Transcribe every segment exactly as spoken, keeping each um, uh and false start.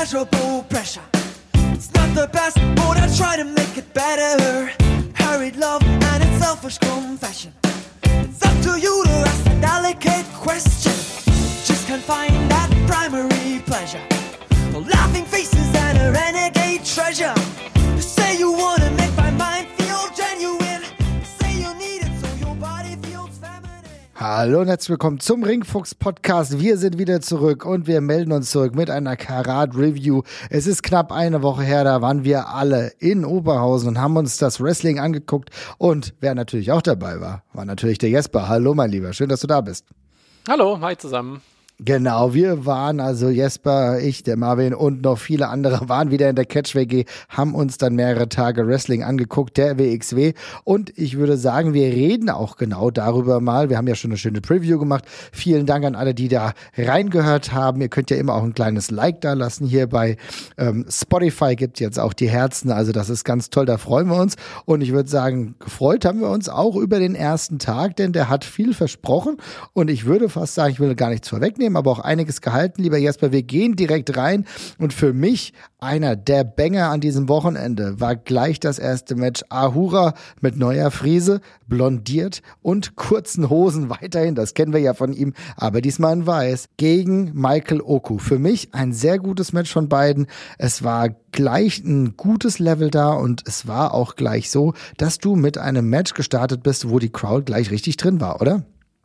pleasurable pressure. It's not the best, but I try to make it better. Hurried love and its selfish confession. It's up to you to ask a delicate question. Just can't find that primary pleasure. No laughing faces and a renegade treasure. You say you wanna make my mind feel genuine. You say you need it so your body feels feminine. Hallo und herzlich willkommen zum Ringfuchs Podcast. Wir sind wieder zurück und wir melden uns zurück mit einer Karat Review. Es ist knapp eine Woche her, da waren wir alle in Oberhausen und haben uns das Wrestling angeguckt. Und wer natürlich auch dabei war, war natürlich der Jesper. Hallo mein Lieber, schön, dass du da bist. Hallo, hi zusammen. Genau, wir waren, also Jesper, ich, der Marvin und noch viele andere waren wieder in der Catch-W G, haben uns dann mehrere Tage Wrestling angeguckt, der W X W, und ich würde sagen, wir reden auch genau darüber mal. Wir haben ja schon eine schöne Preview gemacht. Vielen Dank an alle, die da reingehört haben. Ihr könnt ja immer auch ein kleines Like da lassen. Hier bei ähm, Spotify gibt jetzt auch die Herzen, also das ist ganz toll, da freuen wir uns. Und ich würde sagen, gefreut haben wir uns auch über den ersten Tag, denn der hat viel versprochen und ich würde fast sagen, ich will gar nichts vorwegnehmen, aber auch einiges gehalten. Lieber Jesper, wir gehen direkt rein und für mich einer der Banger an diesem Wochenende war gleich das erste Match. Ahura mit neuer Frise, blondiert und kurzen Hosen weiterhin, das kennen wir ja von ihm, aber diesmal in weiß, gegen Michael Oku. Für mich ein sehr gutes Match von beiden. Es war gleich ein gutes Level da und es war auch gleich so, dass du mit einem Match gestartet bist, wo die Crowd gleich richtig drin war, oder?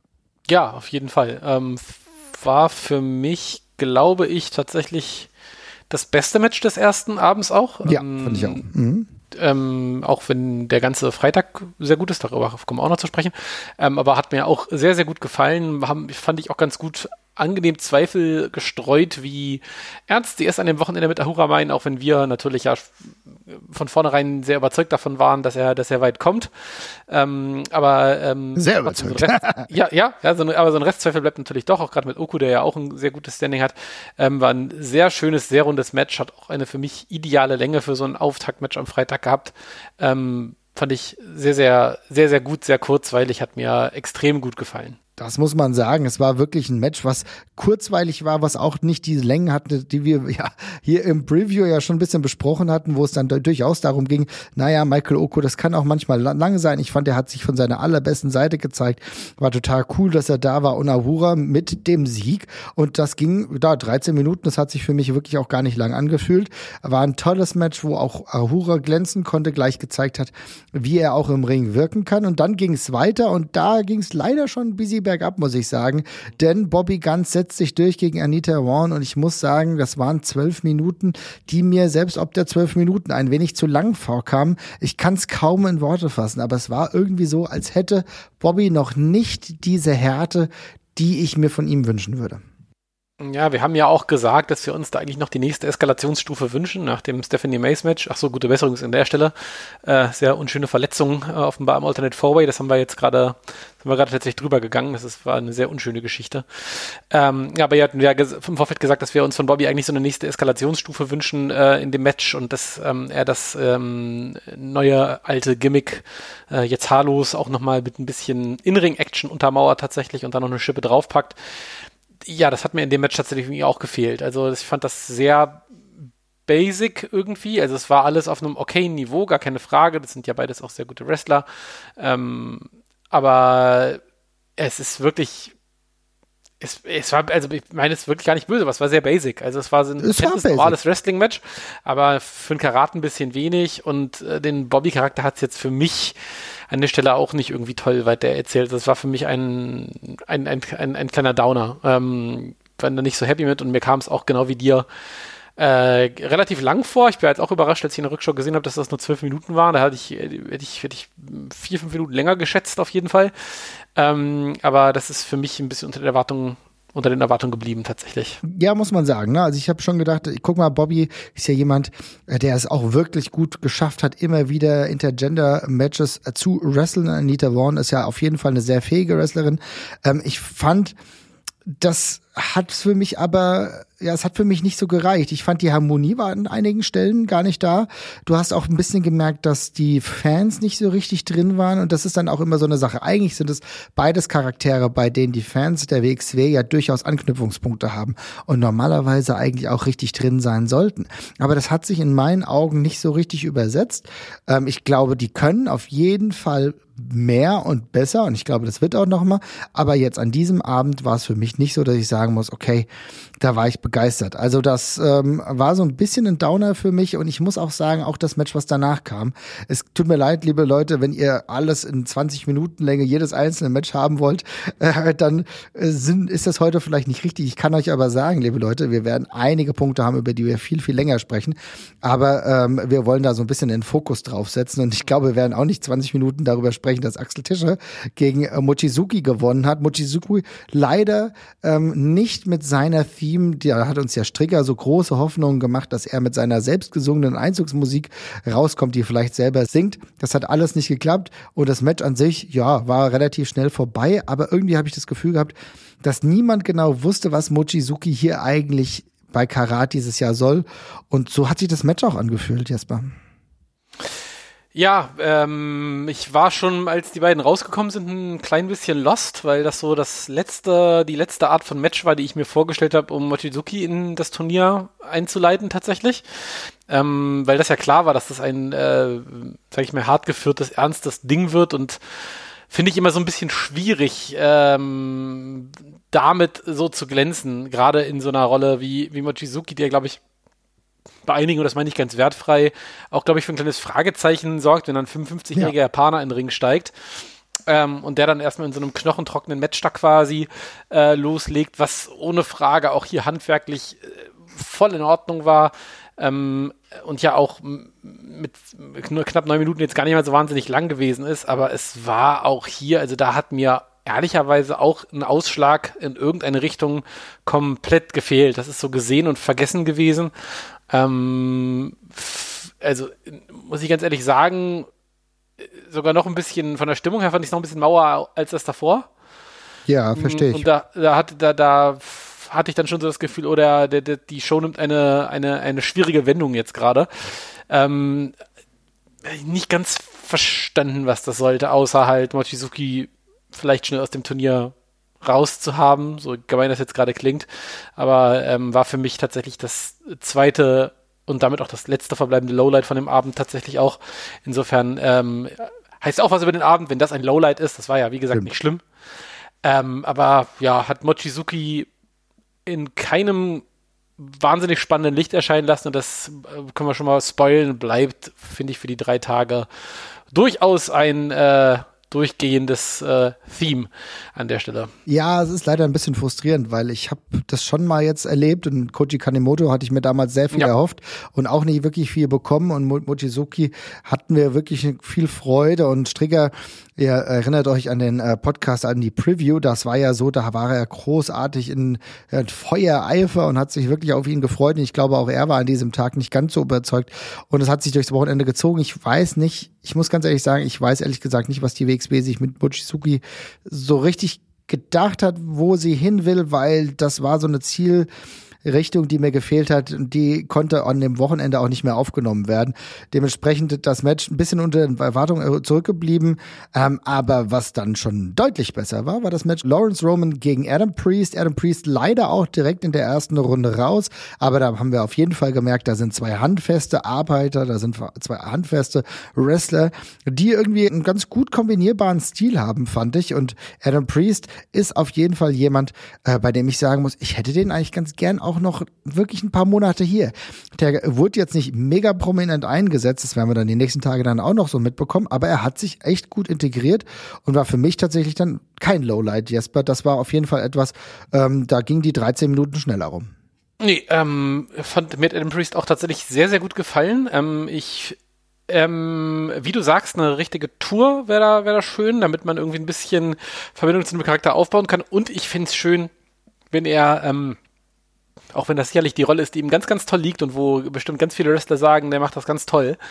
Ja, auf jeden Fall. Ähm, war für mich, glaube ich, tatsächlich das beste Match des ersten Abends auch. Ja, ähm, fand ich auch. Mhm. Ähm, auch wenn der ganze Freitag sehr gut ist, darüber kommen wir auch noch zu sprechen. Ähm, aber hat mir auch sehr, sehr gut gefallen. Haben, fand ich auch ganz gut angenehm Zweifel gestreut, wie ernst die erst an dem Wochenende mit Ahura meinen, auch wenn wir natürlich ja von vornherein sehr überzeugt davon waren, dass er, dass er weit kommt. Ähm, aber ähm, sehr überzeugt. So Rest, ja, ja, ja so eine, aber so ein Restzweifel bleibt natürlich doch, auch gerade mit Oku, der ja auch ein sehr gutes Standing hat. Ähm, war ein sehr schönes, sehr rundes Match, hat auch eine für mich ideale Länge für so ein Auftaktmatch am Freitag gehabt. Ähm, fand ich sehr, sehr, sehr, sehr gut, sehr kurzweilig, hat mir extrem gut gefallen. Das muss man sagen. Es war wirklich ein Match, was kurzweilig war, was auch nicht diese Längen hatte, die wir ja hier im Preview ja schon ein bisschen besprochen hatten, wo es dann durchaus darum ging, naja, Michael Oku, das kann auch manchmal lang sein. Ich fand, er hat sich von seiner allerbesten Seite gezeigt. War total cool, dass er da war. Und Ahura mit dem Sieg. Und das ging da dreizehn Minuten. Das hat sich für mich wirklich auch gar nicht lang angefühlt. War ein tolles Match, wo auch Ahura glänzen konnte, gleich gezeigt hat, wie er auch im Ring wirken kann. Und dann ging es weiter und da ging es leider schon ein bisschen bergab, muss ich sagen, denn Bobby Guns setzt sich durch gegen Anita Vaughn und ich muss sagen, das waren zwölf Minuten, die mir selbst ob der zwölf Minuten ein wenig zu lang vorkamen. Ich kann es kaum in Worte fassen, aber es war irgendwie so, als hätte Bobby noch nicht diese Härte, die ich mir von ihm wünschen würde. Ja, wir haben ja auch gesagt, dass wir uns da eigentlich noch die nächste Eskalationsstufe wünschen, nach dem Stephanie Mays Match. Ach so, gute Besserung an der Stelle. Äh, sehr unschöne Verletzung äh, offenbar am Alternate Four-Way. Das haben wir jetzt gerade, sind wir gerade tatsächlich drüber gegangen. Das ist, war eine sehr unschöne Geschichte. Ähm, ja, aber ihr hatten ja ges- im Vorfeld gesagt, dass wir uns von Bobby eigentlich so eine nächste Eskalationsstufe wünschen äh, in dem Match und dass ähm, er das ähm, neue alte Gimmick äh, jetzt haarlos auch nochmal mit ein bisschen In-Ring-Action untermauert tatsächlich und dann noch eine Schippe draufpackt. Ja, das hat mir in dem Match tatsächlich auch gefehlt. Also ich fand das sehr basic irgendwie. Also es war alles auf einem okayen Niveau, gar keine Frage. Das sind ja beides auch sehr gute Wrestler. Ähm, aber es ist wirklich, es, es war, also ich meine es ist wirklich gar nicht böse, aber es war sehr basic. Also es war so ein fettes, normales Wrestling-Match, aber für den Karat ein bisschen wenig und äh, den Bobby-Charakter hat es jetzt für mich an der Stelle auch nicht irgendwie toll weiter erzählt. Das war für mich ein, ein, ein, ein, ein kleiner Downer. Ähm, war da nicht so happy mit und mir kam es auch genau wie dir äh, relativ lang vor. Ich bin jetzt auch überrascht, als ich in der Rückschau gesehen habe, dass das nur zwölf Minuten waren. Da hatte ich, hätte ich, hätte ich vier, fünf Minuten länger geschätzt auf jeden Fall. Ähm, aber das ist für mich ein bisschen unter der Erwartung unter den Erwartungen geblieben tatsächlich. Ja, muss man sagen. Ne? Also ich habe schon gedacht, guck mal, Bobby ist ja jemand, der es auch wirklich gut geschafft hat, immer wieder Intergender-Matches zu wrestlen. Anita Vaughn ist ja auf jeden Fall eine sehr fähige Wrestlerin. Ähm, ich fand, dass hat für mich aber, ja, es hat für mich nicht so gereicht. Ich fand, die Harmonie war an einigen Stellen gar nicht da. Du hast auch ein bisschen gemerkt, dass die Fans nicht so richtig drin waren und das ist dann auch immer so eine Sache. Eigentlich sind es beides Charaktere, bei denen die Fans der W X W ja durchaus Anknüpfungspunkte haben und normalerweise eigentlich auch richtig drin sein sollten. Aber das hat sich in meinen Augen nicht so richtig übersetzt. Ähm, ich glaube, die können auf jeden Fall mehr und besser und ich glaube, das wird auch noch mal. Aber jetzt an diesem Abend war es für mich nicht so, dass ich sagen muss, okay, da war ich begeistert. Also das ähm, war so ein bisschen ein Downer für mich und ich muss auch sagen, auch das Match, was danach kam. Es tut mir leid, liebe Leute, wenn ihr alles in zwanzig Minuten Länge jedes einzelne Match haben wollt, äh, dann äh, sind, ist das heute vielleicht nicht richtig. Ich kann euch aber sagen, liebe Leute, wir werden einige Punkte haben, über die wir viel, viel länger sprechen. Aber ähm, wir wollen da so ein bisschen den Fokus draufsetzen und ich glaube, wir werden auch nicht zwanzig Minuten darüber sprechen, dass Axel Tischer gegen äh, Mochizuki gewonnen hat. Mochizuki leider ähm, nicht mit seiner Theme, der hat uns ja Stricker so große Hoffnungen gemacht, dass er mit seiner selbstgesungenen Einzugsmusik rauskommt, die vielleicht selber singt. Das hat alles nicht geklappt und das Match an sich, ja, war relativ schnell vorbei, aber irgendwie habe ich das Gefühl gehabt, dass niemand genau wusste, was Mochizuki hier eigentlich bei Karat dieses Jahr soll und so hat sich das Match auch angefühlt, Jesper. Ja, ähm, ich war schon, als die beiden rausgekommen sind, ein klein bisschen lost, weil das so das letzte, die letzte Art von Match war, die ich mir vorgestellt habe, um Mochizuki in das Turnier einzuleiten tatsächlich. Ähm, weil das ja klar war, dass das ein, äh, sag ich mal, hart geführtes, ernstes Ding wird und finde ich immer so ein bisschen schwierig, ähm, damit so zu glänzen, gerade in so einer Rolle wie, wie Mochizuki, der, glaube ich, bei einigen, und das meine ich ganz wertfrei, auch, glaube ich, für ein kleines Fragezeichen sorgt, wenn dann ein fünfundfünfzigjähriger ja. Japaner in den Ring steigt ähm, und der dann erstmal in so einem knochentrockenen Match da quasi äh, loslegt, was ohne Frage auch hier handwerklich äh, voll in Ordnung war ähm, und ja auch mit nur knapp neun Minuten jetzt gar nicht mal so wahnsinnig lang gewesen ist, aber es war auch hier, also da hat mir ehrlicherweise auch ein Ausschlag in irgendeine Richtung komplett gefehlt. Das ist so gesehen und vergessen gewesen. Ähm, also muss ich ganz ehrlich sagen, sogar noch ein bisschen von der Stimmung her fand ich es noch ein bisschen mauer als das davor. Ja, verstehe ich. Und da, da, hat, da, da hatte ich dann schon so das Gefühl, oder der, der, die Show nimmt eine, eine, eine schwierige Wendung jetzt gerade. Ähm, nicht ganz verstanden, was das sollte, außer halt Mochizuki vielleicht schnell aus dem Turnier rauszuhaben, so gemein das jetzt gerade klingt, aber ähm, war für mich tatsächlich das zweite und damit auch das letzte verbleibende Lowlight von dem Abend tatsächlich auch. Insofern ähm, heißt auch was über den Abend, wenn das ein Lowlight ist, das war ja wie gesagt Stimmt. nicht schlimm, ähm, aber ja, hat Mochizuki in keinem wahnsinnig spannenden Licht erscheinen lassen und das äh, können wir schon mal spoilen, bleibt, finde ich, für die drei Tage durchaus ein äh, durchgehendes äh, Theme an der Stelle. Ja, es ist leider ein bisschen frustrierend, weil ich habe das schon mal jetzt erlebt und Koji Kanemoto hatte ich mir damals sehr viel ja. erhofft und auch nicht wirklich viel bekommen und Mochizuki hatten wir wirklich viel Freude und Stricker, ihr erinnert euch an den äh, Podcast, an die Preview, das war ja so, da war er großartig in äh, Feuereifer und hat sich wirklich auf ihn gefreut und ich glaube auch er war an diesem Tag nicht ganz so überzeugt und es hat sich durchs Wochenende gezogen. Ich weiß nicht, ich muss ganz ehrlich sagen, ich weiß ehrlich gesagt nicht, was die W X W sich mit Mochizuki so richtig gedacht hat, wo sie hin will, weil das war so eine Ziel Richtung, die mir gefehlt hat, die konnte an dem Wochenende auch nicht mehr aufgenommen werden. Dementsprechend das Match ein bisschen unter den Erwartungen zurückgeblieben, ähm, aber was dann schon deutlich besser war, war das Match Lawrence Roman gegen Adam Priest. Adam Priest leider auch direkt in der ersten Runde raus, aber da haben wir auf jeden Fall gemerkt, da sind zwei handfeste Arbeiter, da sind zwei handfeste Wrestler, die irgendwie einen ganz gut kombinierbaren Stil haben, fand ich, und Adam Priest ist auf jeden Fall jemand, äh, bei dem ich sagen muss, ich hätte den eigentlich ganz gern auch noch wirklich ein paar Monate hier. Der wurde jetzt nicht mega prominent eingesetzt, das werden wir dann die nächsten Tage dann auch noch so mitbekommen, aber er hat sich echt gut integriert und war für mich tatsächlich dann kein Lowlight, Jesper. Das war auf jeden Fall etwas, ähm, da ging die dreizehn Minuten schneller rum. Nee, ähm, fand mir Adam Priest auch tatsächlich sehr, sehr gut gefallen. Ähm, ich Ähm, wie du sagst, eine richtige Tour wäre da, wär da schön, damit man irgendwie ein bisschen Verbindung zu dem Charakter aufbauen kann. Und ich finde es schön, wenn er, ähm, auch wenn das sicherlich die Rolle ist, die ihm ganz, ganz toll liegt und wo bestimmt ganz viele Wrestler sagen, der macht das ganz toll,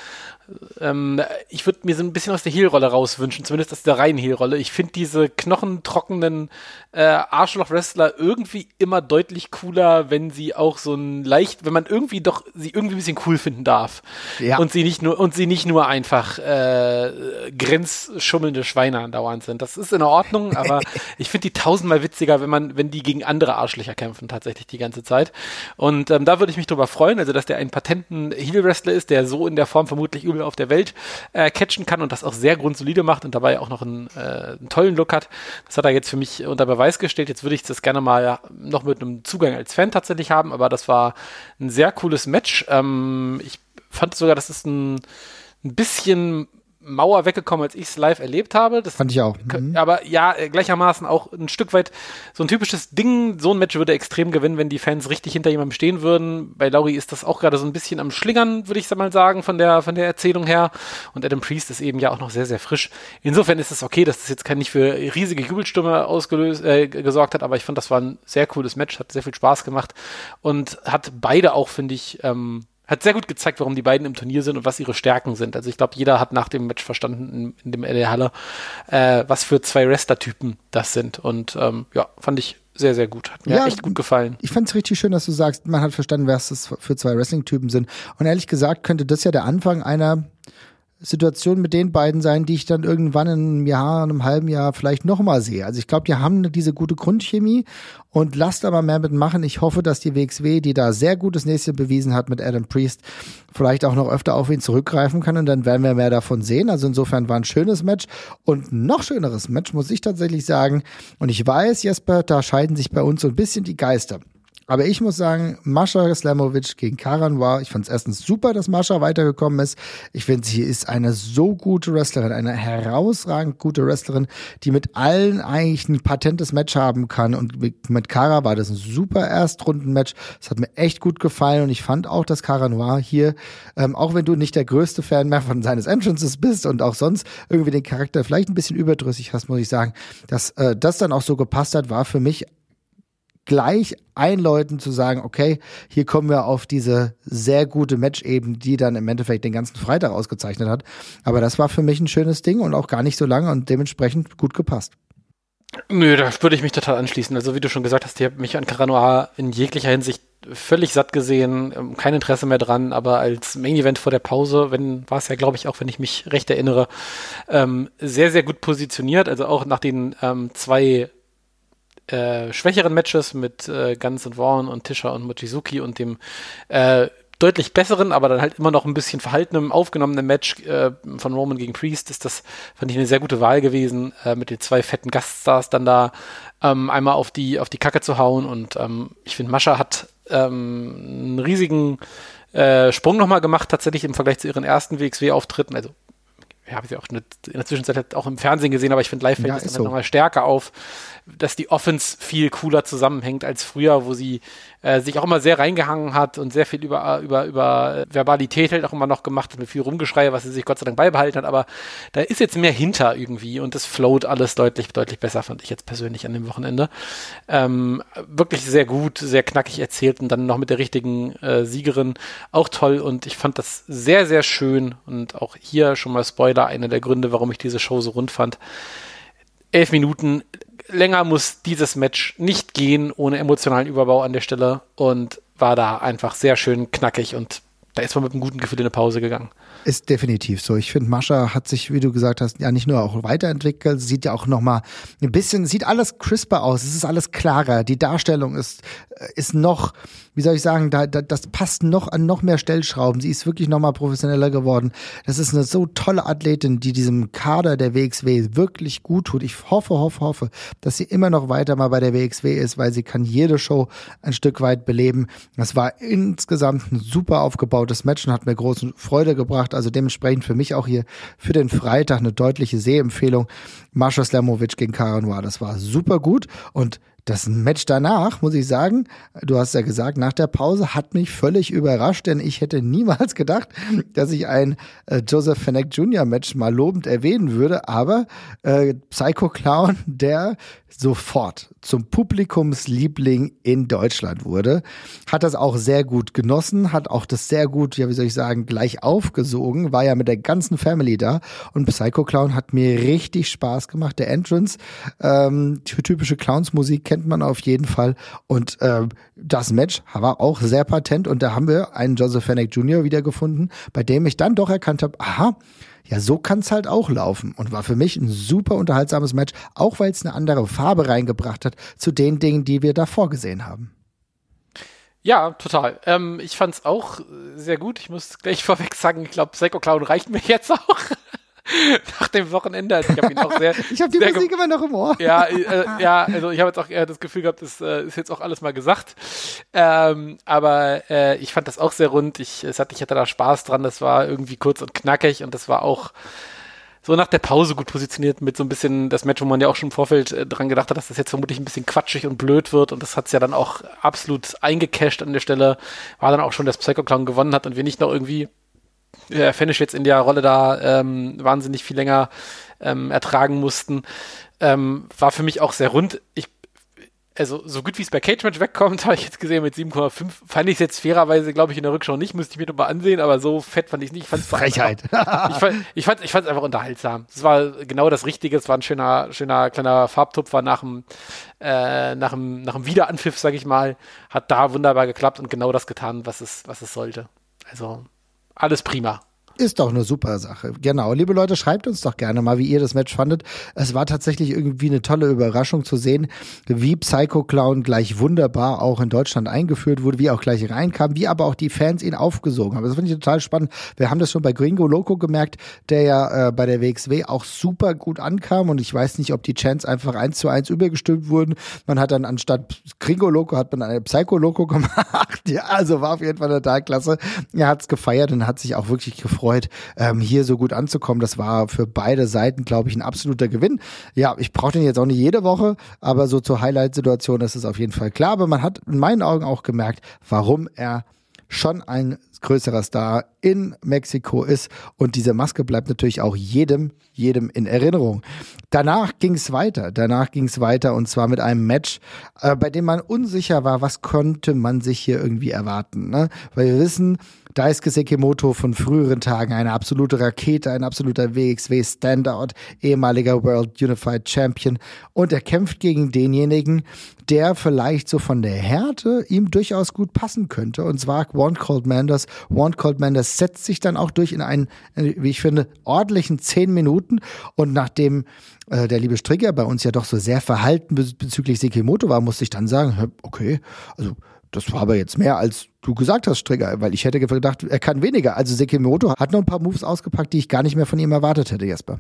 Ähm, ich würde mir so ein bisschen aus der Heel-Rolle rauswünschen, zumindest aus der reinen Heel-Rolle. Ich finde diese knochentrockenen äh, Arschloch-Wrestler irgendwie immer deutlich cooler, wenn sie auch so ein leicht, wenn man irgendwie doch sie irgendwie ein bisschen cool finden darf. Ja. Und sie nicht nur und sie nicht nur einfach äh, grenzschummelnde Schweine andauernd sind. Das ist in Ordnung, aber ich finde die tausendmal witziger, wenn man, wenn die gegen andere Arschlöcher kämpfen, tatsächlich die ganze Zeit. Und ähm, da würde ich mich drüber freuen, also dass der einen patenten Heel-Wrestler ist, der so in der Form vermutlich übel auf der Welt äh, catchen kann und das auch sehr grundsolide macht und dabei auch noch einen, äh, einen tollen Look hat. Das hat er jetzt für mich unter Beweis gestellt. Jetzt würde ich das gerne mal noch mit einem Zugang als Fan tatsächlich haben, aber das war ein sehr cooles Match. Ähm, ich fand sogar, das ist ein, ein bisschen Mauer weggekommen, als ich es live erlebt habe. Das fand ich auch. Mhm. Aber ja, gleichermaßen auch ein Stück weit so ein typisches Ding. So ein Match würde extrem gewinnen, wenn die Fans richtig hinter jemandem stehen würden. Bei Lowry ist das auch gerade so ein bisschen am Schlingern, würde ich mal sagen, von der, von der Erzählung her. Und Adam Priest ist eben ja auch noch sehr, sehr frisch. Insofern ist es okay, dass das jetzt kein nicht für riesige Jubelstürme ausgelöst, äh, gesorgt hat, aber ich fand, das war ein sehr cooles Match, hat sehr viel Spaß gemacht und hat beide auch, finde ich, ähm, hat sehr gut gezeigt, warum die beiden im Turnier sind und was ihre Stärken sind. Also ich glaube, jeder hat nach dem Match verstanden in, in dem L A Halle, äh, was für zwei Wrestler-Typen das sind. Und ähm, ja, fand ich sehr, sehr gut. Hat mir ja, echt gut gefallen. Ich fand es richtig schön, dass du sagst, man hat verstanden, was das für zwei Wrestling-Typen sind. Und ehrlich gesagt könnte das ja der Anfang einer Situation mit den beiden sein, die ich dann irgendwann in einem Jahr, in einem halben Jahr vielleicht nochmal sehe. Also ich glaube, die haben diese gute Grundchemie und lasst aber mehr mitmachen. Ich hoffe, dass die W X W, die da sehr gutes Nächste bewiesen hat mit Adam Priest, vielleicht auch noch öfter auf ihn zurückgreifen kann und dann werden wir mehr davon sehen. Also insofern war ein schönes Match und ein noch schöneres Match, muss ich tatsächlich sagen. Und ich weiß, Jesper, da scheiden sich bei uns so ein bisschen die Geister. Aber ich muss sagen, Mascha Slamovich gegen Cara Noir, ich fand es erstens super, dass Mascha weitergekommen ist. Ich finde, sie ist eine so gute Wrestlerin, eine herausragend gute Wrestlerin, die mit allen eigentlich ein patentes Match haben kann. Und mit Cara war das ein super Erstrunden-Match. Das hat mir echt gut gefallen und ich fand auch, dass Cara Noir hier, ähm, auch wenn du nicht der größte Fan mehr von seines Entrances bist und auch sonst irgendwie den Charakter vielleicht ein bisschen überdrüssig hast, muss ich sagen, dass äh, das dann auch so gepasst hat, war für mich gleich einläuten zu sagen, okay, hier kommen wir auf diese sehr gute Match-Ebene, die dann im Endeffekt den ganzen Freitag ausgezeichnet hat. Aber das war für mich ein schönes Ding und auch gar nicht so lange und dementsprechend gut gepasst. Nö, da würde ich mich total anschließen. Also wie du schon gesagt hast, ich habe mich an Cara Noir in jeglicher Hinsicht völlig satt gesehen, kein Interesse mehr dran, aber als Main-Event vor der Pause, wenn war es ja, glaube ich, auch wenn ich mich recht erinnere, ähm, sehr, sehr gut positioniert. Also auch nach den ähm, zwei Äh, schwächeren Matches mit äh, Guns und Vaughn und Tisha und Mochizuki und dem äh, deutlich besseren, aber dann halt immer noch ein bisschen verhaltenem, aufgenommenen Match äh, von Roman gegen Priest ist das, fand ich, eine sehr gute Wahl gewesen, äh, mit den zwei fetten Gaststars dann da ähm, einmal auf die auf die Kacke zu hauen und ähm, ich finde, Mascha hat ähm, einen riesigen äh, Sprung nochmal gemacht, tatsächlich im Vergleich zu ihren ersten W X W-Auftritten, also ja, habe ich ja auch in der Zwischenzeit auch im Fernsehen gesehen, aber ich finde, live fällt ja, das dann so. Nochmal stärker auf, dass die Offense viel cooler zusammenhängt als früher, wo sie äh, sich auch immer sehr reingehangen hat und sehr viel über, über, über Verbalität halt auch immer noch gemacht hat, mit viel Rumgeschrei, was sie sich Gott sei Dank beibehalten hat, aber da ist jetzt mehr hinter irgendwie und das float alles deutlich, deutlich besser, fand ich jetzt persönlich an dem Wochenende. Ähm, wirklich sehr gut, sehr knackig erzählt und dann noch mit der richtigen äh, Siegerin auch toll und ich fand das sehr, sehr schön und auch hier schon mal Spoiler, einer der Gründe, warum ich diese Show so rund fand. Elf Minuten, länger muss dieses Match nicht gehen, ohne emotionalen Überbau an der Stelle und war da einfach sehr schön knackig und da ist man mit einem guten Gefühl in eine Pause gegangen. Ist definitiv so. Ich finde, Mascha hat sich, wie du gesagt hast, ja nicht nur auch weiterentwickelt, sieht ja auch nochmal ein bisschen, sieht alles crisper aus, es ist alles klarer, die Darstellung ist, ist noch, wie soll ich sagen, da, da, das passt noch an noch mehr Stellschrauben, sie ist wirklich nochmal professioneller geworden. Das ist eine so tolle Athletin, die diesem Kader der W X W wirklich gut tut. Ich hoffe, hoffe, hoffe, dass sie immer noch weiter mal bei der W X W ist, weil sie kann jede Show ein Stück weit beleben. Das war insgesamt ein super aufgebautes Match und hat mir große Freude gebracht. Also dementsprechend für mich auch hier für den Freitag eine deutliche Sehempfehlung. Mascha Slamovich gegen Cara Noir, das war super gut und das Match danach, muss ich sagen, du hast ja gesagt, nach der Pause hat mich völlig überrascht, denn ich hätte niemals gedacht, dass ich ein äh, Joseph Fenech Junior Match mal lobend erwähnen würde, aber äh, Psycho Clown, der sofort zum Publikumsliebling in Deutschland wurde, hat das auch sehr gut genossen, hat auch das sehr gut, ja wie soll ich sagen, gleich aufgesogen, war ja mit der ganzen Family da und Psycho Clown hat mir richtig Spaß gemacht. Der Entrance, ähm, typische Clowns-Musik kennt man auf jeden Fall und ähm, das Match war auch sehr patent und da haben wir einen Joseph Fenech Junior wiedergefunden, bei dem ich dann doch erkannt habe, aha, ja, so kann's halt auch laufen und war für mich ein super unterhaltsames Match, auch weil es eine andere Farbe reingebracht hat zu den Dingen, die wir davor gesehen haben. Ja, total. Ähm, ich fand's auch sehr gut. Ich muss gleich vorweg sagen, ich glaube, Psycho Clown reicht mir jetzt auch. Nach dem Wochenende. Also ich habe ihn auch sehr. ich habe die sehr Musik immer noch im Ohr. Ja, äh, ja, also ich habe jetzt auch eher das Gefühl gehabt, das äh, ist jetzt auch alles mal gesagt. Ähm, aber äh, ich fand das auch sehr rund. Ich, es hat, ich hatte da Spaß dran. Das war irgendwie kurz und knackig und das war auch so nach der Pause gut positioniert mit so ein bisschen das Match, wo man ja auch schon im Vorfeld äh, dran gedacht hat, dass das jetzt vermutlich ein bisschen quatschig und blöd wird und das hat's ja dann auch absolut eingecasht an der Stelle. War dann auch schon, dass Psycho Clown gewonnen hat und wir nicht noch irgendwie äh, Finish jetzt in der Rolle da ähm, wahnsinnig viel länger ähm, ertragen mussten. Ähm, war für mich auch sehr rund. Ich Also so gut wie es bei Cage Match wegkommt, habe ich jetzt gesehen mit sieben Komma fünf. Fand ich es jetzt fairerweise, glaube ich, in der Rückschau nicht. Müsste ich mir nochmal ansehen, aber so fett fand ich es nicht. Ich fand's Frechheit. Einfach, ich fand ich fand, ich fand's einfach unterhaltsam. Es war genau das Richtige. Es war ein schöner, schöner kleiner Farbtupfer nach dem, äh, nach dem, nach dem Wiederanpfiff, sage ich mal. Hat da wunderbar geklappt und genau das getan, was es, was es sollte. Also alles prima. Ist doch eine super Sache. Genau. Liebe Leute, schreibt uns doch gerne mal, wie ihr das Match fandet. Es war tatsächlich irgendwie eine tolle Überraschung zu sehen, wie Psycho Clown gleich wunderbar auch in Deutschland eingeführt wurde, wie er auch gleich reinkam, wie aber auch die Fans ihn aufgesogen haben. Das finde ich total spannend. Wir haben das schon bei Gringo Loco gemerkt, der ja äh, bei der W X W auch super gut ankam und ich weiß nicht, ob die Chants einfach eins zu eins übergestimmt wurden. Man hat dann anstatt Gringo Loco hat man eine Psycho Loco gemacht. Ja, also war auf jeden Fall total klasse. Er hat's gefeiert und hat sich auch wirklich gefreut, Ähm, hier so gut anzukommen. Das war für beide Seiten, glaube ich, ein absoluter Gewinn. Ja, ich brauche den jetzt auch nicht jede Woche, aber so zur Highlight-Situation ist es auf jeden Fall klar. Aber man hat in meinen Augen auch gemerkt, warum er schon ein größerer Star in Mexiko ist und diese Maske bleibt natürlich auch jedem, jedem in Erinnerung. Danach ging es weiter, danach ging es weiter und zwar mit einem Match, äh, bei dem man unsicher war, was konnte man sich hier irgendwie erwarten, ne? Weil wir wissen, Daisuke Sekimoto von früheren Tagen, eine absolute Rakete, ein absoluter W X W-Standout, ehemaliger World Unified Champion und er kämpft gegen denjenigen, der vielleicht so von der Härte ihm durchaus gut passen könnte und zwar One Cold Manders. One Cold Manders setzt sich dann auch durch in einen, wie ich finde, ordentlichen zehn Minuten und nachdem äh, der liebe Stricker bei uns ja doch so sehr verhalten bez- bezüglich Sekimoto war, musste ich dann sagen, okay, also das war aber jetzt mehr, als du gesagt hast, Stricker, weil ich hätte gedacht, er kann weniger. Also Sekimoto hat noch ein paar Moves ausgepackt, die ich gar nicht mehr von ihm erwartet hätte, Jesper.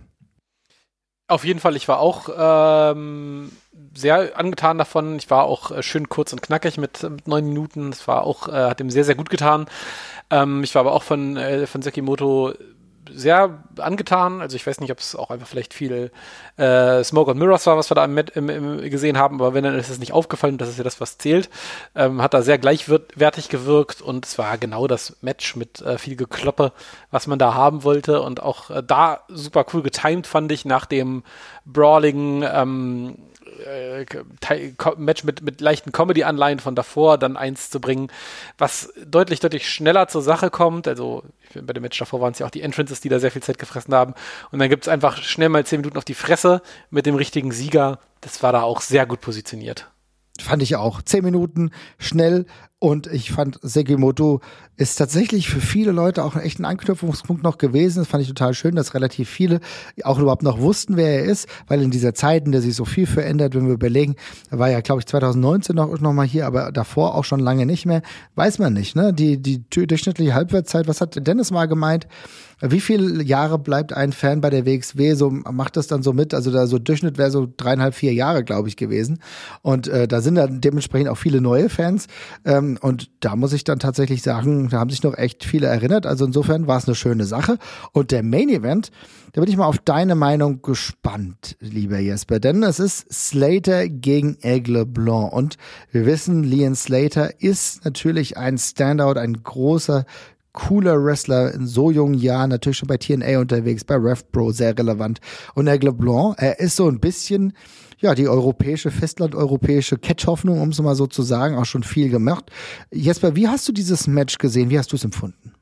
Auf jeden Fall, ich war auch ähm, sehr angetan davon. Ich war auch äh, schön kurz und knackig mit, mit neun Minuten. Das war auch, äh, hat ihm sehr, sehr gut getan. Ähm, ich war aber auch von, äh, von Sekimoto sehr angetan. Also ich weiß nicht, ob es auch einfach vielleicht viel äh, Smoke and Mirrors war, was wir da im, im, im gesehen haben, aber wenn, dann ist es nicht aufgefallen, das ist ja das, was zählt. Ähm, hat da sehr gleichwertig gewirkt und es war genau das Match mit äh, viel Gekloppe, was man da haben wollte und auch äh, da super cool getimed, fand ich, nach dem brawligen ähm, äh, Match mit, mit leichten Comedy-Anleihen von davor, dann eins zu bringen, was deutlich, deutlich schneller zur Sache kommt. Also bei dem Match davor waren es ja auch die Entrances, die da sehr viel Zeit gefressen haben. Und dann gibt es einfach schnell mal zehn Minuten auf die Fresse mit dem richtigen Sieger. Das war da auch sehr gut positioniert. Fand ich auch. Zehn Minuten, schnell. Und ich fand, Sekimoto ist tatsächlich für viele Leute auch echt ein Anknüpfungspunkt noch gewesen. Das fand ich total schön, dass relativ viele auch überhaupt noch wussten, wer er ist, weil in dieser Zeit, in der sich so viel verändert, wenn wir überlegen, er war ja, glaube ich, zwanzig neunzehn noch, noch mal hier, aber davor auch schon lange nicht mehr, weiß man nicht, ne? Die, die durchschnittliche Halbwertszeit, was hat Dennis mal gemeint? Wie viele Jahre bleibt ein Fan bei der W X W? So macht das dann so mit, also da so Durchschnitt wäre so dreieinhalb, vier Jahre, glaube ich, gewesen. Und äh, da sind dann dementsprechend auch viele neue Fans. Ähm, und da muss ich dann tatsächlich sagen, da haben sich noch echt viele erinnert. Also insofern war es eine schöne Sache. Und der Main Event, da bin ich mal auf deine Meinung gespannt, lieber Jesper. Denn es ist Slater gegen Aigle Blanc. Und wir wissen, Liam Slater ist natürlich ein Standout, ein großer, cooler Wrestler in so jungen Jahren, natürlich schon bei T N A unterwegs, bei RevPro sehr relevant. Und Aigle Blanc, er ist so ein bisschen, ja, die europäische, festlandeuropäische Catch-Hoffnung, um es mal so zu sagen, auch schon viel gemacht. Jesper, wie hast du dieses Match gesehen? Wie hast du es empfunden?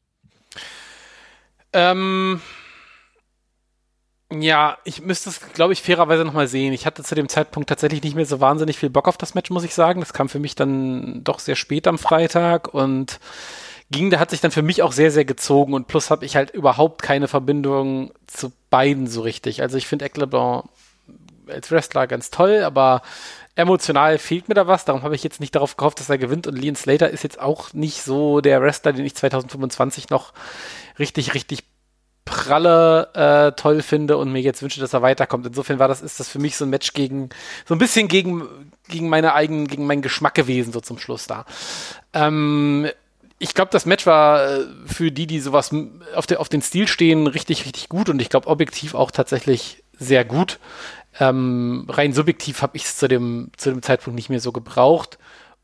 Ähm, ja, ich müsste es, glaube ich, fairerweise nochmal sehen. Ich hatte zu dem Zeitpunkt tatsächlich nicht mehr so wahnsinnig viel Bock auf das Match, muss ich sagen. Das kam für mich dann doch sehr spät am Freitag und ging, da hat sich dann für mich auch sehr, sehr gezogen und plus habe ich halt überhaupt keine Verbindung zu beiden so richtig. Also ich finde Aigle LeBlanc als Wrestler ganz toll, aber emotional fehlt mir da was. Darum habe ich jetzt nicht darauf gehofft, dass er gewinnt. Und Leon Slater ist jetzt auch nicht so der Wrestler, den ich zwanzig fünfundzwanzig noch richtig, richtig pralle äh, toll finde und mir jetzt wünsche, dass er weiterkommt. Insofern war das, ist das für mich so ein Match gegen, so ein bisschen gegen, gegen meine eigenen, gegen meinen Geschmack gewesen, so zum Schluss da. Ähm, Ich glaube, das Match war für die, die sowas auf, der, auf den Stil stehen, richtig, richtig gut und ich glaube, objektiv auch tatsächlich sehr gut. Ähm, rein subjektiv habe ich es zu dem, zu dem Zeitpunkt nicht mehr so gebraucht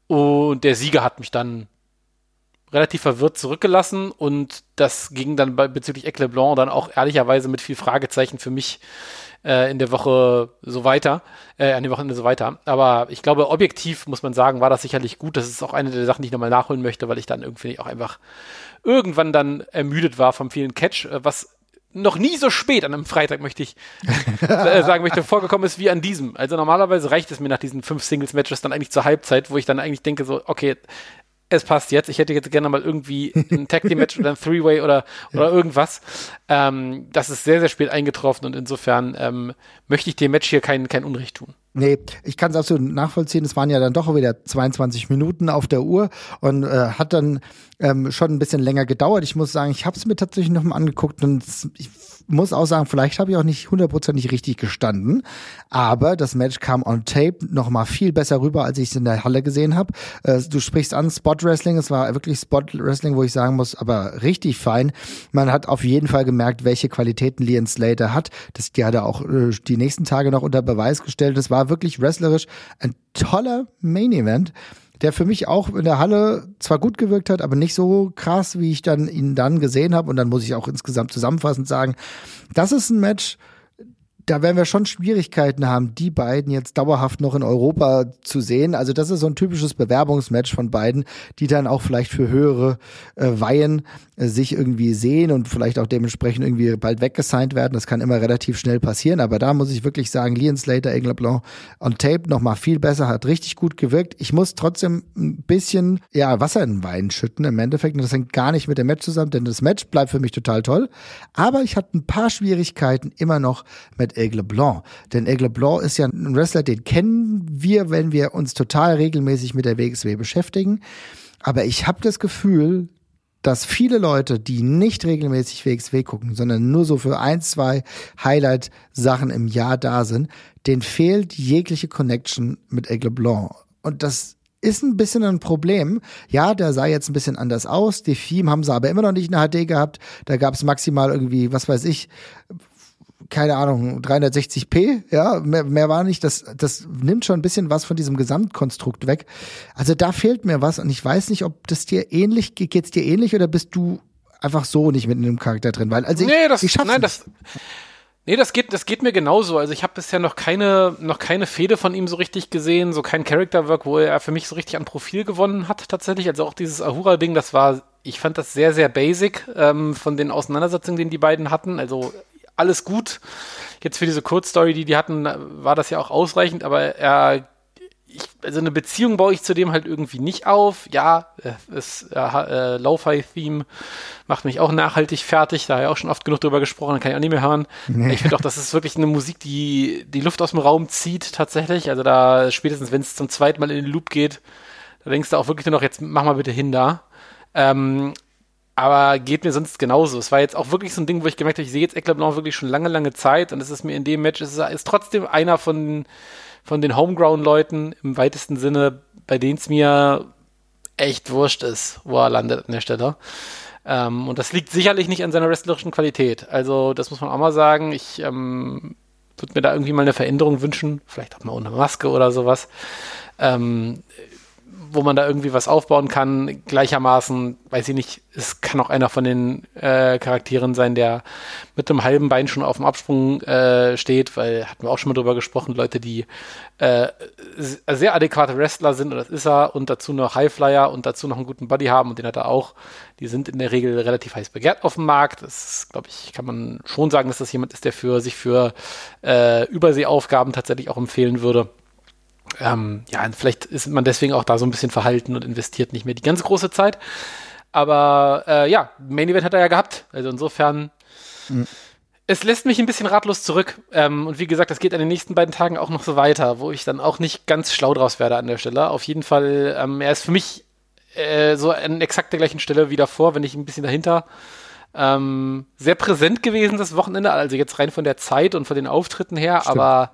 und der Sieger hat mich dann relativ verwirrt zurückgelassen und das ging dann bei, bezüglich Aigle LeBlanc dann auch ehrlicherweise mit viel Fragezeichen für mich äh, in der Woche so weiter, äh, an dem Wochenende so weiter. Aber ich glaube, objektiv muss man sagen, war das sicherlich gut. Das ist auch eine der Sachen, die ich nochmal nachholen möchte, weil ich dann irgendwie auch einfach irgendwann dann ermüdet war vom vielen Catch, äh, was noch nie so spät an einem Freitag, möchte ich äh, sagen, möchte vorgekommen ist wie an diesem. Also normalerweise reicht es mir nach diesen fünf Singles-Matches dann eigentlich zur Halbzeit, wo ich dann eigentlich denke so, okay, es passt jetzt. Ich hätte jetzt gerne mal irgendwie ein Tag-Team-Match oder ein Three-Way oder, ja. oder irgendwas. Ähm, das ist sehr, sehr spät eingetroffen und insofern ähm, möchte ich dem Match hier kein, kein Unrecht tun. Nee, ich kann es absolut nachvollziehen. Es waren ja dann doch wieder zweiundzwanzig Minuten auf der Uhr und äh, hat dann ähm, schon ein bisschen länger gedauert. Ich muss sagen, ich habe es mir tatsächlich noch mal angeguckt und ich muss auch sagen, vielleicht habe ich auch nicht hundertprozentig richtig gestanden, aber das Match kam on Tape noch mal viel besser rüber, als ich es in der Halle gesehen habe. Äh, du sprichst an Spot Wrestling, es war wirklich Spot Wrestling, wo ich sagen muss, aber richtig fein. Man hat auf jeden Fall gemerkt, welche Qualitäten Leon Slater hat. Das, die hat er auch äh, die nächsten Tage noch unter Beweis gestellt. Das war wirklich wrestlerisch ein toller Main Event, der für mich auch in der Halle zwar gut gewirkt hat, aber nicht so krass, wie ich dann ihn dann gesehen habe. Und dann muss ich auch insgesamt zusammenfassend sagen, das ist ein Match, da werden wir schon Schwierigkeiten haben, die beiden jetzt dauerhaft noch in Europa zu sehen. Also das ist so ein typisches Bewerbungsmatch von beiden, die dann auch vielleicht für höhere äh, Weihen äh, sich irgendwie sehen und vielleicht auch dementsprechend irgendwie bald weggesigned werden. Das kann immer relativ schnell passieren. Aber da muss ich wirklich sagen, Leon Slater, Aigle LeBlanc on Tape noch mal viel besser, hat richtig gut gewirkt. Ich muss trotzdem ein bisschen ja Wasser in den Wein schütten im Endeffekt. Und das hängt gar nicht mit dem Match zusammen, denn das Match bleibt für mich total toll. Aber ich hatte ein paar Schwierigkeiten immer noch mit Aigle LeBlanc. Denn Aigle LeBlanc ist ja ein Wrestler, den kennen wir, wenn wir uns total regelmäßig mit der W X W beschäftigen. Aber ich habe das Gefühl, dass viele Leute, die nicht regelmäßig W X W gucken, sondern nur so für ein, zwei Highlight-Sachen im Jahr da sind, denen fehlt jegliche Connection mit Aigle LeBlanc. Und das ist ein bisschen ein Problem. Ja, der sah jetzt ein bisschen anders aus. Die Theme haben sie aber immer noch nicht in H D gehabt. Da gab es maximal irgendwie, was weiß ich, keine Ahnung, dreihundertsechzig p, ja, mehr, mehr war nicht, das, das nimmt schon ein bisschen was von diesem Gesamtkonstrukt weg. Also da fehlt mir was und ich weiß nicht, ob das dir ähnlich, geht's dir ähnlich oder bist du einfach so nicht mit in dem Charakter drin? Weil, also ich, nee, das, ich schaff's nein, nicht. das, nee, das geht, das geht mir genauso. Also ich habe bisher noch keine, noch keine Fehde von ihm so richtig gesehen, so kein Character-Work, wo er für mich so richtig an Profil gewonnen hat tatsächlich. Also auch dieses Ahura-Ding, das war, ich fand das sehr, sehr basic ähm, von den Auseinandersetzungen, die die beiden hatten. Also alles gut. Jetzt für diese Kurzstory, die die hatten, war das ja auch ausreichend, aber er, ich, also eine Beziehung baue ich zu dem halt irgendwie nicht auf. Ja, das äh, äh, Lo-Fi-Theme macht mich auch nachhaltig fertig, da habe ich auch schon oft genug drüber gesprochen, dann kann ich auch nicht mehr hören. Nee. Ich finde auch, das ist wirklich eine Musik, die die Luft aus dem Raum zieht tatsächlich. Also da spätestens, wenn es zum zweiten Mal in den Loop geht, da denkst du auch wirklich nur noch, jetzt mach mal bitte hin da. Ähm, Aber geht mir sonst genauso. Es war jetzt auch wirklich so ein Ding, wo ich gemerkt habe, ich sehe jetzt Aigle LeBlanc wirklich schon lange, lange Zeit und es ist mir in dem Match, es ist, ist trotzdem einer von, von den Homegrown-Leuten im weitesten Sinne, bei denen es mir echt wurscht ist, wo er landet an der Stelle. Ähm, und das liegt sicherlich nicht an seiner wrestlerischen Qualität. Also das muss man auch mal sagen. Ich ähm, würde mir da irgendwie mal eine Veränderung wünschen, vielleicht auch mal ohne Maske oder sowas. Ähm, wo man da irgendwie was aufbauen kann. Gleichermaßen, weiß ich nicht, es kann auch einer von den äh, Charakteren sein, der mit einem halben Bein schon auf dem Absprung äh, steht, weil, hatten wir auch schon mal drüber gesprochen, Leute, die äh, sehr adäquate Wrestler sind, und das ist er, und dazu noch Highflyer und dazu noch einen guten Buddy haben, und den hat er auch. Die sind in der Regel relativ heiß begehrt auf dem Markt. Das, glaube ich, kann man schon sagen, dass das jemand ist, der für sich für äh, Überseeaufgaben tatsächlich auch empfehlen würde. Ähm, ja, vielleicht ist man deswegen auch da so ein bisschen verhalten und investiert nicht mehr die ganz große Zeit. Aber äh, ja, Main Event hat er ja gehabt. Also insofern, mhm. es lässt mich ein bisschen ratlos zurück. Ähm, und wie gesagt, das geht an den nächsten beiden Tagen auch noch so weiter, wo ich dann auch nicht ganz schlau draus werde an der Stelle. Auf jeden Fall, ähm, er ist für mich äh, so an exakt der gleichen Stelle wie davor, wenn nicht ein bisschen dahinter. Ähm, sehr präsent gewesen das Wochenende, also jetzt rein von der Zeit und von den Auftritten her, Stimmt. aber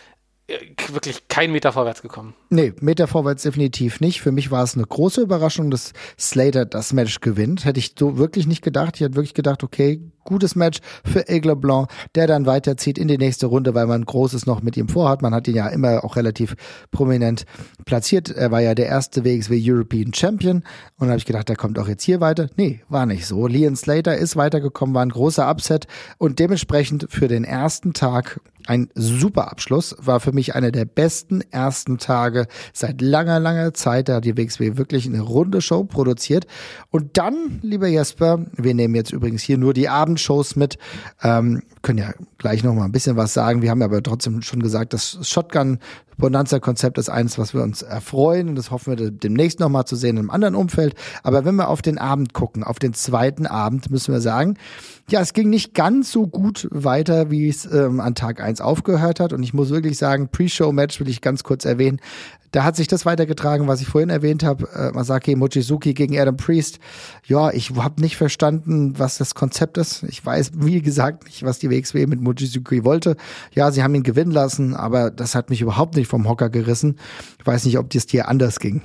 wirklich kein Meter vorwärts gekommen. Nee, Meter vorwärts definitiv nicht. Für mich war es eine große Überraschung, dass Slater das Match gewinnt. Hätte ich so wirklich nicht gedacht. Ich hätte wirklich gedacht, okay, gutes Match für Aigle Blanc, der dann weiterzieht in die nächste Runde, weil man Großes noch mit ihm vorhat. Man hat ihn ja immer auch relativ prominent platziert. Er war ja der erste W X W European Champion. Und da habe ich gedacht, der kommt auch jetzt hier weiter. Nee, war nicht so. Leon Slater ist weitergekommen, war ein großer Upset und dementsprechend für den ersten Tag ein super Abschluss, war für mich einer der besten ersten Tage seit langer, langer Zeit. Da hat die W X W wirklich eine runde Show produziert. Und dann, lieber Jesper, wir nehmen jetzt übrigens hier nur die Abendshows mit, ähm, können ja gleich noch mal ein bisschen was sagen. Wir haben aber trotzdem schon gesagt, das Shotgun-Bonanza-Konzept ist eines, was wir uns erfreuen, und das hoffen wir demnächst noch mal zu sehen in einem anderen Umfeld. Aber wenn wir auf den Abend gucken, auf den zweiten Abend, müssen wir sagen, ja, es ging nicht ganz so gut weiter, wie es ähm, an Tag eins aufgehört hat. Und ich muss wirklich sagen, Pre-Show-Match will ich ganz kurz erwähnen. Da hat sich das weitergetragen, was ich vorhin erwähnt habe. Äh, Masaki Mochizuki gegen Adam Priest. Ja, ich habe nicht verstanden, was das Konzept ist. Ich weiß, wie gesagt, nicht, was die W X W mit Mochizuki wollte. Ja, sie haben ihn gewinnen lassen, aber das hat mich überhaupt nicht vom Hocker gerissen. Ich weiß nicht, ob das dir anders ging.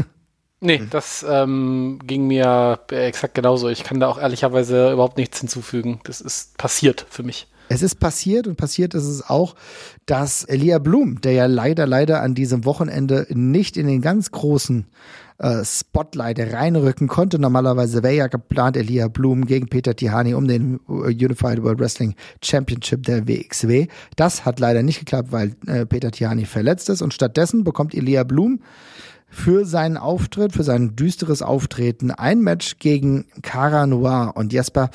Nee, das ähm, ging mir exakt genauso. Ich kann da auch ehrlicherweise überhaupt nichts hinzufügen. Das ist passiert für mich. Es ist passiert, und passiert ist es auch, dass Elia Bloom, der ja leider, leider an diesem Wochenende nicht in den ganz großen äh, Spotlight reinrücken konnte. Normalerweise wäre ja geplant Elia Bloom gegen Peter Tihani um den Unified World Wrestling Championship der W X W. Das hat leider nicht geklappt, weil äh, Peter Tihani verletzt ist, und stattdessen bekommt Elia Bloom für seinen Auftritt, für sein düsteres Auftreten ein Match gegen Cara Noir. Und Jesper,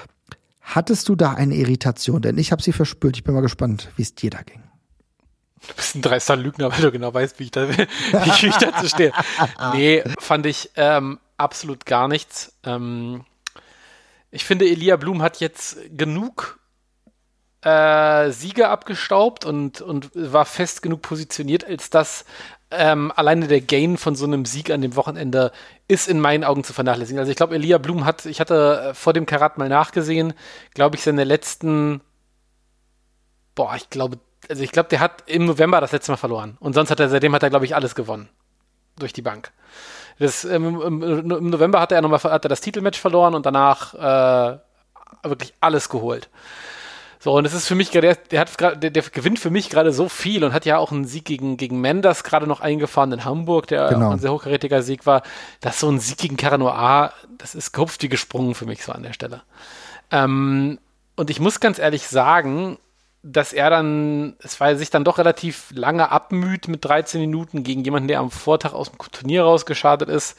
hattest du da eine Irritation? Denn ich habe sie verspürt. Ich bin mal gespannt, wie es dir da ging. Du bist ein dreister Lügner, weil du genau weißt, wie ich, da, wie ich, wie ich dazu stehe. Nee, fand ich ähm, absolut gar nichts. Ähm, ich finde, Elia Bloom hat jetzt genug äh, Siege abgestaubt und, und war fest genug positioniert, als dass Ähm, alleine der Gain von so einem Sieg an dem Wochenende ist in meinen Augen zu vernachlässigen. Also ich glaube, Elia Bloom hat, ich hatte vor dem Karat mal nachgesehen, glaube ich, seine letzten, boah, ich glaube, also ich glaube, der hat im November das letzte Mal verloren. Und sonst hat er, seitdem hat er, glaube ich, alles gewonnen. Durch die Bank. Das, ähm, im, im November hat er nochmal, hat er das Titelmatch verloren und danach äh, wirklich alles geholt. So, und es ist für mich gerade, der, der, hat grad, der, der gewinnt für mich gerade so viel und hat ja auch einen Sieg gegen, gegen Mendes gerade noch eingefahren in Hamburg, der genau. auch ein sehr hochkarätiger Sieg war. Dass so ein Sieg gegen Cara Noir, das ist gehupft wie gesprungen für mich so an der Stelle. Ähm, und ich muss ganz ehrlich sagen, dass er dann, es war sich dann doch relativ lange abmüht mit dreizehn Minuten gegen jemanden, der am Vortag aus dem Turnier rausgeschadet ist.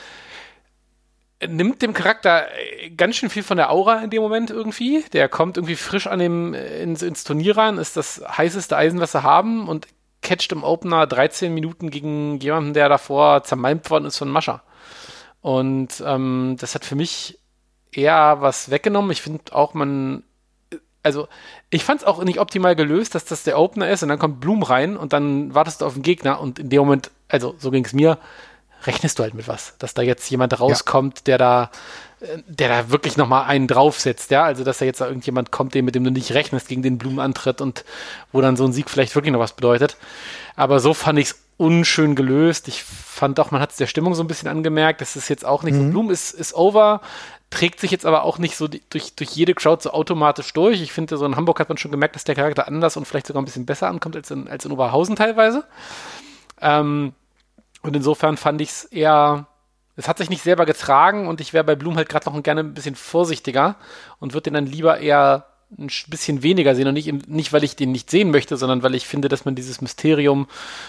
Nimmt dem Charakter ganz schön viel von der Aura in dem Moment irgendwie. Der kommt irgendwie frisch an dem ins, ins Turnier ran, ist das heißeste Eisen, was sie haben, und catcht im Opener dreizehn Minuten gegen jemanden, der davor zermalmt worden ist von Mascha. Und ähm, das hat für mich eher was weggenommen. Ich finde auch, man, also ich fand es auch nicht optimal gelöst, dass das der Opener ist und dann kommt Bloom rein und dann wartest du auf den Gegner und in dem Moment, also so ging es mir, rechnest du halt mit was, dass da jetzt jemand rauskommt, ja. der da der da wirklich nochmal einen draufsetzt, ja, also dass da jetzt da irgendjemand kommt, den, mit dem du nicht rechnest, gegen den Blumen antritt und wo dann so ein Sieg vielleicht wirklich noch was bedeutet. Aber so fand ich es unschön gelöst. Ich fand auch, man hat es der Stimmung so ein bisschen angemerkt, das ist jetzt auch nicht mhm. so, Blumen ist, ist over, trägt sich jetzt aber auch nicht so die, durch, durch jede Crowd so automatisch durch. Ich finde, so in Hamburg hat man schon gemerkt, dass der Charakter anders und vielleicht sogar ein bisschen besser ankommt als in, als in Oberhausen teilweise. Ähm, Und insofern fand ich es eher, es hat sich nicht selber getragen und ich wäre bei Bloom halt gerade noch gerne ein bisschen vorsichtiger und würde den dann lieber eher ein bisschen weniger sehen und nicht, nicht, weil ich den nicht sehen möchte, sondern weil ich finde, dass man dieses Mysterium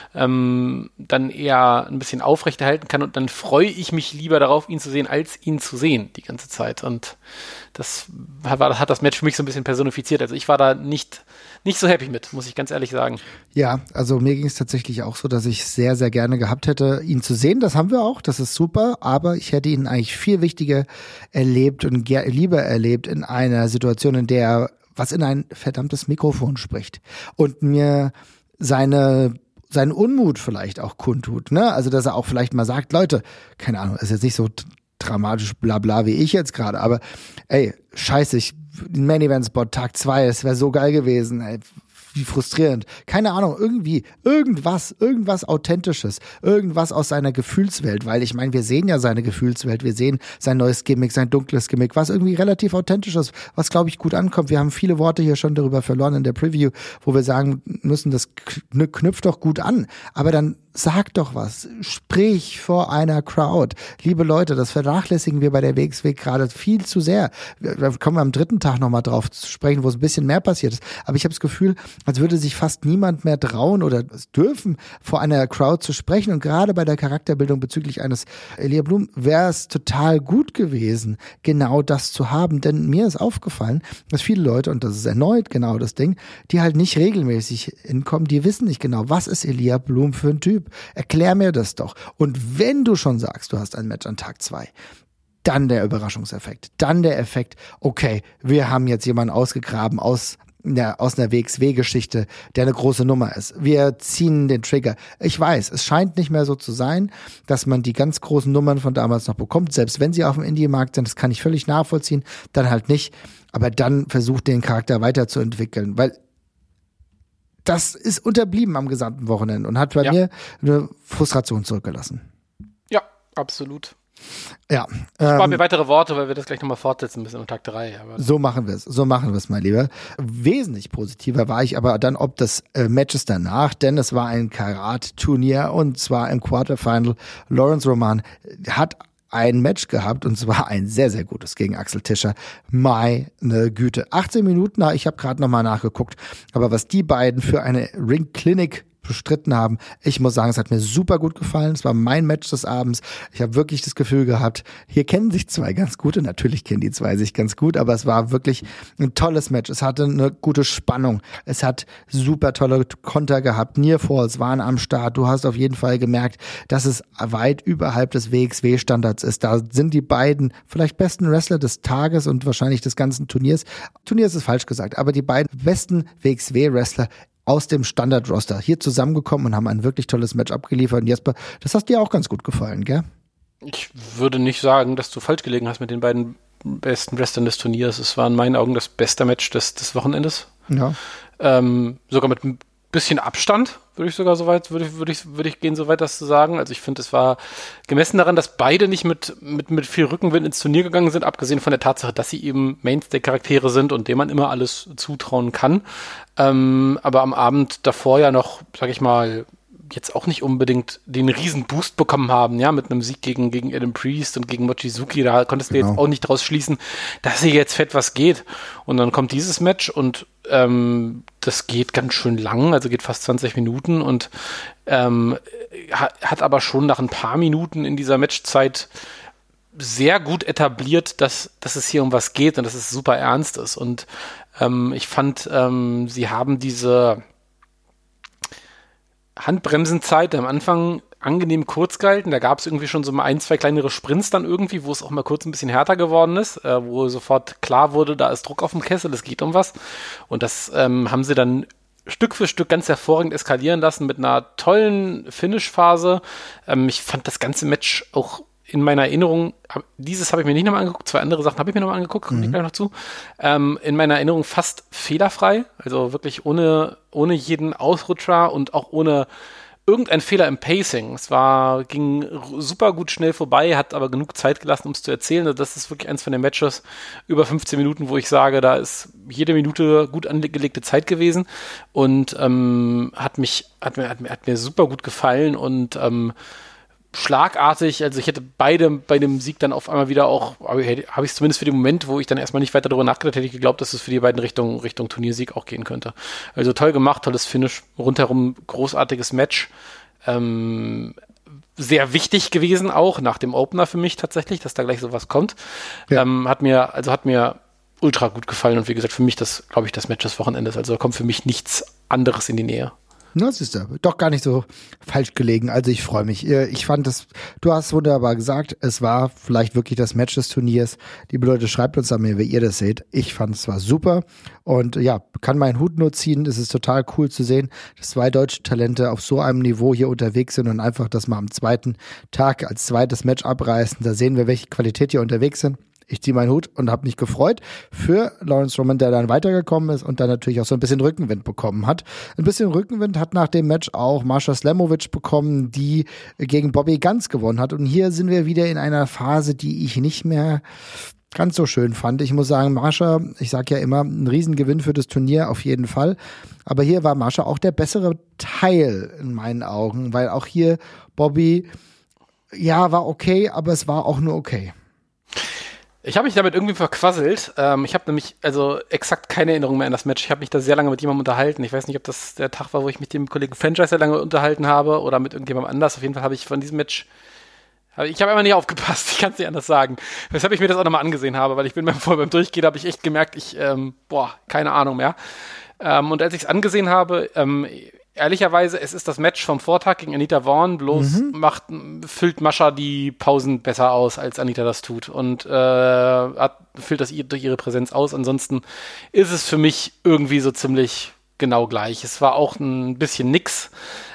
ähm, dann eher ein bisschen aufrechterhalten kann und dann freue ich mich lieber darauf, ihn zu sehen, als ihn zu sehen die ganze Zeit. Und das hat, hat das Match für mich so ein bisschen personifiziert. Also ich war da nicht, nicht so happy mit, muss ich ganz ehrlich sagen. Ja, also mir ging es tatsächlich auch so, dass ich sehr, sehr gerne gehabt hätte, ihn zu sehen. Das haben wir auch, das ist super, aber ich hätte ihn eigentlich viel wichtiger erlebt und ger- lieber erlebt in einer Situation, in der er was in ein verdammtes Mikrofon spricht und mir seine seinen Unmut vielleicht auch kundtut, ne? Also dass er auch vielleicht mal sagt, Leute, keine Ahnung, ist jetzt nicht so t- dramatisch blabla wie ich jetzt gerade, aber ey, scheiße, ich Main Event Spot Tag zwei, das wäre so geil gewesen, ey. Wie frustrierend. Keine Ahnung, irgendwie, irgendwas, irgendwas Authentisches, irgendwas aus seiner Gefühlswelt, weil ich meine, wir sehen ja seine Gefühlswelt, wir sehen sein neues Gimmick, sein dunkles Gimmick, was irgendwie relativ authentisch ist, was glaube ich gut ankommt. Wir haben viele Worte hier schon darüber verloren in der Preview, wo wir sagen müssen, das knüpft doch gut an, aber dann sag doch was, sprich vor einer Crowd. Liebe Leute, das vernachlässigen wir bei der W X W gerade viel zu sehr. Da kommen wir am dritten Tag nochmal drauf zu sprechen, wo es ein bisschen mehr passiert ist. Aber ich habe das Gefühl, als würde sich fast niemand mehr trauen oder es dürfen, vor einer Crowd zu sprechen. Und gerade bei der Charakterbildung bezüglich eines Elia Bloom wäre es total gut gewesen, genau das zu haben. Denn mir ist aufgefallen, dass viele Leute, und das ist erneut genau das Ding, die halt nicht regelmäßig hinkommen, die wissen nicht genau, was ist Elia Bloom für ein Typ. Erklär mir das doch. Und wenn du schon sagst, du hast ein Match an Tag zwei, dann der Überraschungseffekt. Dann der Effekt, okay, wir haben jetzt jemanden ausgegraben aus Ja, aus einer W X W-Geschichte, der eine große Nummer ist. Wir ziehen den Trigger. Ich weiß, es scheint nicht mehr so zu sein, dass man die ganz großen Nummern von damals noch bekommt, selbst wenn sie auf dem Indie-Markt sind, das kann ich völlig nachvollziehen, dann halt nicht, aber dann versucht den Charakter weiterzuentwickeln, weil das ist unterblieben am gesamten Wochenende und hat bei ja. mir eine Frustration zurückgelassen. Ja, absolut. Ja. Ich spare ähm, mir weitere Worte, weil wir das gleich nochmal fortsetzen müssen in Tag drei. Aber so machen wir es, so machen wir es, mein Lieber. Wesentlich positiver war ich aber dann ob des äh, Matches danach, denn es war ein Karat-Turnier und zwar im Quarterfinal. Lawrence Roman hat ein Match gehabt und zwar ein sehr, sehr gutes gegen Axel Tischer. Meine Güte. achtzehn Minuten, ich habe gerade nochmal nachgeguckt, aber was die beiden für eine Ring-Clinic bestritten haben. Ich muss sagen, es hat mir super gut gefallen. Es war mein Match des Abends. Ich habe wirklich das Gefühl gehabt, hier kennen sich zwei ganz gut und natürlich kennen die zwei sich ganz gut, aber es war wirklich ein tolles Match. Es hatte eine gute Spannung. Es hat super tolle Konter gehabt. Nearfalls waren am Start. Du hast auf jeden Fall gemerkt, dass es weit überhalb des W X W-Standards ist. Da sind die beiden vielleicht besten Wrestler des Tages und wahrscheinlich des ganzen Turniers. Turniers ist falsch gesagt, aber die beiden besten W X W-Wrestler aus dem Standard-Roster hier zusammengekommen und haben ein wirklich tolles Match abgeliefert. Und Jesper, das hat dir auch ganz gut gefallen, gell? Ich würde nicht sagen, dass du falsch gelegen hast mit den beiden besten Wrestlern des Turniers. Es war in meinen Augen das beste Match des, des Wochenendes. Ja. Ähm, sogar mit ein bisschen Abstand, würde ich sogar so weit, würde ich, würde ich, würde ich gehen, so weit das zu sagen. Also ich finde, es war gemessen daran, dass beide nicht mit, mit, mit viel Rückenwind ins Turnier gegangen sind, abgesehen von der Tatsache, dass sie eben Mainstay-Charaktere sind und denen man immer alles zutrauen kann. Ähm, aber am Abend davor ja noch, sag ich mal, jetzt auch nicht unbedingt den riesen Boost bekommen haben, ja, mit einem Sieg gegen, gegen Adam Priest und gegen Mochizuki, da konntest du genau. jetzt auch nicht draus schließen, dass hier jetzt fett was geht. Und dann kommt dieses Match und ähm, das geht ganz schön lang, also geht fast zwanzig Minuten und ähm, hat, hat aber schon nach ein paar Minuten in dieser Matchzeit sehr gut etabliert, dass, dass es hier um was geht und dass es super ernst ist. Und ähm, ich fand, ähm, sie haben diese Handbremsenzeit am Anfang angenehm kurz gehalten. Da gab es irgendwie schon so mal ein, zwei kleinere Sprints dann irgendwie, wo es auch mal kurz ein bisschen härter geworden ist, äh, wo sofort klar wurde, da ist Druck auf dem Kessel, es geht um was. Und das ähm, haben sie dann Stück für Stück ganz hervorragend eskalieren lassen mit einer tollen Finish-Phase. Ähm, ich fand das ganze Match auch in meiner Erinnerung, hab, dieses habe ich mir nicht nochmal angeguckt, zwei andere Sachen habe ich mir nochmal angeguckt, komme ich gleich noch zu, ähm, in meiner Erinnerung fast fehlerfrei, also wirklich ohne, ohne jeden Ausrutscher und auch ohne irgendein Fehler im Pacing. Es war, ging super gut schnell vorbei, hat aber genug Zeit gelassen, um es zu erzählen. Also das ist wirklich eins von den Matches über fünfzehn Minuten, wo ich sage, da ist jede Minute gut angelegte Zeit gewesen und ähm, hat mich, hat mir, hat mir, hat mir super gut gefallen und ähm, schlagartig, also ich hätte beide bei dem Sieg dann auf einmal wieder auch, habe ich es zumindest für den Moment, wo ich dann erstmal nicht weiter darüber nachgedacht hätte, ich geglaubt, dass es für die beiden Richtung, Richtung Turniersieg auch gehen könnte. Also toll gemacht, tolles Finish, rundherum großartiges Match. Ähm, sehr wichtig gewesen auch, nach dem Opener für mich tatsächlich, dass da gleich sowas kommt. Ja. Ähm, hat mir, also hat mir ultra gut gefallen und wie gesagt, für mich das, glaube ich, das Match des Wochenendes. Also da kommt für mich nichts anderes in die Nähe. Na, siehst du, doch gar nicht so falsch gelegen. Also ich freue mich. Ich fand das, du hast wunderbar gesagt, es war vielleicht wirklich das Match des Turniers. Liebe Leute, schreibt uns an mir, wie ihr das seht. Ich fand es war super und ja, kann meinen Hut nur ziehen. Es ist total cool zu sehen, dass zwei deutsche Talente auf so einem Niveau hier unterwegs sind und einfach das mal am zweiten Tag als zweites Match abreißen. Da sehen wir, welche Qualität hier unterwegs sind. Ich ziehe meinen Hut und habe mich gefreut für Lawrence Roman, der dann weitergekommen ist und dann natürlich auch so ein bisschen Rückenwind bekommen hat. Ein bisschen Rückenwind hat nach dem Match auch Marsha Slamovich bekommen, die gegen Bobby Guns gewonnen hat. Und hier sind wir wieder in einer Phase, die ich nicht mehr ganz so schön fand. Ich muss sagen, Marsha, ich sage ja immer, ein Riesengewinn für das Turnier auf jeden Fall. Aber hier war Marsha auch der bessere Teil in meinen Augen, weil auch hier Bobby, ja, war okay, aber es war auch nur okay. Ich habe mich damit irgendwie verquasselt. Ähm, ich habe nämlich also exakt keine Erinnerung mehr an das Match. Ich habe mich da sehr lange mit jemandem unterhalten. Ich weiß nicht, ob das der Tag war, wo ich mich mit dem Kollegen Franchise sehr lange unterhalten habe oder mit irgendjemandem anders. Auf jeden Fall habe ich von diesem Match, hab, ich habe einfach nicht aufgepasst. Ich kann es nicht anders sagen. Weshalb ich mir das auch nochmal angesehen habe, weil ich bin beim, beim Durchgehen, habe ich echt gemerkt, ich, ähm, boah, keine Ahnung mehr. Ähm, und als ich es angesehen habe, ähm, ehrlicherweise, es ist das Match vom Vortag gegen Anita Vaughn, bloß mhm. macht, füllt Mascha die Pausen besser aus, als Anita das tut und äh, hat, füllt das durch ihre Präsenz aus. Ansonsten ist es für mich irgendwie so ziemlich genau gleich. Es war auch ein bisschen nix.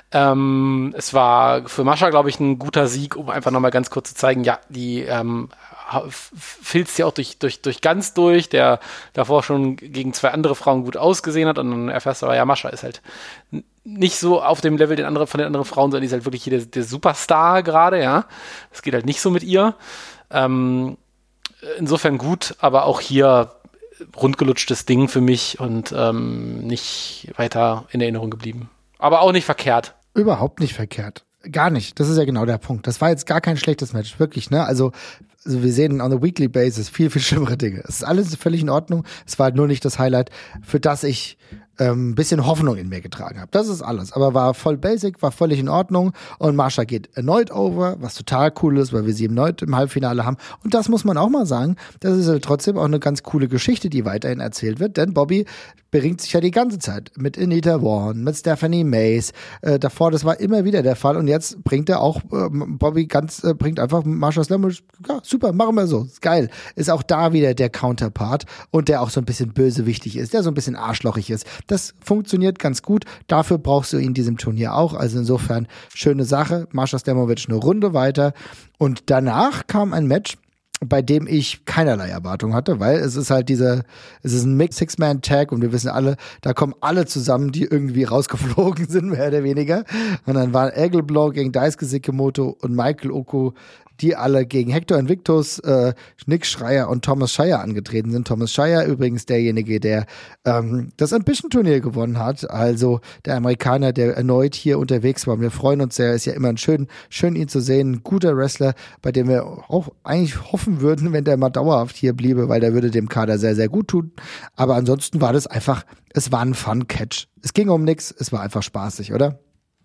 Ähm, es war für Mascha, glaube ich, ein guter Sieg, um einfach nochmal ganz kurz zu zeigen, ja, die ähm, filzt ja auch durch, durch, durch ganz durch, der davor schon gegen zwei andere Frauen gut ausgesehen hat und dann erfährst du aber, ja, Mascha ist halt nicht so auf dem Level den andere, von den anderen Frauen, sondern die ist halt wirklich hier der, der Superstar gerade, ja. Das geht halt nicht so mit ihr. Ähm, insofern gut, aber auch hier rundgelutschtes Ding für mich und ähm, nicht weiter in Erinnerung geblieben. Aber auch nicht verkehrt. Überhaupt nicht verkehrt. Gar nicht. Das ist ja genau der Punkt. Das war jetzt gar kein schlechtes Match, wirklich, ne? Also, also wir sehen on a weekly basis viel, viel schlimmere Dinge. Es ist alles völlig in Ordnung. Es war halt nur nicht das Highlight, für das ich ein ähm, bisschen Hoffnung in mir getragen habe. Das ist alles. Aber war voll basic, war völlig in Ordnung. Und Mascha geht erneut over, was total cool ist, weil wir sie erneut im Halbfinale haben. Und das muss man auch mal sagen. Das ist halt trotzdem auch eine ganz coole Geschichte, die weiterhin erzählt wird. Denn Bobby beringt sich ja die ganze Zeit mit Anita Vaughn, mit Stephanie Mays. Äh, davor, das war immer wieder der Fall. Und jetzt bringt er auch, äh, Bobby ganz, äh, bringt einfach Marsha Slamovich. Ja, super, machen wir so. Ist geil. Ist auch da wieder der Counterpart. Und der auch so ein bisschen bösewichtig ist, der so ein bisschen arschlochig ist. Das funktioniert ganz gut. Dafür brauchst du ihn in diesem Turnier auch. Also insofern schöne Sache. Marsha Slamovich eine Runde weiter. Und danach kam ein Match, bei dem ich keinerlei Erwartung hatte, weil es ist halt dieser, es ist ein Mix-Six-Man-Tag und wir wissen alle, da kommen alle zusammen, die irgendwie rausgeflogen sind, mehr oder weniger. Und dann waren Egelblau gegen Daisuke Sekimoto und Michael Oko, die alle gegen Hector Invictus, äh, Nick Schreier und Thomas Shire angetreten sind. Thomas Shire übrigens derjenige, der ähm, das Ambition-Turnier gewonnen hat. Also der Amerikaner, der erneut hier unterwegs war. Und wir freuen uns sehr. Ist ja immer schön, schön ihn zu sehen. Ein guter Wrestler, bei dem wir auch eigentlich hoffen würden, wenn der mal dauerhaft hier bliebe, weil der würde dem Kader sehr, sehr gut tun. Aber ansonsten war das einfach, es war ein Fun-Catch. Es ging um nichts, es war einfach spaßig, oder?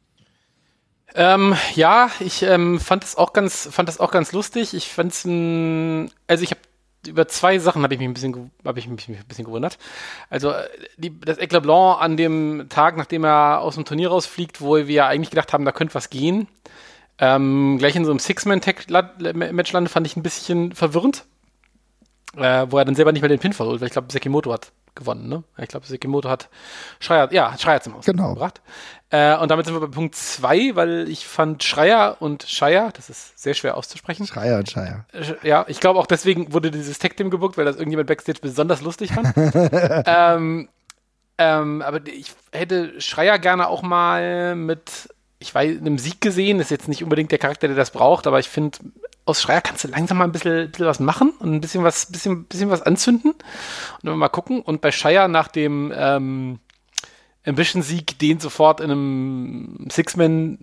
Ähm, ja, ich ähm, fand das auch ganz, fand das auch ganz lustig. Ich fand's, mh, also ich habe über zwei Sachen habe ich mich ein bisschen, habe ich mich ein bisschen gewundert. Also die, das Eclat Blanc an dem Tag, nachdem er aus dem Turnier rausfliegt, wo wir ja eigentlich gedacht haben, da könnte was gehen, ähm, gleich in so einem Six-Man-Tag-Match landet, fand ich ein bisschen verwirrend, äh, wo er dann selber nicht mehr den Pin verholt, weil ich glaube, Sekimoto hat gewonnen, ne? Ich glaube, Sekimoto hat Schreier, ja, Schreier zum Ausgang genau. gebracht. Äh, und damit sind wir bei Punkt zwei, weil ich fand Schreier und Shire, das ist sehr schwer auszusprechen. Schreier und Shire. Äh, ja, ich glaube auch deswegen wurde dieses Tag-Team gebuckt, weil das irgendjemand Backstage besonders lustig fand. ähm, ähm, aber ich hätte Schreier gerne auch mal mit, ich weiß, einem Sieg gesehen, ist jetzt nicht unbedingt der Charakter, der das braucht, aber ich finde, aus Schreier kannst du langsam mal ein bisschen, bisschen was machen und ein bisschen was, bisschen, bisschen was anzünden und mal gucken. Und bei Shire nach dem ähm, Ambition-Sieg den sofort in einem Six-Man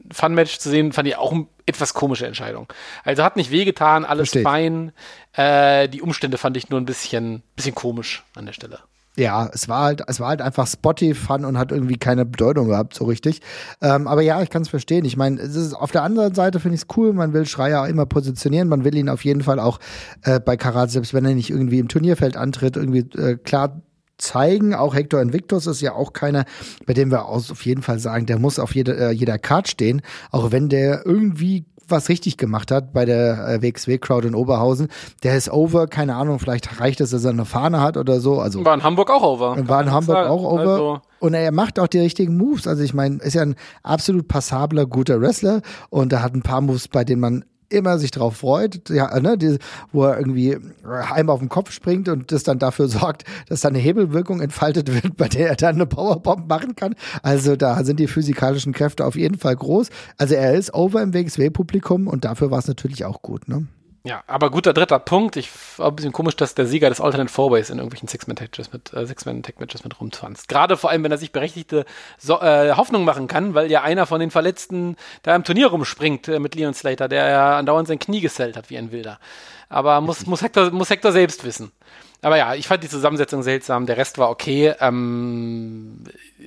Fun-Match zu sehen, fand ich auch eine etwas komische Entscheidung. Also hat nicht wehgetan, alles Verstehe. fein. Äh, die Umstände fand ich nur ein bisschen, bisschen komisch an der Stelle. Ja, es war halt, es war halt einfach spotty, fun und hat irgendwie keine Bedeutung gehabt, so richtig. Ähm, aber ja, ich kann es verstehen. Ich meine, es ist auf der anderen Seite finde ich es cool. Man will Schreier immer positionieren. Man will ihn auf jeden Fall auch äh, bei Karat, selbst wenn er nicht irgendwie im Turnierfeld antritt, irgendwie äh, klar zeigen. Auch Hector Invictus ist ja auch keiner, bei dem wir aus, auf jeden Fall sagen, der muss auf jede, äh, jeder Card stehen, auch wenn der irgendwie was richtig gemacht hat bei der äh, W X W-Crowd in Oberhausen. Der ist over, keine Ahnung, vielleicht reicht es, dass er eine Fahne hat oder so. Also war in Hamburg auch over. War in Hamburg sagen. auch over. Also und er macht auch die richtigen Moves. Also ich meine, ist ja ein absolut passabler, guter Wrestler und er hat ein paar Moves, bei denen man immer sich drauf freut, ja, ne, die, wo er irgendwie einmal auf den Kopf springt und das dann dafür sorgt, dass da eine Hebelwirkung entfaltet wird, bei der er dann eine Powerbomb machen kann. Also da sind die physikalischen Kräfte auf jeden Fall groß. Also er ist over im W X W-Publikum und dafür war es natürlich auch gut, ne? Ja, aber guter dritter Punkt. Ich war ein bisschen komisch, dass der Sieger des Alternate Fourways in irgendwelchen Six-Man-Matches mit äh, Six-Man-Tag-Matches mit rumtanzt. Gerade vor allem, wenn er sich berechtigte so äh, Hoffnung machen kann, weil ja einer von den Verletzten da im Turnier rumspringt äh, mit Leon Slater, der ja andauernd sein Knie gesellt hat wie ein Wilder. Aber muss, muss, Hector, muss Hector selbst wissen. Aber ja, ich fand die Zusammensetzung seltsam. Der Rest war okay. Ähm,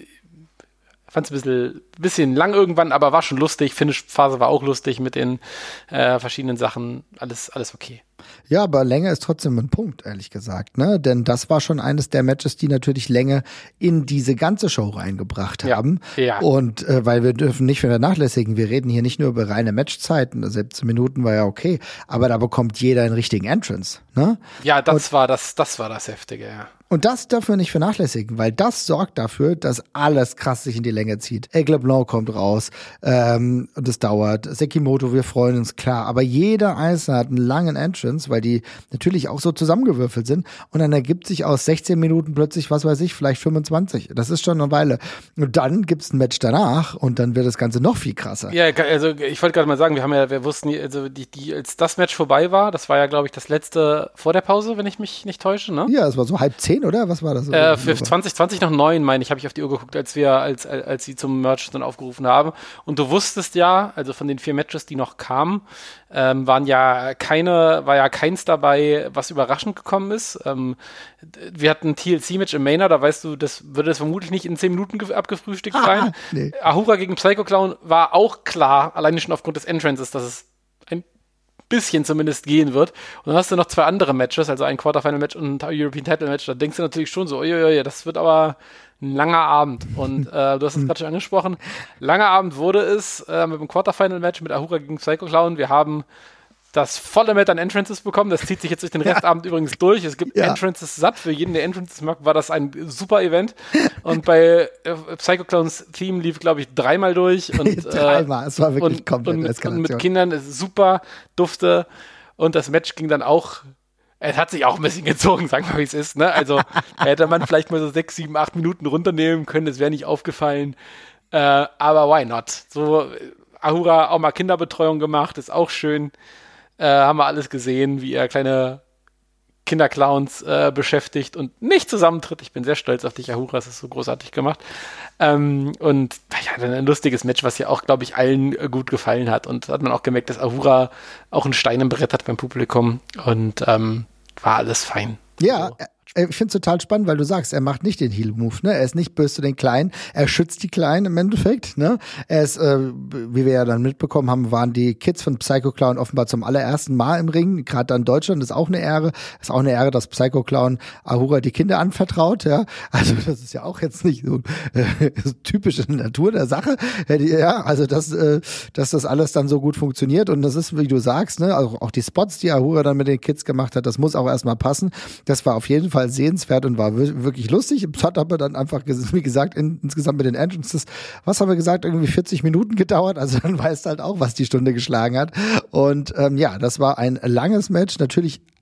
fand es ein bisschen, bisschen lang irgendwann, aber war schon lustig. Finish-Phase war auch lustig mit den äh, verschiedenen Sachen. Alles, alles okay. Ja, aber Länge ist trotzdem ein Punkt, ehrlich gesagt, ne? Denn das war schon eines der Matches, die natürlich Länge in diese ganze Show reingebracht haben. Ja, ja. Und äh, weil wir dürfen nicht vernachlässigen, wir reden hier nicht nur über reine Matchzeiten, siebzehn Minuten war ja okay, aber da bekommt jeder einen richtigen Entrance, ne? Ja, das Und war das, das war das Heftige, ja. Und das dürfen wir nicht vernachlässigen, weil das sorgt dafür, dass alles krass sich in die Länge zieht. Aigle Blanc kommt raus ähm, und es dauert. Sekimoto, wir freuen uns, klar. Aber jeder Einzelne hat einen langen Entrance, weil die natürlich auch so zusammengewürfelt sind. Und dann ergibt sich aus sechzehn Minuten plötzlich, was weiß ich, vielleicht fünfundzwanzig. Das ist schon eine Weile. Und dann gibt's ein Match danach und dann wird das Ganze noch viel krasser. Ja, also ich wollte gerade mal sagen, wir haben ja, wir wussten, also die, die, als das Match vorbei war, das war ja, glaube ich, das letzte vor der Pause, wenn ich mich nicht täusche, ne? Ja, es war so halb zehn, oder? Was war das? Äh, für zwanzig zwanzig noch neun, meine ich, habe ich auf die Uhr geguckt, als wir, als, als, als sie zum Merch dann aufgerufen haben. Und du wusstest ja, also von den vier Matches, die noch kamen, ähm, waren ja keine, war ja keins dabei, was überraschend gekommen ist. Ähm, wir hatten ein T L C-Match im Mainer, da weißt du, das würde das vermutlich nicht in zehn Minuten ge- abgefrühstückt sein. Nee. Ahura gegen Psycho Clown war auch klar, alleine schon aufgrund des Entrances, dass es ein bisschen zumindest gehen wird. Und dann hast du noch zwei andere Matches, also ein Quarterfinal-Match und ein European Title-Match. Da denkst du natürlich schon so, uiuiui, das wird aber ein langer Abend. Und äh, du hast es gerade schon angesprochen. Langer Abend wurde es äh, mit dem Quarterfinal-Match mit Ahura gegen Psycho Clown. Wir haben das volle Met an Entrances bekommen. Das zieht sich jetzt durch den Restabend ja. übrigens durch. Es gibt ja. Entrances satt. Für jeden, der Entrances mag, war das ein super Event. Und bei äh, Psycho Clowns Theme lief, glaube ich, dreimal durch. Und, dreimal. Äh, es war wirklich und, komplett und, Eskalation. Und mit Kindern ist super, dufte. Und das Match ging dann auch, es hat sich auch ein bisschen gezogen, sagen wir mal, wie es ist. Ne? Also da hätte man vielleicht mal so sechs, sieben, acht Minuten runternehmen können. Das wäre nicht aufgefallen. Äh, aber why not? So, Ahura auch mal Kinderbetreuung gemacht, ist auch schön. Äh, haben wir alles gesehen, wie er kleine Kinderclowns äh, beschäftigt und nicht zusammentritt. Ich bin sehr stolz auf dich, Ahura, das ist so großartig gemacht. Ähm, und ja, ein lustiges Match, was ja auch, glaube ich, allen äh, gut gefallen hat. Und da hat man auch gemerkt, dass Ahura auch einen Stein im Brett hat beim Publikum. Und ähm, war alles fein. Ja, so. Ich finde es total spannend, weil du sagst, er macht nicht den Heel-Move, ne? Er ist nicht böse zu den Kleinen, er schützt die Kleinen im Endeffekt, ne? Er ist, äh, wie wir ja dann mitbekommen haben, waren die Kids von Psycho Clown offenbar zum allerersten Mal im Ring, gerade dann in Deutschland, das ist auch eine Ehre, ist auch eine Ehre, dass Psycho Clown Ahura die Kinder anvertraut, ja? Also das ist ja auch jetzt nicht so äh, typische Natur der Sache, ja? Also dass, äh, dass das alles dann so gut funktioniert und das ist, wie du sagst, ne? Also auch die Spots, die Ahura dann mit den Kids gemacht hat, das muss auch erstmal passen. Das war auf jeden Fall sehenswert und war wirklich lustig. Es hat aber dann einfach, wie gesagt, in, insgesamt mit den Entrances, was haben wir gesagt, irgendwie vierzig Minuten gedauert. Also dann weißt du halt auch, was die Stunde geschlagen hat. Und ähm, ja, das war ein langes Match. Natürlich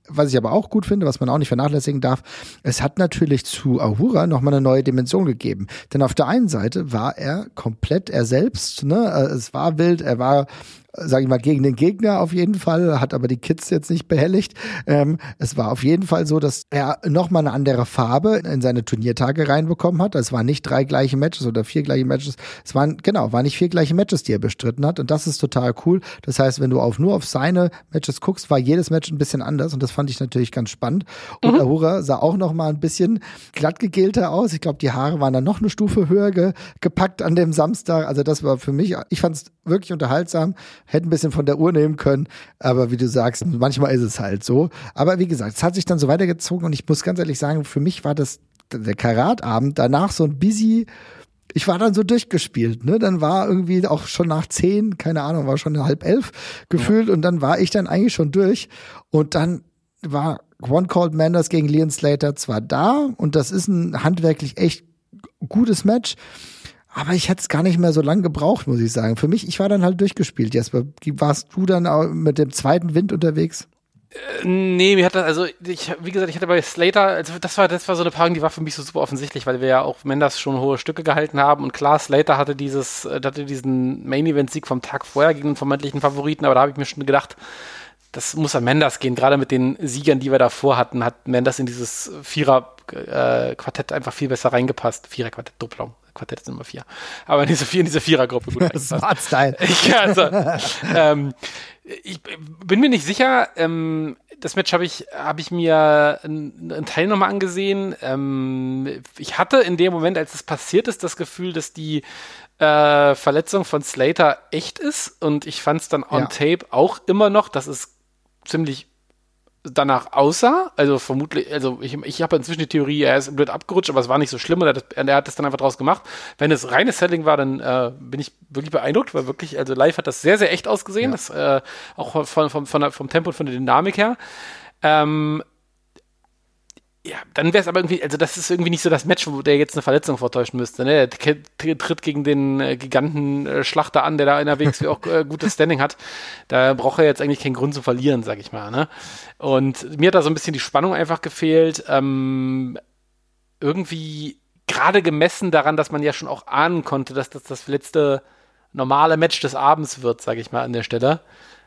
Was ich aber auch gut finde, was man auch nicht vernachlässigen darf, es hat natürlich zu Ahura nochmal eine neue Dimension gegeben. Denn auf der einen Seite war er komplett er selbst, ne? Es war wild, er war, sage ich mal, gegen den Gegner auf jeden Fall, hat aber die Kids jetzt nicht behelligt. Ähm, es war auf jeden Fall so, dass er nochmal eine andere Farbe in seine Turniertage reinbekommen hat. Es waren nicht drei gleiche Matches oder vier gleiche Matches. Es waren, genau, waren nicht vier gleiche Matches, die er bestritten hat. Und das ist total cool. Das heißt, wenn du auf nur auf seine Matches guckst, war jedes Match ein bisschen anders. Und das fand ich natürlich ganz spannend. Und mhm. Ahura sah auch nochmal ein bisschen glatt gegelter aus. Ich glaube, die Haare waren dann noch eine Stufe höher ge- gepackt an dem Samstag. Also das war für mich, ich fand es wirklich unterhaltsam. Hätte ein bisschen von der Uhr nehmen können, aber wie du sagst, manchmal ist es halt so. Aber wie gesagt, es hat sich dann so weitergezogen und ich muss ganz ehrlich sagen, für mich war das der Karatabend danach so ein busy, ich war dann so durchgespielt, ne? Dann war irgendwie auch schon nach zehn, keine Ahnung, war schon halb elf gefühlt ja. Und dann war ich dann eigentlich schon durch und dann war One Called Manders gegen Leon Slater zwar da und das ist ein handwerklich echt gutes Match, aber ich hätte es gar nicht mehr so lange gebraucht, muss ich sagen. Für mich, ich war dann halt durchgespielt. Jesper, warst du dann auch mit dem zweiten Wind unterwegs? Äh, nee, mir hat das, also ich, wie gesagt, ich hatte bei Slater, also das war, das war so eine Paarung, die war für mich so super offensichtlich, weil wir ja auch Manders schon hohe Stücke gehalten haben und klar, Slater hatte dieses, hatte diesen Main-Event-Sieg vom Tag vorher gegen den vermeintlichen Favoriten, aber da habe ich mir schon gedacht, das muss an Manders gehen. Gerade mit den Siegern, die wir davor hatten, hat Manders in dieses Vierer-Quartett einfach viel besser reingepasst. Vierer-Quartett, Doppelung. Quartett sind immer vier. Aber in diese, vier, in diese Vierergruppe gut reingepasst. Smart-Style. Ja, also, ähm, ich bin mir nicht sicher. Ähm, das Match habe ich, hab ich mir einen Teil nochmal angesehen. Ähm, ich hatte in dem Moment, als es passiert ist, das Gefühl, dass die äh, Verletzung von Slater echt ist. Und ich fand es dann on ja. Tape auch immer noch, dass es ziemlich danach aussah, also vermutlich, also ich, ich habe inzwischen die Theorie, er ist blöd abgerutscht, aber es war nicht so schlimm und er hat, das, er hat das dann einfach draus gemacht. Wenn es reines Selling war, dann äh, bin ich wirklich beeindruckt, weil wirklich, also live hat das sehr, sehr echt ausgesehen, ja. das, äh, auch von, von, von der, vom Tempo und von der Dynamik her. Ähm, ja, dann wäre es aber irgendwie, also das ist irgendwie nicht so das Match, wo der jetzt eine Verletzung vortäuschen müsste. Ne? Der tritt gegen den äh, Giganten-Schlachter an, der da in der W X W auch äh, gutes Standing hat. Da braucht er jetzt eigentlich keinen Grund zu verlieren, sag ich mal. Ne? Und mir hat da so ein bisschen die Spannung einfach gefehlt. Ähm, irgendwie gerade gemessen daran, dass man ja schon auch ahnen konnte, dass das das letzte normale Match des Abends wird, sag ich mal an der Stelle,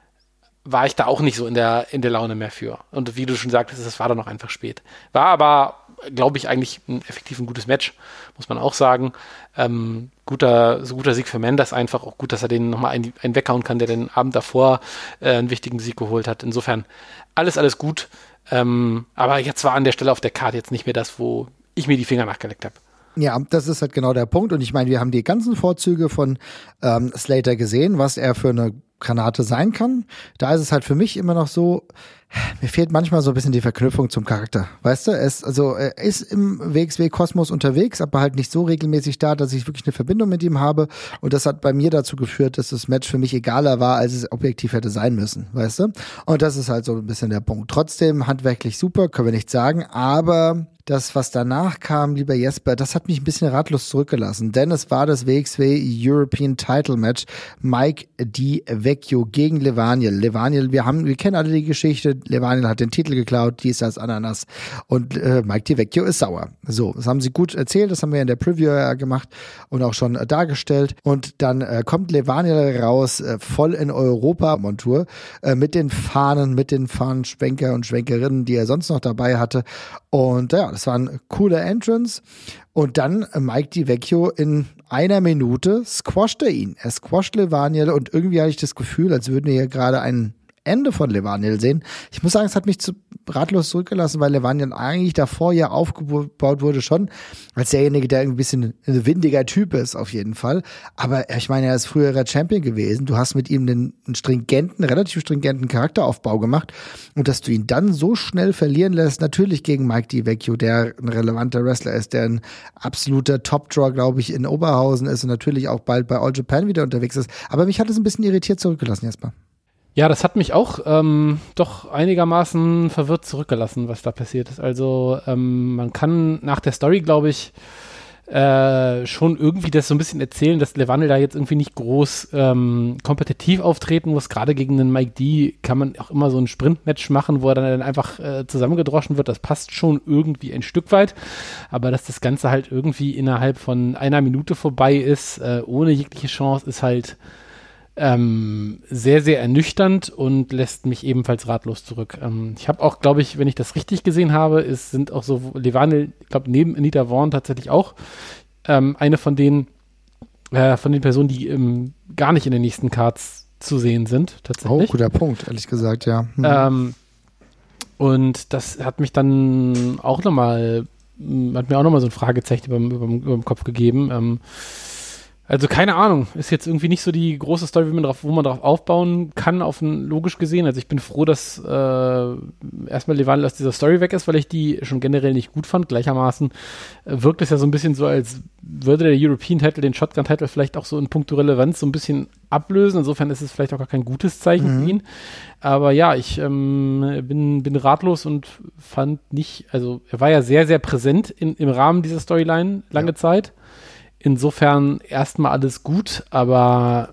war ich da auch nicht so in der, in der Laune mehr für. Und wie du schon sagtest, es war dann noch einfach spät. War aber, glaube ich, eigentlich ein effektiv ein gutes Match, muss man auch sagen. Ähm, guter, so guter Sieg für Manders einfach. Auch gut, dass er den nochmal einen, einen weghauen kann, der den Abend davor äh, einen wichtigen Sieg geholt hat. Insofern alles, alles gut. Ähm, aber jetzt war an der Stelle auf der Karte jetzt nicht mehr das, wo ich mir die Finger nachgeleckt habe. Ja, das ist halt genau der Punkt. Und ich meine, wir haben die ganzen Vorzüge von ähm, Slater gesehen, was er für eine Granate sein kann. Da ist es halt für mich immer noch so, mir fehlt manchmal so ein bisschen die Verknüpfung zum Charakter. Weißt du, er ist, also, er ist im W X W-Kosmos unterwegs, aber halt nicht so regelmäßig da, dass ich wirklich eine Verbindung mit ihm habe. Und das hat bei mir dazu geführt, dass das Match für mich egaler war, als es objektiv hätte sein müssen. Weißt du? Und das ist halt so ein bisschen der Punkt. Trotzdem handwerklich super, können wir nicht sagen, aber das, was danach kam, lieber Jesper, das hat mich ein bisschen ratlos zurückgelassen, denn es war das W X W European Title Match. Mike DiVecchio gegen Levaniel. Levaniel, wir haben, wir kennen alle die Geschichte. Levaniel hat den Titel geklaut, dies, das, Ananas. Und äh, Mike DiVecchio ist sauer. So, das haben sie gut erzählt, das haben wir in der Preview ja gemacht und auch schon äh, dargestellt. Und dann äh, kommt Levaniel raus, äh, voll in Europa-Montur, äh, mit den Fahnen, mit den Fahnenschwenker und Schwenkerinnen, die er sonst noch dabei hatte. Und ja, das war ein cooler Entrance. Und dann Mike DiVecchio in einer Minute squasht er ihn. Er squasht Levaniel und irgendwie hatte ich das Gefühl, als würden wir hier gerade ein Ende von Levaniel sehen. Ich muss sagen, es hat mich zu ratlos zurückgelassen, weil Levaniel eigentlich davor ja aufgebaut wurde schon als derjenige, der ein bisschen ein windiger Typ ist, auf jeden Fall. Aber ich meine, er ist früherer Champion gewesen. Du hast mit ihm einen, einen stringenten, relativ stringenten Charakteraufbau gemacht und dass du ihn dann so schnell verlieren lässt, natürlich gegen Mike DiVecchio, der ein relevanter Wrestler ist, der ein absoluter Top-Draw, glaube ich, in Oberhausen ist und natürlich auch bald bei All Japan wieder unterwegs ist. Aber mich hat es ein bisschen irritiert zurückgelassen, Jesper. Ja, das hat mich auch ähm, doch einigermaßen verwirrt zurückgelassen, was da passiert ist. Also ähm, man kann nach der Story, glaube ich, äh, schon irgendwie das so ein bisschen erzählen, dass Levaniel da jetzt irgendwie nicht groß ähm, kompetitiv auftreten muss. Gerade gegen den Mike D kann man auch immer so ein Sprintmatch machen, wo er dann, dann einfach äh, zusammengedroschen wird. Das passt schon irgendwie ein Stück weit. Aber dass das Ganze halt irgendwie innerhalb von einer Minute vorbei ist, äh, ohne jegliche Chance, ist halt ähm, sehr, sehr ernüchternd und lässt mich ebenfalls ratlos zurück. Ähm, ich habe auch, glaube ich, wenn ich das richtig gesehen habe, es sind auch so Levaniel, ich glaube, neben Anita Vaughn tatsächlich auch ähm, eine von den äh, von den Personen, die ähm, gar nicht in den nächsten Cards zu sehen sind, tatsächlich. Oh, guter Punkt, ehrlich gesagt, ja. Mhm. Ähm, und das hat mich dann auch nochmal, hat mir auch nochmal so ein Fragezeichen über, über, über den Kopf gegeben. Ähm, Also keine Ahnung, ist jetzt irgendwie nicht so die große Story, wie man drauf, wo man drauf aufbauen kann, auf ein, logisch gesehen. Also ich bin froh, dass äh, erstmal Levaniel aus dieser Story weg ist, weil ich die schon generell nicht gut fand. Gleichermaßen äh, wirkt es ja so ein bisschen so, als würde der European Title den Shotgun Title vielleicht auch so in puncto Relevanz so ein bisschen ablösen. Insofern ist es vielleicht auch gar kein gutes Zeichen Mhm. für ihn. Aber ja, ich ähm, bin, bin ratlos und fand nicht, also er war ja sehr, sehr präsent in, im Rahmen dieser Storyline lange Ja. Zeit. Insofern erstmal alles gut, aber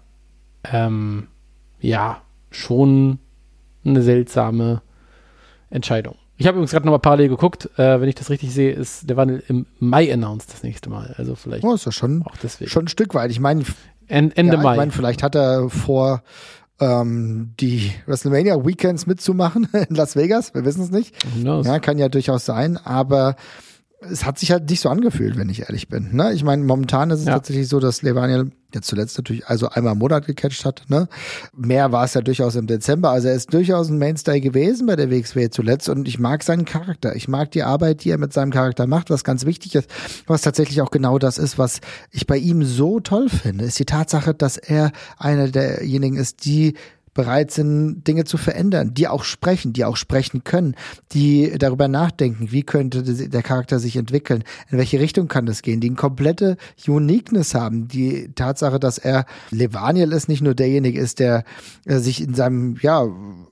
ähm, ja, schon eine seltsame Entscheidung. Ich habe übrigens gerade nochmal parallel geguckt, äh, wenn ich das richtig sehe, ist der Wandel im Mai announced das nächste Mal. Also vielleicht Oh, ist ja schon, auch deswegen. schon ein Stück weit. Ich meine, En- Ende ja, Mai. ich meine, vielleicht hat er vor, ähm, die WrestleMania Weekends mitzumachen in Las Vegas. Wir wissen es nicht. Who knows? Ja, kann ja durchaus sein, aber es hat sich halt nicht so angefühlt, wenn ich ehrlich bin. Ne? Ich meine, momentan ist es Ja. tatsächlich so, dass Levaniel jetzt zuletzt natürlich also einmal im Monat gecatcht hat. Ne? Mehr war es ja durchaus im Dezember. Also er ist durchaus ein Mainstay gewesen bei der W X W zuletzt und ich mag seinen Charakter. Ich mag die Arbeit, die er mit seinem Charakter macht, was ganz wichtig ist, was tatsächlich auch genau das ist, was ich bei ihm so toll finde, ist die Tatsache, dass er einer derjenigen ist, die bereit sind, Dinge zu verändern, die auch sprechen, die auch sprechen können, die darüber nachdenken, wie könnte der Charakter sich entwickeln, in welche Richtung kann das gehen, die eine komplette Uniqueness haben, die Tatsache, dass er Levaniel ist, nicht nur derjenige ist, der äh, sich in seinem, ja,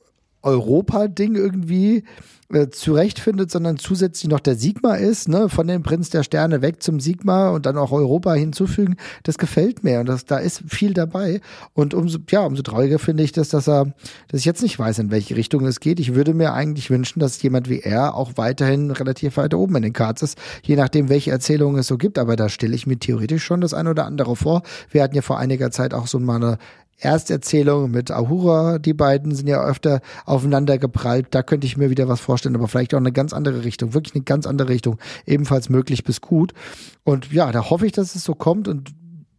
Europa-Ding irgendwie äh, zurechtfindet, sondern zusätzlich noch der Sigma ist, ne, von dem Prinz der Sterne weg zum Sigma und dann auch Europa hinzufügen, das gefällt mir und das, da ist viel dabei und umso, ja, umso trauriger finde ich das, dass er, dass ich jetzt nicht weiß, in welche Richtung es geht. Ich würde mir eigentlich wünschen, dass jemand wie er auch weiterhin relativ weit oben in den Cards ist, je nachdem, welche Erzählungen es so gibt, aber da stelle ich mir theoretisch schon das ein oder andere vor. Wir hatten ja vor einiger Zeit auch so mal eine Ersterzählung mit Ahura, die beiden sind ja öfter aufeinander geprallt, da könnte ich mir wieder was vorstellen, aber vielleicht auch eine ganz andere Richtung, wirklich eine ganz andere Richtung, ebenfalls möglich bis gut und ja, da hoffe ich, dass es so kommt und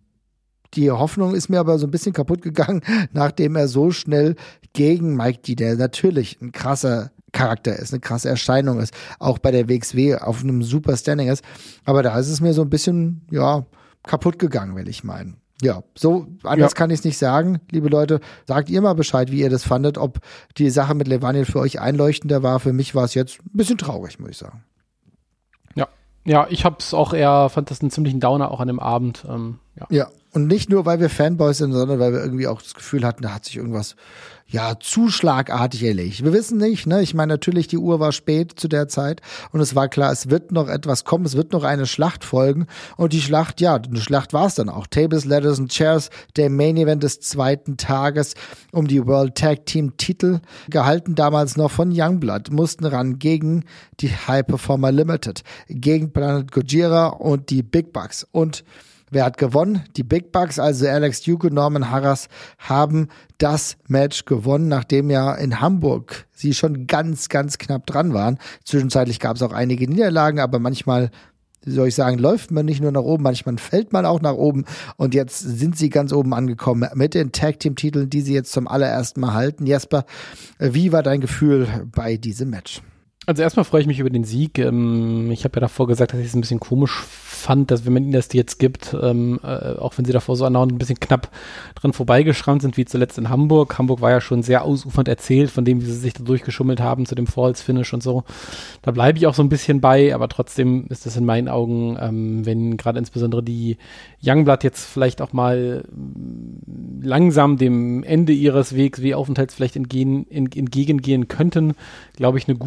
die Hoffnung ist mir aber so ein bisschen kaputt gegangen, nachdem er so schnell gegen Mike D, der natürlich ein krasser Charakter ist, eine krasse Erscheinung ist, auch bei der W X W auf einem super Standing ist, aber da ist es mir so ein bisschen, ja, kaputt gegangen, will ich meinen. Ja, so anders Ja. kann ich es nicht sagen. Liebe Leute, sagt ihr mal Bescheid, wie ihr das fandet, ob die Sache mit Levaniel für euch einleuchtender war. Für mich war es jetzt ein bisschen traurig, muss ich sagen. Ja, ja, ich hab's auch eher, fand das einen ziemlichen Downer auch an dem Abend. Ähm, ja. Ja, und nicht nur, weil wir Fanboys sind, sondern weil wir irgendwie auch das Gefühl hatten, da hat sich irgendwas, ja, zu schlagartig erlegt. Wir wissen nicht, ne? Ich meine, natürlich, die Uhr war spät zu der Zeit und es war klar, es wird noch etwas kommen, es wird noch eine Schlacht folgen und die Schlacht, ja, eine Schlacht war es dann auch. Tables, Ladders und Chairs, der Main Event des zweiten Tages um die World Tag Team Titel, gehalten damals noch von Youngblood, mussten ran gegen die High Performer Limited, gegen Planet Gojira und die Big Bucks und wer hat gewonnen? Die Big Bucks, also Alex Duke und Norman Harras, haben das Match gewonnen, nachdem ja in Hamburg sie schon ganz, ganz knapp dran waren. Zwischenzeitlich gab es auch einige Niederlagen, aber manchmal, wie soll ich sagen, läuft man nicht nur nach oben, manchmal fällt man auch nach oben. Und jetzt sind sie ganz oben angekommen mit den Tag-Team-Titeln, die sie jetzt zum allerersten Mal halten. Jesper, wie war dein Gefühl bei diesem Match? Also erstmal freue ich mich über den Sieg. Ähm, ich habe ja davor gesagt, dass ich es ein bisschen komisch fand, dass wenn man ihnen das jetzt gibt, ähm, äh, auch wenn sie davor so andauernd ein bisschen knapp dran vorbeigeschrammt sind, wie zuletzt in Hamburg. Hamburg war ja schon sehr ausufernd erzählt, von dem, wie sie sich da durchgeschummelt haben zu dem Falls-Finish und so. Da bleibe ich auch so ein bisschen bei, aber trotzdem ist das in meinen Augen, ähm, wenn gerade insbesondere die Youngblood jetzt vielleicht auch mal ähm, langsam dem Ende ihres Wegs, wie Aufenthalts vielleicht entgehen, in, entgegengehen könnten, glaube ich, eine gute Wahl.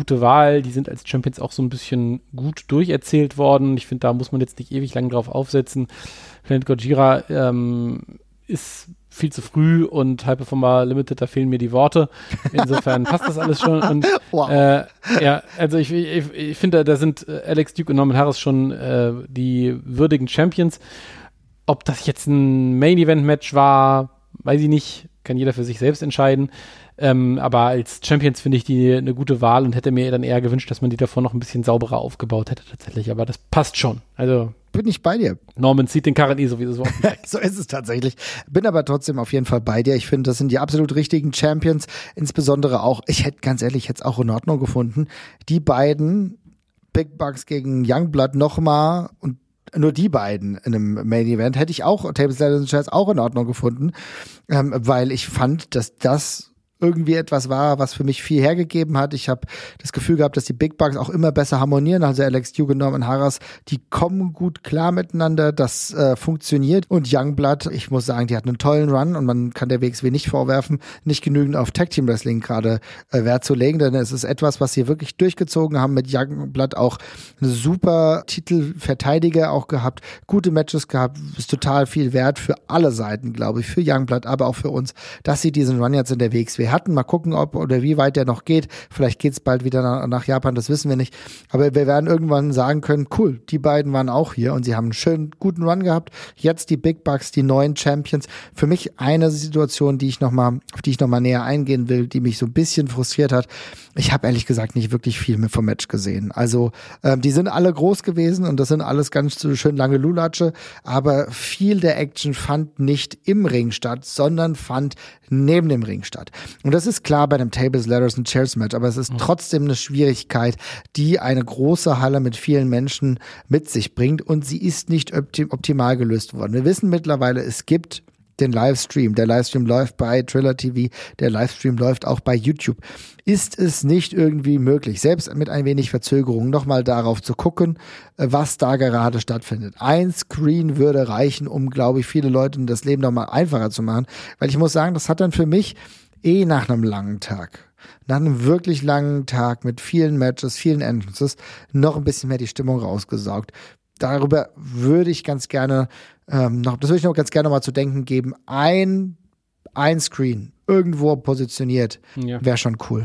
weil die sind als Champions auch so ein bisschen gut durcherzählt worden. Ich finde, da muss man jetzt nicht ewig lang drauf aufsetzen. Planet Gojira ähm, ist viel zu früh und High Performer Limited, da fehlen mir die Worte. Insofern passt das alles schon. Und wow. äh, ja, also ich, ich, ich finde, da sind Alex Duke und Norman Harris schon äh, die würdigen Champions. Ob das jetzt ein Main-Event-Match war, weiß ich nicht. Kann jeder für sich selbst entscheiden. Ähm, aber als Champions finde ich die eine gute Wahl und hätte mir dann eher gewünscht, dass man die davor noch ein bisschen sauberer aufgebaut hätte tatsächlich. Aber das passt schon. Also bin ich bei dir. Norman zieht den Karren eh sowieso auf den Weg. So ist es tatsächlich. Bin aber trotzdem auf jeden Fall bei dir. Ich finde, das sind die absolut richtigen Champions. Insbesondere auch, ich hätte ganz ehrlich, ich hätte es auch in Ordnung gefunden, die beiden Big Bucks gegen Youngblood nochmal und nur die beiden in einem Main Event hätte ich auch, Tables, Ladders and Chairs auch in Ordnung gefunden, ähm, weil ich fand, dass das irgendwie etwas war, was für mich viel hergegeben hat. Ich habe das Gefühl gehabt, dass die Big Bucks auch immer besser harmonieren. Also Alex Duke und Norman Harris, die kommen gut klar miteinander. Das äh, funktioniert. Und Youngblood, ich muss sagen, die hat einen tollen Run und man kann der W X W nicht vorwerfen, nicht genügend auf Tag Team Wrestling gerade äh, Wert zu legen, denn es ist etwas, was sie wirklich durchgezogen haben. Mit Youngblood auch eine super Titelverteidiger auch gehabt, gute Matches gehabt, ist total viel wert für alle Seiten, glaube ich, für Youngblood, aber auch für uns, dass sie diesen Run jetzt in der W X W hatten. Mal gucken, ob oder wie weit der noch geht. Vielleicht geht es bald wieder nach, nach Japan, das wissen wir nicht. Aber wir werden irgendwann sagen können, cool, die beiden waren auch hier und sie haben einen schönen, guten Run gehabt. Jetzt die Big Bucks, die neuen Champions. Für mich eine Situation, die ich noch mal, auf die ich noch mal näher eingehen will, die mich so ein bisschen frustriert hat. Ich habe ehrlich gesagt nicht wirklich viel mehr vom Match gesehen. Also ähm, die sind alle groß gewesen und das sind alles ganz so schön lange Lulatsche, aber viel der Action fand nicht im Ring statt, sondern fand neben dem Ring statt. Und das ist klar bei einem Tables, Ladders and Chairs Match, aber es ist trotzdem eine Schwierigkeit, die eine große Halle mit vielen Menschen mit sich bringt und sie ist nicht optim- optimal gelöst worden. Wir wissen mittlerweile, es gibt den Livestream. Der Livestream läuft bei Triller T V, der Livestream läuft auch bei YouTube. Ist es nicht irgendwie möglich, selbst mit ein wenig Verzögerung, nochmal darauf zu gucken, was da gerade stattfindet? Ein Screen würde reichen, um, glaube ich, viele Leute das Leben nochmal einfacher zu machen, weil ich muss sagen, das hat dann für mich eh nach einem langen Tag, nach einem wirklich langen Tag mit vielen Matches, vielen Entrances, noch ein bisschen mehr die Stimmung rausgesaugt. Darüber würde ich ganz gerne ähm, noch, das würde ich noch ganz gerne mal zu denken geben. Ein, ein Screen irgendwo positioniert, ja. Wäre schon cool.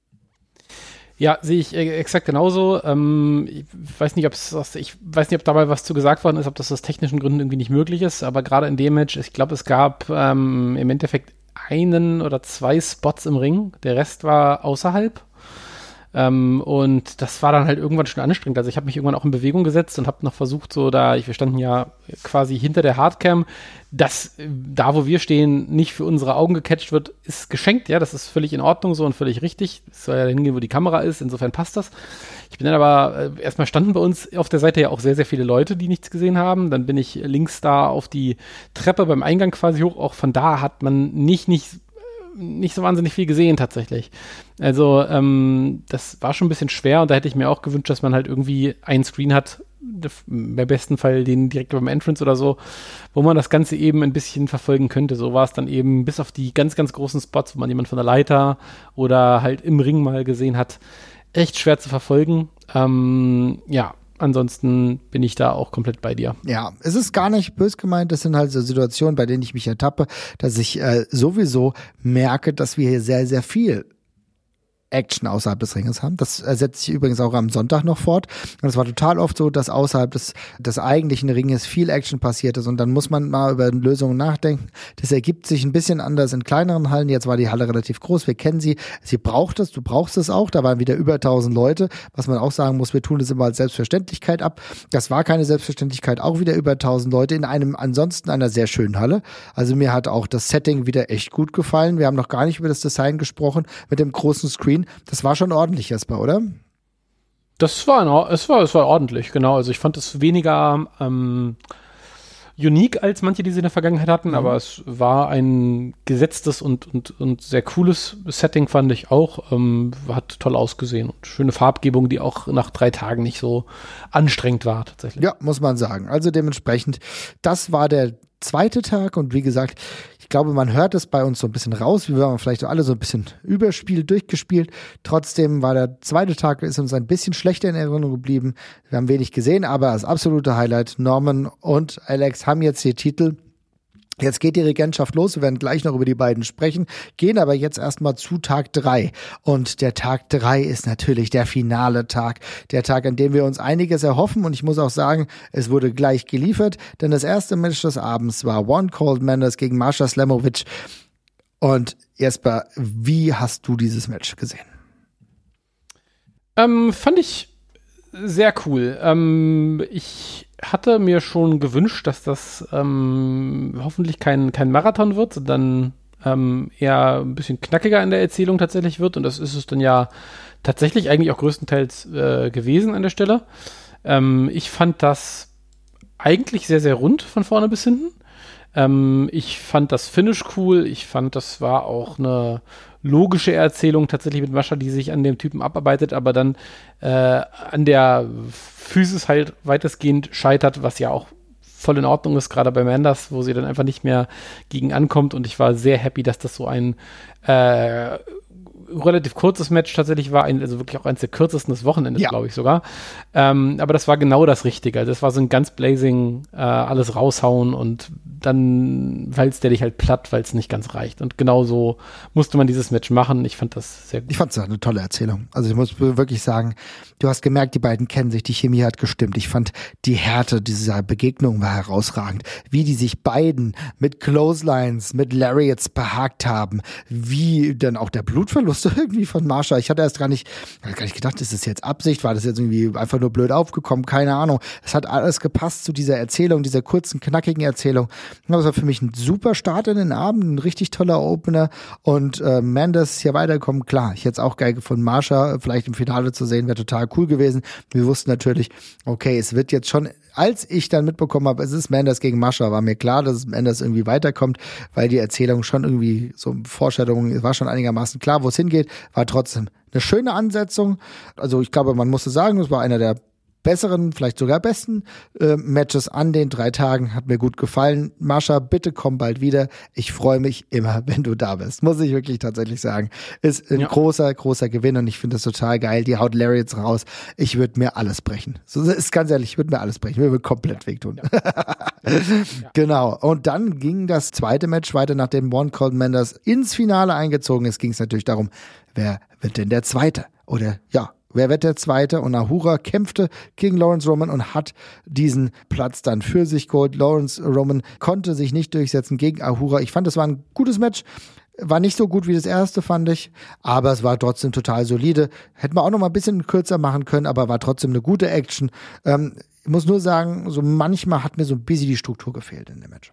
Ja, sehe ich äh, exakt genauso. Ähm, ich weiß nicht, ob es, ich weiß nicht, ob dabei was zu gesagt worden ist, ob das aus technischen Gründen irgendwie nicht möglich ist, aber gerade in dem Match, ich glaube, es gab ähm, im Endeffekt einen oder zwei Spots im Ring, der Rest war außerhalb. Ähm, und das war dann halt irgendwann schon anstrengend. Also ich habe mich irgendwann auch in Bewegung gesetzt und habe noch versucht, so da, wir standen ja quasi hinter der Hardcam, dass da, wo wir stehen, nicht für unsere Augen gecatcht wird, ist geschenkt. Ja, das ist völlig in Ordnung so und völlig richtig. Es soll ja hingehen, wo die Kamera ist. Insofern passt das. Ich bin dann aber, äh, erstmal standen bei uns auf der Seite ja auch sehr, sehr viele Leute, die nichts gesehen haben. Dann bin ich links da auf die Treppe beim Eingang quasi hoch. Auch von da hat man nicht, nicht nicht so wahnsinnig viel gesehen tatsächlich. Also ähm, das war schon ein bisschen schwer und da hätte ich mir auch gewünscht, dass man halt irgendwie einen Screen hat, im besten Fall den direkt beim Entrance oder so, wo man das Ganze eben ein bisschen verfolgen könnte. So war es dann eben bis auf die ganz, ganz großen Spots, wo man jemanden von der Leiter oder halt im Ring mal gesehen hat, echt schwer zu verfolgen. Ähm, ja, ansonsten bin ich da auch komplett bei dir. Ja, es ist gar nicht böse gemeint. Das sind halt so Situationen, bei denen ich mich ertappe, dass ich äh, sowieso merke, dass wir hier sehr, sehr viel Action außerhalb des Ringes haben. Das äh, setzt sich übrigens auch am Sonntag noch fort. Und es war total oft so, dass außerhalb des, des eigentlichen Ringes viel Action passiert ist. Und dann muss man mal über Lösungen nachdenken. Das ergibt sich ein bisschen anders in kleineren Hallen. Jetzt war die Halle relativ groß. Wir kennen sie. Sie braucht es. Du brauchst es auch. Da waren wieder über tausend Leute. Was man auch sagen muss, wir tun das immer als Selbstverständlichkeit ab. Das war keine Selbstverständlichkeit. Auch wieder über tausend Leute in einem ansonsten einer sehr schönen Halle. Also mir hat auch das Setting wieder echt gut gefallen. Wir haben noch gar nicht über das Design gesprochen mit dem großen Screen. Das war schon ordentlich, Jesper, oder? Das war, es war, es war ordentlich, genau. Also ich fand es weniger ähm, unique als manche, die sie in der Vergangenheit hatten, mhm. aber es war ein gesetztes und, und, und sehr cooles Setting, fand ich auch. Ähm, hat toll ausgesehen und schöne Farbgebung, die auch nach drei Tagen nicht so anstrengend war, tatsächlich. Ja, muss man sagen. Also dementsprechend, das war der zweite Tag und wie gesagt, ich glaube, man hört es bei uns so ein bisschen raus, wir waren vielleicht alle so ein bisschen überspielt, durchgespielt. Trotzdem war der zweite Tag, ist uns ein bisschen schlechter in Erinnerung geblieben. Wir haben wenig gesehen, aber das absolute Highlight, Norman und Alex haben jetzt die Titel. Jetzt geht die Regentschaft los, wir werden gleich noch über die beiden sprechen, gehen aber jetzt erstmal zu Tag drei. Und der Tag drei ist natürlich der finale Tag, der Tag, an dem wir uns einiges erhoffen. Und ich muss auch sagen, es wurde gleich geliefert, denn das erste Match des Abends war One Cold Mendes gegen Masha Slamovich. Und Jesper, wie hast du dieses Match gesehen? Ähm, fand ich sehr cool. Ähm, ich hatte mir schon gewünscht, dass das ähm, hoffentlich kein, kein Marathon wird, sondern ähm, eher ein bisschen knackiger in der Erzählung tatsächlich wird. Und das ist es dann ja tatsächlich eigentlich auch größtenteils äh, gewesen an der Stelle. Ähm, ich fand das eigentlich sehr, sehr rund von vorne bis hinten. Ähm, ich fand das Finish cool. Ich fand, das war auch eine logische Erzählung tatsächlich mit Mascha, die sich an dem Typen abarbeitet, aber dann äh, an der Physis halt weitestgehend scheitert, was ja auch voll in Ordnung ist, gerade bei Manders, wo sie dann einfach nicht mehr gegen ankommt. Und ich war sehr happy, dass das so ein äh, relativ kurzes Match tatsächlich war, ein, also wirklich auch eines der kürzesten des Wochenendes, ja. glaube ich sogar. Ähm, aber das war genau das Richtige. Also das war so ein ganz blazing, äh, alles raushauen und dann walzt der dich halt platt, weil es nicht ganz reicht. Und genau so musste man dieses Match machen. Ich fand das sehr gut. Ich fand es eine tolle Erzählung. Also ich muss wirklich sagen, du hast gemerkt, die beiden kennen sich, die Chemie hat gestimmt. Ich fand die Härte dieser Begegnung war herausragend. Wie die sich beiden mit Clotheslines, mit Lariats behagt haben. Wie dann auch der Blutverlust irgendwie von Masha. Ich hatte erst gar nicht, gar nicht gedacht, ist das jetzt Absicht? War das jetzt irgendwie einfach nur blöd aufgekommen? Keine Ahnung. Es hat alles gepasst zu dieser Erzählung, dieser kurzen, knackigen Erzählung. Das war für mich ein super Start in den Abend, ein richtig toller Opener. Und äh, Mendes hier weiterkommen, klar, ich hätte es auch geil gefunden, Masha vielleicht im Finale zu sehen, wäre total cool gewesen. Wir wussten natürlich, okay, es wird jetzt schon, als ich dann mitbekommen habe, es ist Mendes gegen Masha, war mir klar, dass Mendes irgendwie weiterkommt, weil die Erzählung schon irgendwie so Vorstellungen, war schon einigermaßen klar, wo es hingeht, war trotzdem eine schöne Ansetzung. Also ich glaube, man musste sagen, es war einer der besseren, vielleicht sogar besten äh, Matches an den drei Tagen. Hat mir gut gefallen. Masha, bitte komm bald wieder. Ich freue mich immer, wenn du da bist. Muss ich wirklich tatsächlich sagen. Ist ein ja. großer, großer Gewinn und ich finde das total geil. Die haut Lariats raus. Ich würde mir alles brechen. So ist ganz ehrlich, ich würde mir alles brechen. Mir würde komplett ja. wehtun. Ja. ja. Genau. Und dann ging das zweite Match weiter, nachdem One Cold Mendes ins Finale eingezogen ist, ging es natürlich darum, wer wird denn der Zweite? Oder ja, wer wird der Zweite? Und Ahura kämpfte gegen Lawrence Roman und hat diesen Platz dann für sich geholt. Lawrence Roman konnte sich nicht durchsetzen gegen Ahura. Ich fand, das war ein gutes Match. War nicht so gut wie das erste, fand ich. Aber es war trotzdem total solide. Hätten wir auch noch mal ein bisschen kürzer machen können, aber war trotzdem eine gute Action. Ähm, ich muss nur sagen, so manchmal hat mir so ein bisschen die Struktur gefehlt in dem Match.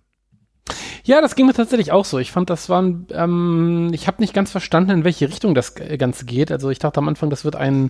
Ja, das ging mir tatsächlich auch so. Ich fand, das war ein, ähm, ich habe nicht ganz verstanden, in welche Richtung das Ganze geht. Also ich dachte am Anfang, das wird ein,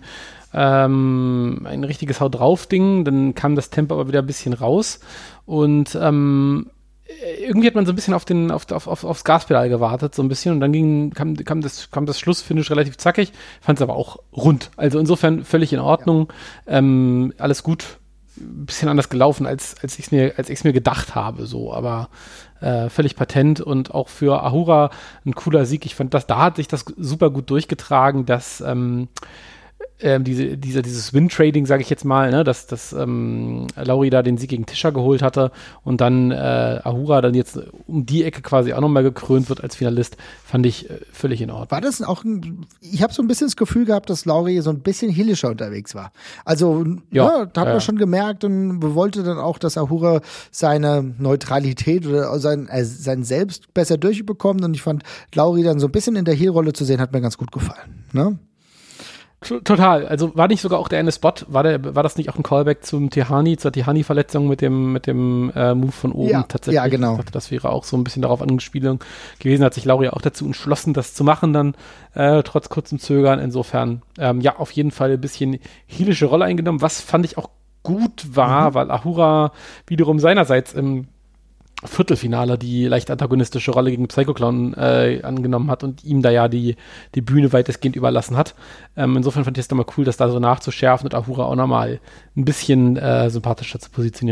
ähm, ein richtiges Hau drauf Ding. Dann kam das Tempo aber wieder ein bisschen raus. Und ähm, irgendwie hat man so ein bisschen auf den, auf, auf, auf, aufs Gaspedal gewartet, so ein bisschen. Und dann ging, kam, kam das, kam das Schlussfinish relativ zackig. Fand es aber auch rund. Also insofern völlig in Ordnung. Ja. Ähm, alles gut. Ein bisschen anders gelaufen, als, als ich es mir, als ich es mir gedacht habe, so, aber äh, völlig patent und auch für Ahura ein cooler Sieg. Ich fand, dass da hat sich das super gut durchgetragen, dass ähm, äh, diese, diese, dieses Win-Trading, sage ich jetzt mal, ne, dass, dass ähm, Lauri da den Sieg gegen Tisha geholt hatte und dann äh, Ahura dann jetzt um die Ecke quasi auch nochmal gekrönt wird als Finalist, fand ich äh, völlig in Ordnung. War das auch ein, ich habe so ein bisschen das Gefühl gehabt, dass Lauri so ein bisschen heelischer unterwegs war. Also, ja, ja da hat man ja. schon gemerkt und wollte dann auch, dass Ahura seine Neutralität oder sein, äh, sein Selbst besser durchbekommt und ich fand, Lauri dann so ein bisschen in der Heel-Rolle zu sehen, hat mir ganz gut gefallen, ne? Total. Also war nicht sogar auch der eine Spot, war der, war das nicht auch ein Callback zum Tehani, zur Tehani-Verletzung mit dem, mit dem äh, Move von oben ja, tatsächlich? Ja, genau. Ich dachte, das wäre auch so ein bisschen darauf angespielt gewesen, hat sich Lauri auch dazu entschlossen, das zu machen dann, äh, trotz kurzem Zögern. Insofern, ähm, ja, auf jeden Fall ein bisschen heelische Rolle eingenommen, was fand ich auch gut war, mhm. weil Ahura wiederum seinerseits im Viertelfinale die leicht antagonistische Rolle gegen Psycho Clown äh, angenommen hat und ihm da ja die, die Bühne weitestgehend überlassen hat. Ähm, insofern fand ich es nochmal cool, das da so nachzuschärfen und Ahura auch nochmal ein bisschen äh, sympathischer zu positionieren.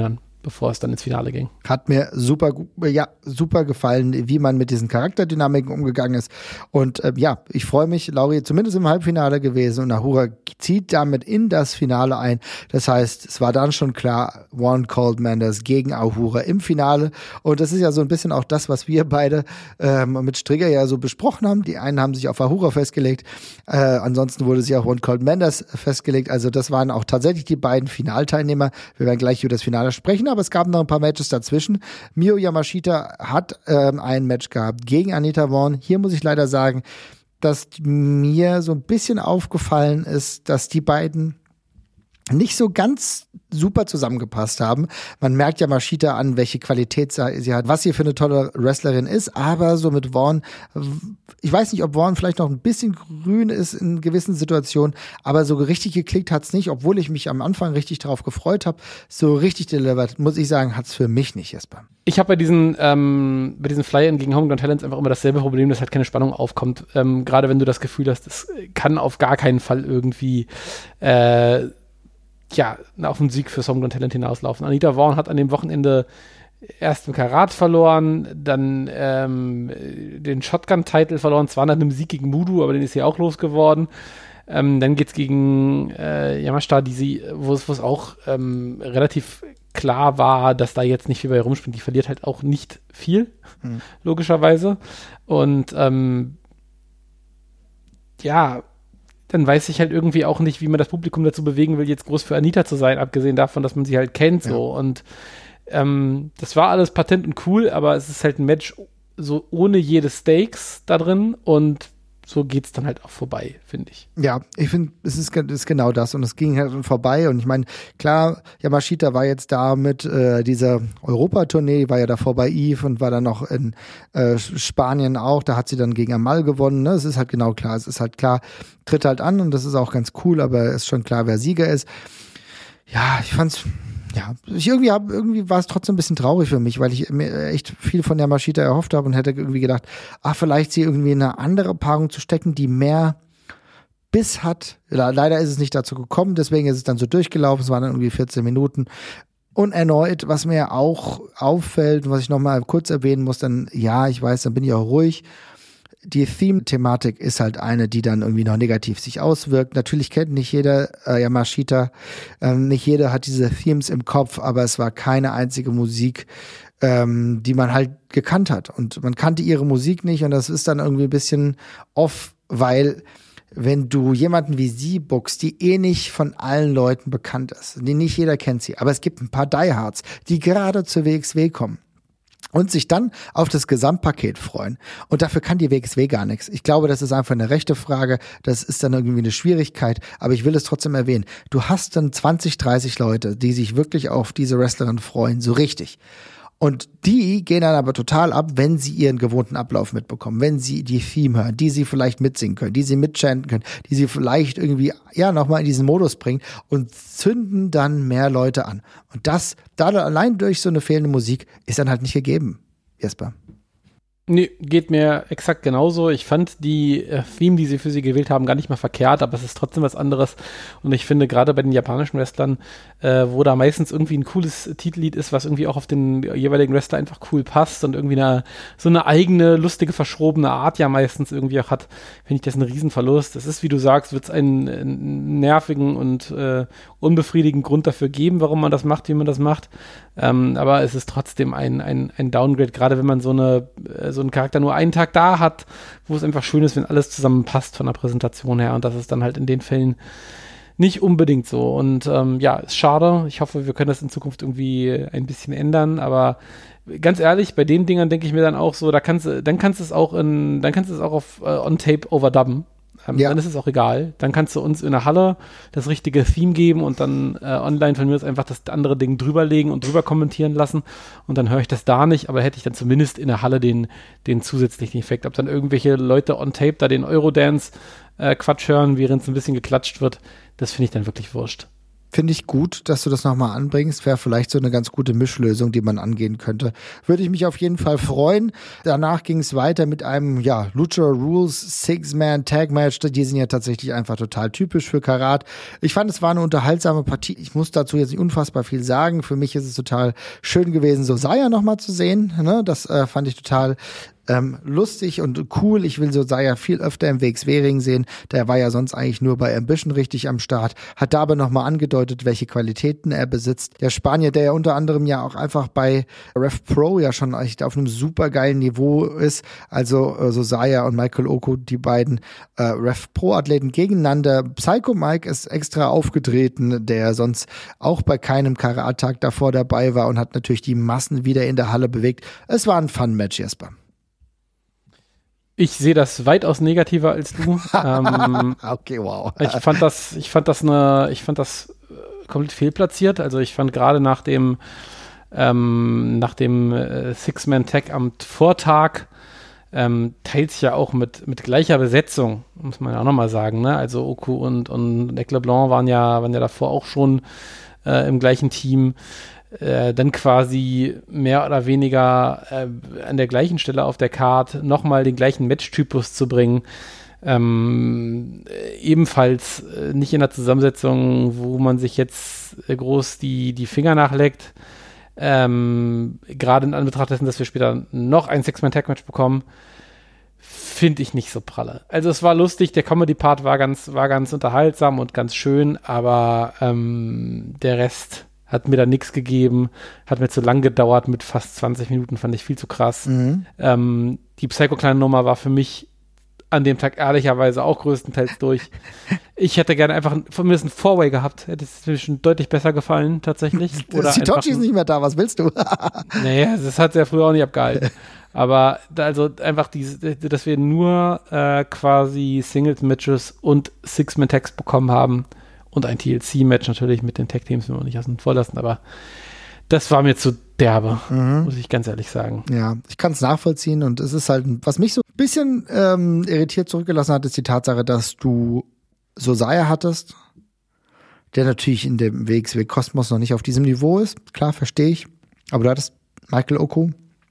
bevor es dann ins Finale ging. Hat mir super, ja, super gefallen, wie man mit diesen Charakterdynamiken umgegangen ist. Und äh, ja, ich freue mich, Lauri zumindest im Halbfinale gewesen und Ahura zieht damit in das Finale ein. Das heißt, es war dann schon klar, One Cold Manders gegen Ahura im Finale. Und das ist ja so ein bisschen auch das, was wir beide ähm, mit Strigger ja so besprochen haben. Die einen haben sich auf Ahura festgelegt, äh, ansonsten wurde sich auch One Cold Manders festgelegt. Also das waren auch tatsächlich die beiden Finalteilnehmer. Wir werden gleich über das Finale sprechen, aber es gab noch ein paar Matches dazwischen. Miyu Yamashita hat ähm, ein Match gehabt gegen Anita Vaughn. Hier muss ich leider sagen, dass mir so ein bisschen aufgefallen ist, dass die beiden nicht so ganz super zusammengepasst haben. Man merkt ja Mashita an, welche Qualität sie hat, was sie für eine tolle Wrestlerin ist, aber so mit Vaughn, ich weiß nicht, ob Vaughn vielleicht noch ein bisschen grün ist in gewissen Situationen, aber so richtig geklickt hat's nicht, obwohl ich mich am Anfang richtig darauf gefreut habe. So richtig delivered, muss ich sagen, hat's für mich nicht, Jesper. Ich habe bei diesen ähm, bei diesen Fly-In gegen Homegrown Talents einfach immer dasselbe Problem, dass halt keine Spannung aufkommt. Ähm, gerade wenn du das Gefühl hast, es kann auf gar keinen Fall irgendwie äh, ja, auf den Sieg für Homegrown Talent hinauslaufen. Anita Vaughn hat an dem Wochenende erst im Karat verloren, dann ähm, den Shotgun-Title verloren, zwar nach einem Sieg gegen Mudu, aber den ist sie auch losgeworden. Ähm, dann geht's gegen äh, Yamashita, die sie, wo es auch ähm, relativ klar war, dass da jetzt nicht viel bei ihr rumspringt. Die verliert halt auch nicht viel, hm. logischerweise. Und ähm, ja, dann weiß ich halt irgendwie auch nicht, wie man das Publikum dazu bewegen will, jetzt groß für Anita zu sein, abgesehen davon, dass man sie halt kennt, so. Ja. Und ähm, das war alles patent und cool, aber es ist halt ein Match so ohne jede Stakes da drin und so geht's dann halt auch vorbei, finde ich. Ja, ich finde, es ist, ist genau das und es ging halt vorbei und ich meine, klar, Yamashita war jetzt da mit äh, dieser Europatournee, war ja davor bei Eve und war dann noch in äh, Spanien auch, da hat sie dann gegen Amal gewonnen, ne? Es ist halt genau klar, es ist halt klar, tritt halt an und das ist auch ganz cool, aber es ist schon klar, wer Sieger ist. Ja, ich fand's Ja, ich irgendwie hab, irgendwie war es trotzdem ein bisschen traurig für mich, weil ich mir echt viel von der Yamashita erhofft habe und hätte irgendwie gedacht, ach, vielleicht sie irgendwie in eine andere Paarung zu stecken, die mehr Biss hat. Leider ist es nicht dazu gekommen, deswegen ist es dann so durchgelaufen, es waren dann irgendwie vierzehn Minuten. Und erneut, was mir auch auffällt, was ich nochmal kurz erwähnen muss, dann, ja, ich weiß, dann bin ich auch ruhig. Die Theme-Thematik ist halt eine, die dann irgendwie noch negativ sich auswirkt. Natürlich kennt nicht jeder äh, Yamashita, ähm, nicht jeder hat diese Themes im Kopf, aber es war keine einzige Musik, ähm, die man halt gekannt hat. Und man kannte ihre Musik nicht und das ist dann irgendwie ein bisschen off, weil wenn du jemanden wie sie bookst, die eh nicht von allen Leuten bekannt ist, die nicht jeder kennt sie, aber es gibt ein paar Diehards, die gerade zur W X W kommen. Und sich dann auf das Gesamtpaket freuen. Und dafür kann die W X W gar nichts. Ich glaube, das ist einfach eine rechte Frage. Das ist dann irgendwie eine Schwierigkeit. Aber ich will es trotzdem erwähnen. Du hast dann zwanzig, dreißig Leute, die sich wirklich auf diese Wrestlerin freuen. So richtig. Und die gehen dann aber total ab, wenn sie ihren gewohnten Ablauf mitbekommen, wenn sie die Theme hören, die sie vielleicht mitsingen können, die sie mitchanten können, die sie vielleicht irgendwie, ja, nochmal in diesen Modus bringen und zünden dann mehr Leute an. Und das, da allein durch so eine fehlende Musik, ist dann halt nicht gegeben, Jesper. Nee, geht mir exakt genauso. Ich fand die äh, Theme, die sie für sie gewählt haben, gar nicht mal verkehrt, aber es ist trotzdem was anderes. Und ich finde, gerade bei den japanischen Wrestlern, äh, wo da meistens irgendwie ein cooles Titellied ist, was irgendwie auch auf den jeweiligen Wrestler einfach cool passt und irgendwie eine, so eine eigene, lustige, verschrobene Art ja meistens irgendwie auch hat, finde ich das ein Riesenverlust. Es ist, wie du sagst, wird es einen, einen nervigen und äh, unbefriedigenden Grund dafür geben, warum man das macht, wie man das macht. Ähm, aber es ist trotzdem ein, ein, ein Downgrade, gerade wenn man so eine äh, so einen Charakter nur einen Tag da hat, wo es einfach schön ist, wenn alles zusammenpasst von der Präsentation her und das ist dann halt in den Fällen nicht unbedingt so und ähm, ja, ist schade. Ich hoffe, wir können das in Zukunft irgendwie ein bisschen ändern, aber ganz ehrlich, bei den Dingern denke ich mir dann auch so, da kannst du, dann kannst du es auch in, dann kannst du es auch auf äh, On-Tape overdubben. Ähm, ja. Dann ist es auch egal. Dann kannst du uns in der Halle das richtige Theme geben und dann äh, online von mir aus einfach das andere Ding drüberlegen und drüber kommentieren lassen und dann höre ich das da nicht, aber hätte ich dann zumindest in der Halle den, den zusätzlichen Effekt. Ob dann irgendwelche Leute on Tape da den Eurodance äh, Quatsch hören, während es ein bisschen geklatscht wird, das finde ich dann wirklich wurscht. Finde ich gut, dass du das nochmal anbringst. Wäre vielleicht so eine ganz gute Mischlösung, die man angehen könnte. Würde ich mich auf jeden Fall freuen. Danach ging es weiter mit einem, ja, Lucha Rules Six-Man-Tag-Match. Die sind ja tatsächlich einfach total typisch für Karat. Ich fand, es war eine unterhaltsame Partie. Ich muss dazu jetzt nicht unfassbar viel sagen. Für mich ist es total schön gewesen, so Saya nochmal zu sehen. Ne? Das äh, fand ich total Ähm, lustig und cool. Ich will so Saya viel öfter im W X W-Ring sehen. Der war ja sonst eigentlich nur bei Ambition richtig am Start. Hat da aber nochmal angedeutet, welche Qualitäten er besitzt. Der Spanier, der ja unter anderem ja auch einfach bei Rev Pro ja schon echt auf einem super geilen Niveau ist. Also äh, so Saya und Michael Oko, die beiden äh, Rev Pro-Athleten gegeneinander. Psycho Mike ist extra aufgetreten, der sonst auch bei keinem Karat-Tag davor dabei war und hat natürlich die Massen wieder in der Halle bewegt. Es war ein Fun-Match, Jesper. Ich sehe das weitaus negativer als du. ähm, okay, wow. ich fand das, ich fand das eine, ich fand das komplett fehlplatziert. Also ich fand gerade nach dem, ähm, nach dem äh, Six-Man-Tag am Vortag ähm, teils ja auch mit mit gleicher Besetzung, muss man ja auch nochmal sagen. Ne? Also Oku und und Nick LeBlanc waren ja, waren ja davor auch schon äh, im gleichen Team. Äh, dann quasi mehr oder weniger äh, an der gleichen Stelle auf der Card nochmal den gleichen Matchtypus zu bringen. Ähm, äh, ebenfalls äh, nicht in der Zusammensetzung, wo man sich jetzt äh, groß die, die Finger nachleckt. Ähm, gerade in Anbetracht dessen, dass wir später noch ein Six-Man-Tag-Match bekommen, finde ich nicht so pralle. Also es war lustig, der Comedy-Part war ganz, war ganz unterhaltsam und ganz schön, aber ähm, der Rest hat mir da nichts gegeben, hat mir zu lang gedauert mit fast zwanzig Minuten, fand ich viel zu krass. Mhm. Ähm, die Psycho-Kleine-Nummer war für mich an dem Tag ehrlicherweise auch größtenteils durch. Ich hätte gerne einfach von mir ein Four-Way gehabt, hätte es mir schon deutlich besser gefallen, tatsächlich. Oder Hitochi ist nicht mehr da, was willst du? Nee, das hat er früher auch nicht abgehalten. Aber da also einfach diese, dass wir nur äh, quasi Singles-Matches und Six-Man-Tags bekommen haben, und ein T L C-Match natürlich mit den Tag-Teams, will man nicht außen vor lassen, aber das war mir zu derbe, mhm. muss ich ganz ehrlich sagen. Ja, ich kann es nachvollziehen und es ist halt, was mich so ein bisschen ähm, irritiert zurückgelassen hat, ist die Tatsache, dass du so Saya hattest, der natürlich in dem W X W-Kosmos noch nicht auf diesem Niveau ist, klar, verstehe ich, aber du hattest Michael Oko,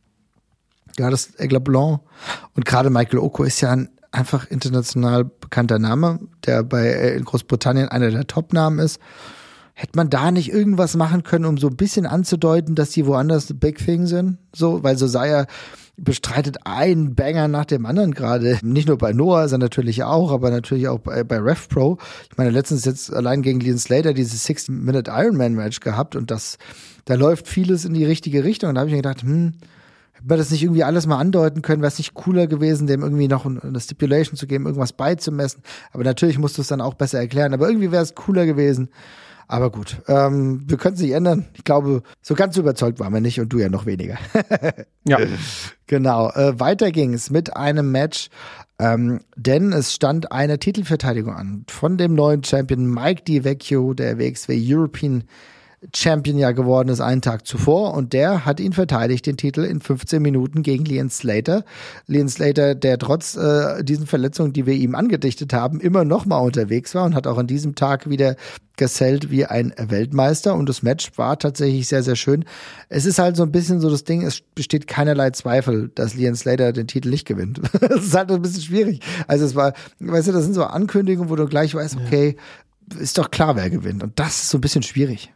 du hattest Aigle Blanc und gerade Michael Oko ist ja ein einfach international bekannter Name, der bei in Großbritannien einer der Top-Namen ist. Hätte man da nicht irgendwas machen können, um so ein bisschen anzudeuten, dass die woanders the big thing sind? So, weil so Saya bestreitet einen Banger nach dem anderen gerade. Nicht nur bei Noah, sondern natürlich auch, aber natürlich auch bei, bei Rev Pro. Ich meine, letztens jetzt allein gegen Leon Slater dieses sixty-Minute Ironman-Match gehabt und das, da läuft vieles in die richtige Richtung. Und da habe ich mir gedacht, hm, hätte man das nicht irgendwie alles mal andeuten können, wäre es nicht cooler gewesen, dem irgendwie noch eine Stipulation zu geben, irgendwas beizumessen. Aber natürlich musst du es dann auch besser erklären. Aber irgendwie wäre es cooler gewesen. Aber gut, ähm, wir können es nicht ändern. Ich glaube, so ganz überzeugt waren wir nicht und du ja noch weniger. Ja. Genau. Äh, weiter ging es mit einem Match, ähm, denn es stand eine Titelverteidigung an von dem neuen Champion Mike DiVecchio, der W X W European Champion ja geworden ist einen Tag zuvor und der hat ihn verteidigt, den Titel in fünfzehn Minuten gegen Leon Slater. Leon Slater, der trotz äh, diesen Verletzungen, die wir ihm angedichtet haben, immer noch mal unterwegs war und hat auch an diesem Tag wieder gesellt wie ein Weltmeister und das Match war tatsächlich sehr, sehr schön. Es ist halt so ein bisschen so das Ding, es besteht keinerlei Zweifel, dass Leon Slater den Titel nicht gewinnt. Das ist halt ein bisschen schwierig. Also es war, weißt du, das sind so Ankündigungen, wo du gleich weißt, okay, ist doch klar, wer gewinnt und das ist so ein bisschen schwierig.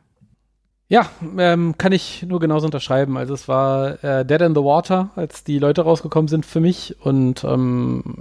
Ja, ähm, kann ich nur genauso unterschreiben. Also es war äh, Dead in the Water, als die Leute rausgekommen sind für mich. Und ähm,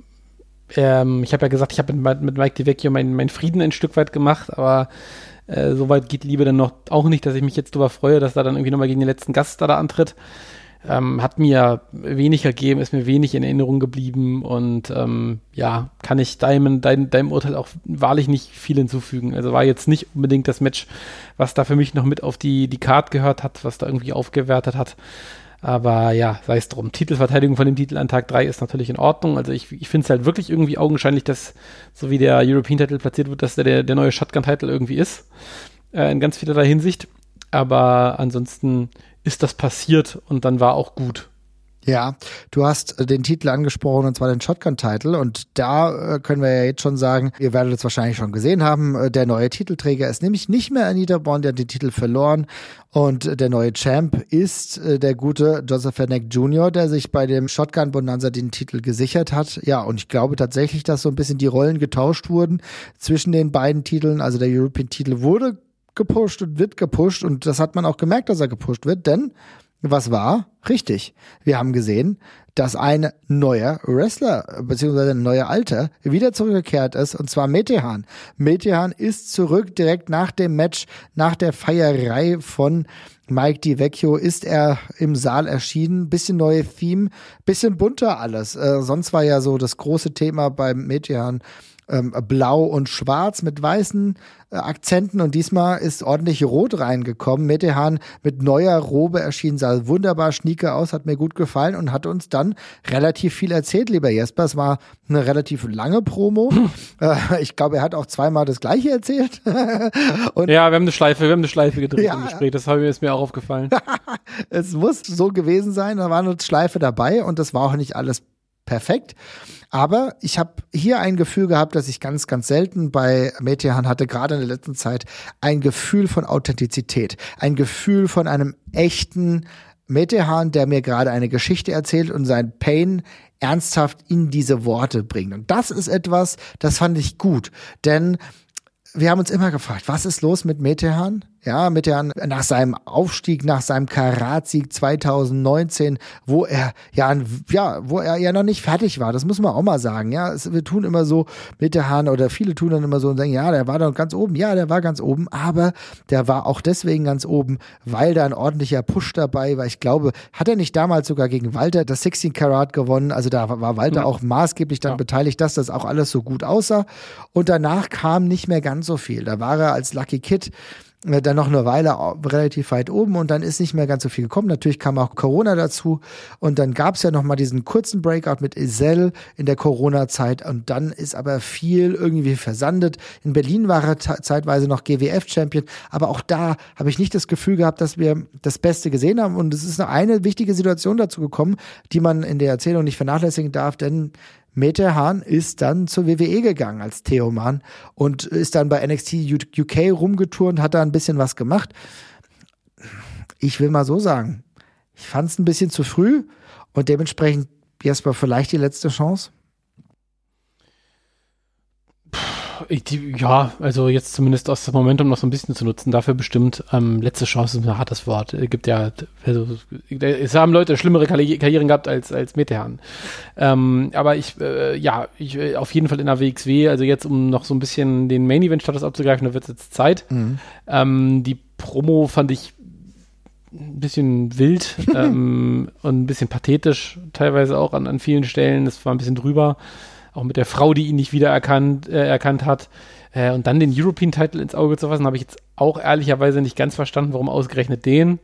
ähm, ich habe ja gesagt, ich habe mit, mit Mike DiVecchio meinen mein Frieden ein Stück weit gemacht, aber äh, so weit geht Liebe dann noch auch nicht, dass ich mich jetzt darüber freue, dass da dann irgendwie nochmal gegen den letzten Gast da, da antritt. Ähm, hat mir wenig gegeben, ist mir wenig in Erinnerung geblieben und ähm, ja, kann ich deinem, dein, deinem Urteil auch wahrlich nicht viel hinzufügen. Also war jetzt nicht unbedingt das Match, was da für mich noch mit auf die, die Card gehört hat, was da irgendwie aufgewertet hat. Aber ja, sei es drum. Titelverteidigung von dem Titel an Tag drei ist natürlich in Ordnung. Also ich, ich finde es halt wirklich irgendwie augenscheinlich, dass, so wie der European-Titel platziert wird, dass der, der, der neue Shotgun-Titel irgendwie ist. Äh, in ganz vielerlei Hinsicht. Aber ansonsten ist das passiert und dann war auch gut. Ja, du hast den Titel angesprochen, und zwar den Shotgun-Title, und da können wir ja jetzt schon sagen, ihr werdet es wahrscheinlich schon gesehen haben, der neue Titelträger ist nämlich nicht mehr Anita Born, der hat den Titel verloren, und der neue Champ ist der gute Joseph Fenech Junior, der sich bei dem Shotgun Bonanza den Titel gesichert hat. Ja, und ich glaube tatsächlich, dass so ein bisschen die Rollen getauscht wurden zwischen den beiden Titeln, also der European-Titel wurde gepusht und wird gepusht, und das hat man auch gemerkt, dass er gepusht wird, denn was war? Richtig. Wir haben gesehen, dass ein neuer Wrestler, beziehungsweise ein neuer Alter, wieder zurückgekehrt ist, und zwar Metehan. Metehan ist zurück, direkt nach dem Match, nach der Feierei von Mike DiVecchio ist er im Saal erschienen. Bisschen neue Theme, bisschen bunter alles. Äh, sonst war ja so das große Thema beim Metehan ähm, blau und schwarz mit weißen äh, Akzenten, und diesmal ist ordentlich rot reingekommen. Metehan mit neuer Robe erschienen, sah wunderbar schnieke aus, hat mir gut gefallen und hat uns dann relativ viel erzählt, lieber Jesper. Es war eine relativ lange Promo. äh, ich glaube, er hat auch zweimal das Gleiche erzählt. und ja, wir haben eine Schleife, wir haben eine Schleife gedreht ja, im Gespräch, das habe, ist mir auch aufgefallen. Es muss so gewesen sein, da war eine Schleife dabei, und das war auch nicht alles perfekt. Aber ich habe hier ein Gefühl gehabt, das ich ganz, ganz selten bei Metehan hatte, gerade in der letzten Zeit, ein Gefühl von Authentizität, ein Gefühl von einem echten Metehan, der mir gerade eine Geschichte erzählt und sein Pain ernsthaft in diese Worte bringt. Und das ist etwas, das fand ich gut, denn wir haben uns immer gefragt, was ist los mit Metehan? Ja, Metehan nach seinem Aufstieg, nach seinem Karat-Sieg zwanzig neunzehn, wo er ja, ja, wo er ja noch nicht fertig war. Das muss man auch mal sagen. Ja, es, wir tun immer so, Metehan oder viele tun dann immer so und sagen, ja, der war doch ganz oben. Ja, der war ganz oben, aber der war auch deswegen ganz oben, weil da ein ordentlicher Push dabei war. Ich glaube, hat er nicht damals sogar gegen Walter das sechzehn Karat gewonnen? Also da war Walter ja auch maßgeblich dann ja. beteiligt, dass das auch alles so gut aussah. Und danach kam nicht mehr ganz so viel. Da war er als Lucky Kid dann noch eine Weile relativ weit oben, und dann ist nicht mehr ganz so viel gekommen. Natürlich kam auch Corona dazu, und dann gab es ja noch mal diesen kurzen Breakout mit Isel in der Corona-Zeit, und dann ist aber viel irgendwie versandet. In Berlin war er t- zeitweise noch G W F-Champion, aber auch da habe ich nicht das Gefühl gehabt, dass wir das Beste gesehen haben, und es ist noch eine wichtige Situation dazu gekommen, die man in der Erzählung nicht vernachlässigen darf, denn Metehan ist dann zur W W E gegangen als Theoman und ist dann bei N X T U K rumgeturnt, hat da ein bisschen was gemacht. Ich will mal so sagen, ich fand es ein bisschen zu früh, und dementsprechend, Jesper, vielleicht die letzte Chance? Ich, die, ja, also jetzt zumindest aus dem Momentum noch so ein bisschen zu nutzen, dafür bestimmt. Ähm, letzte Chance ist ein hartes Wort. Es gibt ja, also, es haben Leute schlimmere Karri- Karrieren gehabt als, als Metehan. Ähm, aber ich, äh, ja, ich, auf jeden Fall in der W X W, also jetzt, um noch so ein bisschen den Main-Event-Status abzugreifen, da wird es jetzt Zeit. Mhm. Ähm, die Promo fand ich ein bisschen wild ähm, und ein bisschen pathetisch, teilweise auch an, an vielen Stellen. Das war ein bisschen drüber. Auch mit der Frau, die ihn nicht wiedererkannt äh, erkannt hat. Äh, und dann den European-Title ins Auge zu fassen, habe ich jetzt auch ehrlicherweise nicht ganz verstanden, warum ausgerechnet den.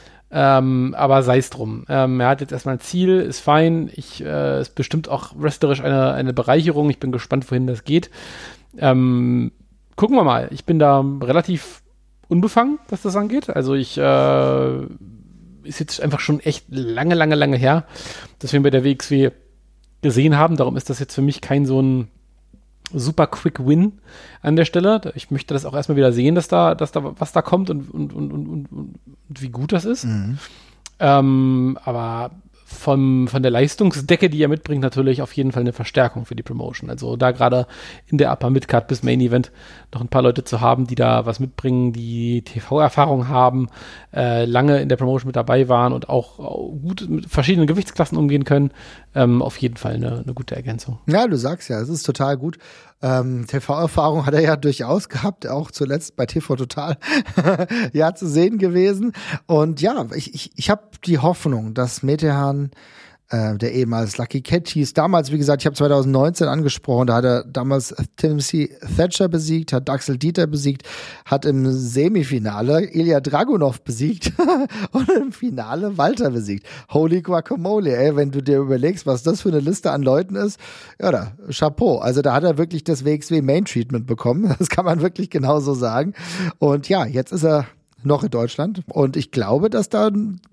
Ähm, aber sei es drum. Ähm, er hat jetzt erstmal ein Ziel, ist fein. Ich, äh, ist bestimmt auch wrestlerisch eine, eine Bereicherung. Ich bin gespannt, wohin das geht. Ähm, gucken wir mal. Ich bin da relativ unbefangen, was das angeht. Also ich äh, ist jetzt einfach schon echt lange, lange, lange her, dass wir bei der W X W gesehen haben. Darum ist das jetzt für mich kein so ein super Quick Win an der Stelle. Ich möchte das auch erstmal wieder sehen, dass da, dass da was da kommt und, und, und, und, und, und wie gut das ist. Mhm. Ähm, aber vom, von der Leistungsdecke, die er mitbringt, natürlich auf jeden Fall eine Verstärkung für die Promotion. Also da gerade in der Upper Midcard bis Main Event noch ein paar Leute zu haben, die da was mitbringen, die T V-Erfahrung haben, äh, lange in der Promotion mit dabei waren und auch, auch gut mit verschiedenen Gewichtsklassen umgehen können, ähm, auf jeden Fall eine, eine gute Ergänzung. Ja, du sagst ja, es ist total gut. Ähm, T V-Erfahrung hat er ja durchaus gehabt, auch zuletzt bei T V Total ja zu sehen gewesen. Und ja, ich, ich, ich habe die Hoffnung, dass Metehan, äh, der ehemals Lucky Cat hieß, damals, wie gesagt, ich habe zwanzig neunzehn angesprochen, da hat er damals Timothy Thatcher besiegt, hat Axel Dieter besiegt, hat im Semifinale Ilya Dragunov besiegt und im Finale Walter besiegt. Holy Guacamole, ey, wenn du dir überlegst, was das für eine Liste an Leuten ist, ja, da, Chapeau. Also da hat er wirklich das W X W Main Treatment bekommen, das kann man wirklich genauso sagen. Und ja, jetzt ist er noch in Deutschland, und ich glaube, dass da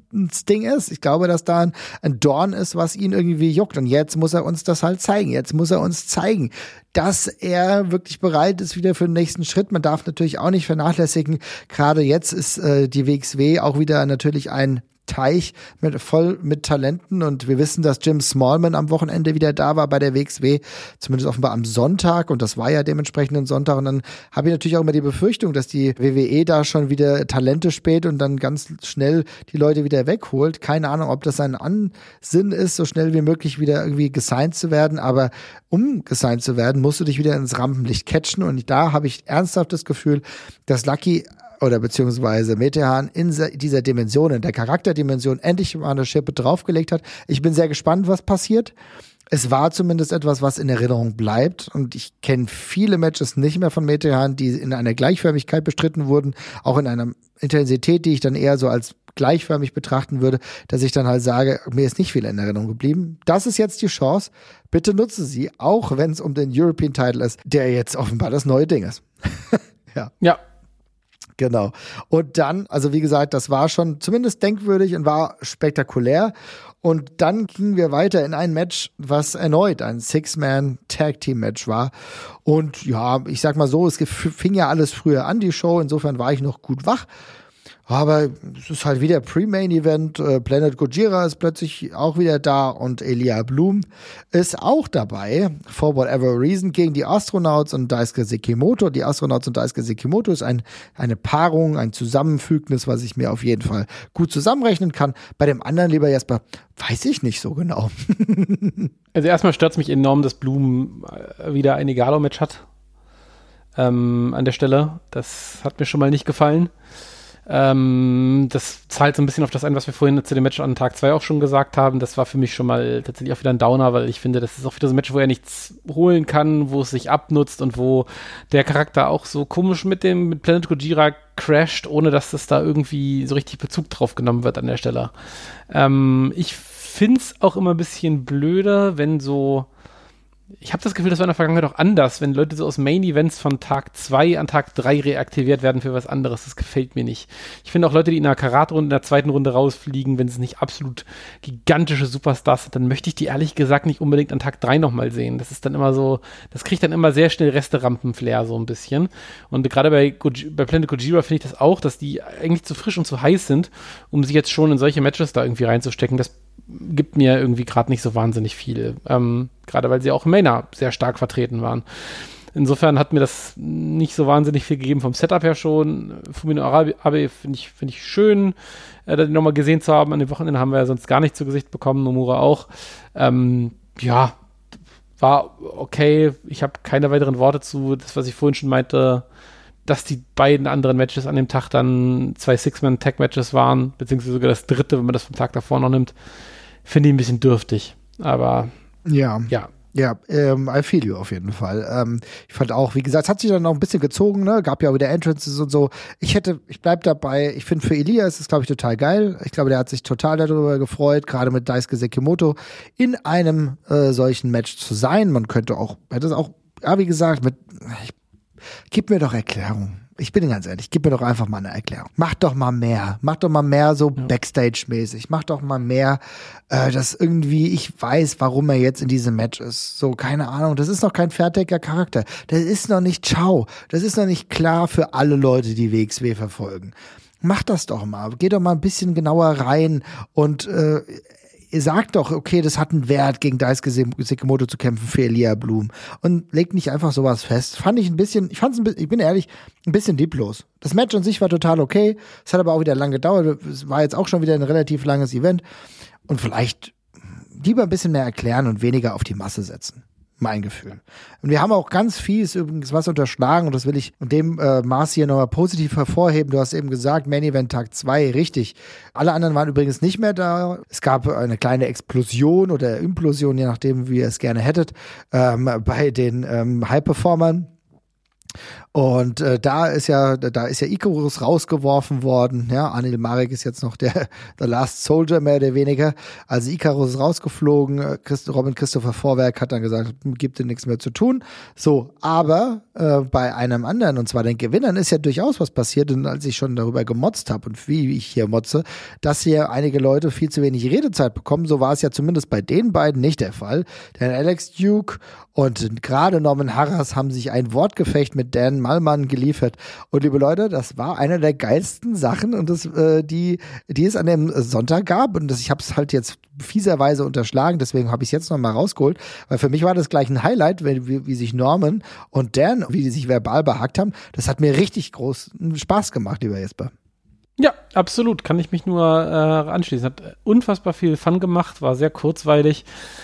Herzensding ist. Ich glaube, dass da ein, ein Dorn ist, was ihn irgendwie juckt. Und jetzt muss er uns das halt zeigen. Jetzt muss er uns zeigen, dass er wirklich bereit ist wieder für den nächsten Schritt. Man darf natürlich auch nicht vernachlässigen, gerade jetzt ist äh, die W X W auch wieder natürlich ein Teich mit, voll mit Talenten und wir wissen, dass Jim Smallman am Wochenende wieder da war bei der W X W, zumindest offenbar am Sonntag und das war ja dementsprechend ein Sonntag und dann habe ich natürlich auch immer die Befürchtung, dass die W W E da schon wieder Talente späht und dann ganz schnell die Leute wieder wegholt. Keine Ahnung, ob das sein Ansinn ist, so schnell wie möglich wieder irgendwie gesigned zu werden, aber um gesigned zu werden, musst du dich wieder ins Rampenlicht catchen und da habe ich ernsthaft das Gefühl, dass Lucky oder beziehungsweise Metehan in dieser Dimension, in der Charakterdimension endlich mal eine Schippe draufgelegt hat. Ich bin sehr gespannt, was passiert. Es war zumindest etwas, was in Erinnerung bleibt und ich kenne viele Matches nicht mehr von Metehan, die in einer Gleichförmigkeit bestritten wurden, auch in einer Intensität, die ich dann eher so als gleichförmig betrachten würde, dass ich dann halt sage, mir ist nicht viel in Erinnerung geblieben. Das ist jetzt die Chance. Bitte nutze sie, auch wenn es um den European Title ist, der jetzt offenbar das neue Ding ist. ja. Ja. Genau. Und dann, also wie gesagt, das war schon zumindest denkwürdig und war spektakulär. Und dann gingen wir weiter in ein Match, was erneut ein Six-Man-Tag-Team-Match war. Und ja, ich sag mal so, es fing ja alles früher an, die Show. Insofern war ich noch gut wach. Aber es ist halt wieder Pre-Main-Event. Äh, Planet Gojira ist plötzlich auch wieder da und Elia Bloom ist auch dabei. For whatever reason gegen die Astronauts und Daisuke Sekimoto. Die Astronauts und Daisuke Sekimoto ist ein, eine Paarung, ein Zusammenfügnis, was ich mir auf jeden Fall gut zusammenrechnen kann. Bei dem anderen, lieber Jesper, weiß ich nicht so genau. Also erstmal stört es mich enorm, dass Bloom wieder ein Egalo-Match hat. Ähm, an der Stelle. Das hat mir schon mal nicht gefallen. Ähm, das zahlt so ein bisschen auf das ein, was wir vorhin zu dem Match an Tag zwei auch schon gesagt haben. Das war für mich schon mal tatsächlich auch wieder ein Downer, weil ich finde, das ist auch wieder so ein Match, wo er nichts holen kann, wo es sich abnutzt und wo der Charakter auch so komisch mit dem mit Planet Gojira crasht, ohne dass das da irgendwie so richtig Bezug drauf genommen wird an der Stelle. Ähm, ich find's auch immer ein bisschen blöder, wenn so ich habe das Gefühl, das war in der Vergangenheit auch anders, wenn Leute so aus Main-Events von Tag zwei an Tag drei reaktiviert werden für was anderes. Das gefällt mir nicht. Ich finde auch Leute, die in der Karatrunde in der zweiten Runde rausfliegen, wenn es nicht absolut gigantische Superstars sind, dann möchte ich die ehrlich gesagt nicht unbedingt an Tag drei nochmal sehen. Das ist dann immer so, das kriegt dann immer sehr schnell Reste-Rampen-Flair so ein bisschen. Und gerade bei, Goji- bei Planet Gojira finde ich das auch, dass die eigentlich zu frisch und zu heiß sind, um sich jetzt schon in solche Matches da irgendwie reinzustecken. Das gibt mir irgendwie gerade nicht so wahnsinnig viel. Ähm, gerade weil sie auch im Mainer sehr stark vertreten waren. Insofern hat mir das nicht so wahnsinnig viel gegeben vom Setup her schon. Fumino Abe finde ich, find ich schön, äh, den nochmal gesehen zu haben. An den Wochenenden haben wir ja sonst gar nicht zu Gesicht bekommen, Nomura auch. Ähm, ja, war okay. Ich habe keine weiteren Worte zu. Das, was ich vorhin schon meinte, dass die beiden anderen Matches an dem Tag dann zwei Six-Man-Tag-Matches waren, beziehungsweise sogar das dritte, wenn man das vom Tag davor noch nimmt, finde ich ein bisschen dürftig. Aber ja. ja. Ja, ähm, I feel you auf jeden Fall. Ähm, ich fand auch, wie gesagt, es hat sich dann noch ein bisschen gezogen, ne? Gab ja auch wieder Entrances und so. Ich hätte, ich bleib dabei, ich finde für Elia ist es, glaube ich, total geil. Ich glaube, der hat sich total darüber gefreut, gerade mit Daisuke Sekimoto in einem äh, solchen Match zu sein. Man könnte auch, hätte es auch, ja, wie gesagt, mit, ich, gib mir doch Erklärung. Ich bin ganz ehrlich, gib mir doch einfach mal eine Erklärung. Mach doch mal mehr. Mach doch mal mehr so ja. Backstage-mäßig. Mach doch mal mehr, äh, dass irgendwie ich weiß, warum er jetzt in diesem Match ist. So, keine Ahnung. Das ist noch kein fertiger Charakter. Das ist noch nicht ciao. Das ist noch nicht klar für alle Leute, die W X W verfolgen. Mach das doch mal. Geh doch mal ein bisschen genauer rein und äh, ihr sagt doch, okay, das hat einen Wert, gegen Daisuke Sekimoto zu kämpfen für Elia Bloom. Und legt nicht einfach sowas fest. Fand ich ein bisschen, ich fand's ein bisschen, ich bin ehrlich, ein bisschen lieblos. Das Match an sich war total okay. Es hat aber auch wieder lang gedauert. Es war jetzt auch schon wieder ein relativ langes Event. Und vielleicht lieber ein bisschen mehr erklären und weniger auf die Masse setzen. Mein Gefühl. Und wir haben auch ganz fies übrigens was unterschlagen und das will ich in dem äh, Maß hier nochmal positiv hervorheben. Du hast eben gesagt, Main Event Tag zwei, richtig. Alle anderen waren übrigens nicht mehr da. Es gab eine kleine Explosion oder Implosion, je nachdem, wie ihr es gerne hättet, ähm, bei den ähm, High-Performern. Und äh, da ist ja, da ist ja Icarus rausgeworfen worden. Ja, Anil Marek ist jetzt noch der The Last Soldier, mehr oder weniger. Also Icarus ist rausgeflogen. Christ, Robin Christopher Vorwerk hat dann gesagt, gibt dir nichts mehr zu tun. So, aber äh, bei einem anderen, und zwar den Gewinnern, ist ja durchaus was passiert. Und als ich schon darüber gemotzt habe und wie ich hier motze, dass hier einige Leute viel zu wenig Redezeit bekommen, so war es ja zumindest bei den beiden nicht der Fall. Denn Alex Duke und gerade Norman Harras haben sich ein Wortgefecht mit Dan Malmann geliefert. Und liebe Leute, das war einer der geilsten Sachen, und das, äh, die, die es an dem Sonntag gab. Und das, ich habe es halt jetzt fieserweise unterschlagen, deswegen habe ich es jetzt nochmal rausgeholt. Weil für mich war das gleich ein Highlight, wie, wie sich Norman und Dan, wie die sich verbal behagt haben. Das hat mir richtig großen Spaß gemacht, lieber Jesper. Ja, absolut. Kann ich mich nur äh, anschließen. Hat unfassbar viel Fun gemacht, war sehr kurzweilig.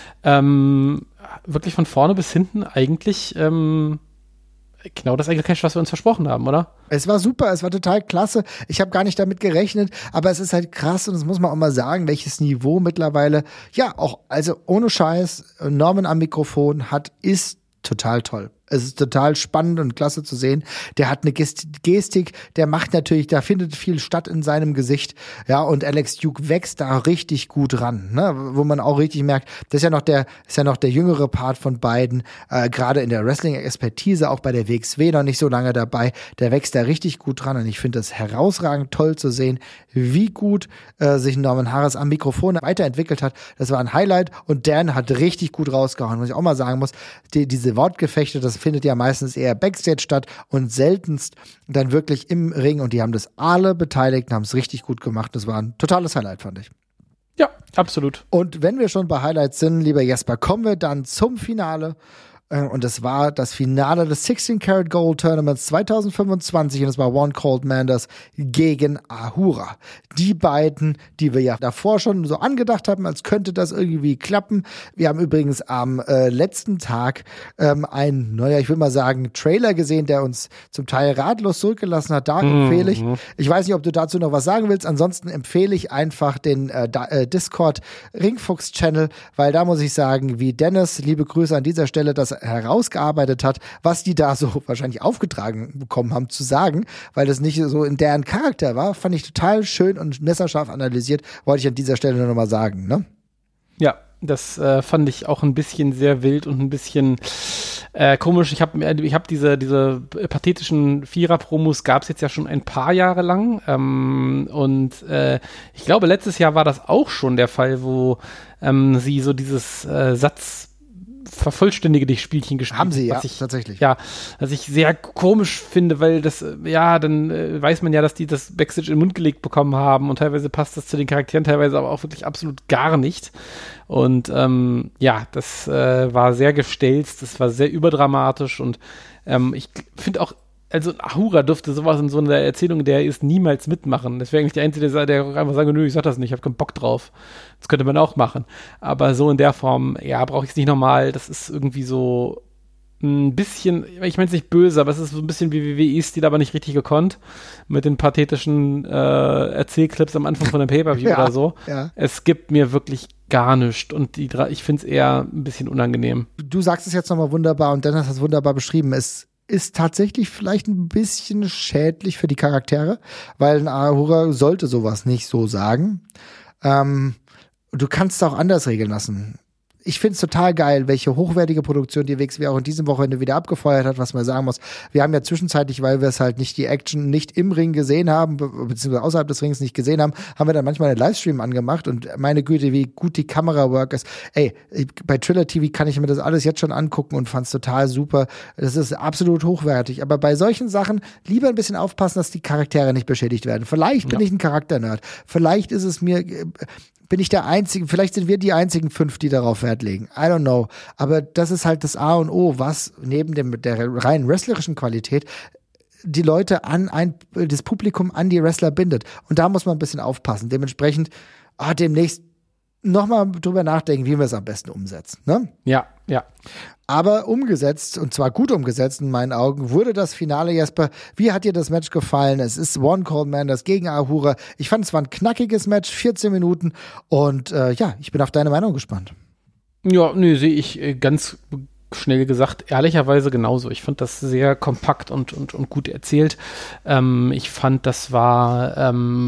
Ähm, wirklich von vorne bis hinten eigentlich ähm, genau das eigentlich, was wir uns versprochen haben, oder? Es war super, es war total klasse. Ich habe gar nicht damit gerechnet, aber es ist halt krass, und das muss man auch mal sagen, welches Niveau mittlerweile, ja, auch, also ohne Scheiß, Norman am Mikrofon hat, ist total toll. Es ist total spannend und klasse zu sehen. Der hat eine Gestik, der macht natürlich, da findet viel statt in seinem Gesicht. Ja, und Alex Duke wächst da richtig gut ran, ne? Wo man auch richtig merkt, das ist ja noch der, ist ja noch der jüngere Part von beiden, äh, gerade in der Wrestling-Expertise, auch bei der W X W noch nicht so lange dabei. Der wächst da richtig gut dran, und ich finde das herausragend toll zu sehen, wie gut äh, sich Norman Harras am Mikrofon weiterentwickelt hat. Das war ein Highlight, und Dan hat richtig gut rausgehauen, was ich auch mal sagen muss. Die, diese Wortgefechte, das findet ja meistens eher Backstage statt und seltenst dann wirklich im Ring, und die haben das alle Beteiligten, haben es richtig gut gemacht. Das war ein totales Highlight, fand ich. Ja, absolut. Und wenn wir schon bei Highlights sind, lieber Jesper, kommen wir dann zum Finale. Und es war das Finale des sixteen Karat Gold Tournaments zwanzig fünfundzwanzig, und es war One Cold Manders gegen Ahura. Die beiden, die wir ja davor schon so angedacht haben, als könnte das irgendwie klappen. Wir haben übrigens am äh, letzten Tag ähm, einen, naja, ich will mal sagen, Trailer gesehen, der uns zum Teil ratlos zurückgelassen hat. Da mhm. empfehle ich, ich weiß nicht, ob du dazu noch was sagen willst, ansonsten empfehle ich einfach den äh, da, äh, Discord Ringfuchs Channel, weil da muss ich sagen, wie Dennis, liebe Grüße an dieser Stelle, das herausgearbeitet hat, was die da so wahrscheinlich aufgetragen bekommen haben zu sagen, weil das nicht so in deren Charakter war, fand ich total schön und messerscharf analysiert, wollte ich an dieser Stelle nur noch mal sagen, ne? Ja, das äh, fand ich auch ein bisschen sehr wild und ein bisschen äh, komisch. Ich habe ich hab diese, diese pathetischen Vierer-Promos gab es jetzt ja schon ein paar Jahre lang, ähm, und äh, ich glaube, letztes Jahr war das auch schon der Fall, wo ähm, sie so dieses äh, Satz vervollständige dich Spielchen gespielt. Haben sie, ja, ich, tatsächlich. Ja, was ich sehr komisch finde, weil das, ja, dann äh, weiß man ja, dass die das Backstage in den Mund gelegt bekommen haben, und teilweise passt das zu den Charakteren, teilweise aber auch wirklich absolut gar nicht. Und ähm, ja, das äh, war sehr gestelzt, das war sehr überdramatisch, und ähm, ich finde auch, also Ahura dürfte sowas in so einer Erzählung, der ist, niemals mitmachen. Das wäre eigentlich der Einzige, der, der einfach sagen, nö, ich sag das nicht, ich habe keinen Bock drauf. Das könnte man auch machen. Aber so in der Form, ja, brauche ich es nicht nochmal. Das ist irgendwie so ein bisschen, ich meine es nicht böse, aber es ist so ein bisschen wie W W E-Stil, aber nicht richtig gekonnt. Mit den pathetischen äh, Erzählclips am Anfang von einem Pay-Per-View ja, oder so. Ja. Es gibt mir wirklich gar nichts, und die, ich finde es eher ein bisschen unangenehm. Du sagst es jetzt nochmal wunderbar, und Dennis hat es wunderbar beschrieben. Es ist tatsächlich vielleicht ein bisschen schädlich für die Charaktere, weil ein Ahura sollte sowas nicht so sagen. Ähm, du kannst es auch anders regeln lassen. Ich finde es total geil, welche hochwertige Produktion die W X W auch in diesem Wochenende wieder abgefeuert hat, was man sagen muss. Wir haben ja zwischenzeitlich, weil wir es halt nicht die Action nicht im Ring gesehen haben, be- beziehungsweise außerhalb des Rings nicht gesehen haben, haben wir dann manchmal einen Livestream angemacht, und meine Güte, wie gut die Kamerawork ist. Ey, bei Triller T V kann ich mir das alles jetzt schon angucken und fand es total super. Das ist absolut hochwertig. Aber bei solchen Sachen lieber ein bisschen aufpassen, dass die Charaktere nicht beschädigt werden. Vielleicht bin ja. ich ein Charakternerd. Vielleicht ist es mir... bin ich der Einzige, vielleicht sind wir die einzigen fünf, die darauf Wert legen. I don't know. Aber das ist halt das A und O, was neben dem, der rein wrestlerischen Qualität die Leute an ein, das Publikum an die Wrestler bindet. Und da muss man ein bisschen aufpassen. Dementsprechend, ah, demnächst nochmal drüber nachdenken, wie wir es am besten umsetzen. Ne? Ja, ja. Aber umgesetzt, und zwar gut umgesetzt in meinen Augen, wurde das Finale, Jesper. Wie hat dir das Match gefallen? Es ist One Cold Manders gegen Ahura. Ich fand, es war ein knackiges Match, vierzehn Minuten. Und äh, ja, ich bin auf deine Meinung gespannt. Ja, nö, sehe ich äh, ganz schnell gesagt, ehrlicherweise genauso. Ich fand das sehr kompakt und, und, und gut erzählt. Ähm, ich fand, das war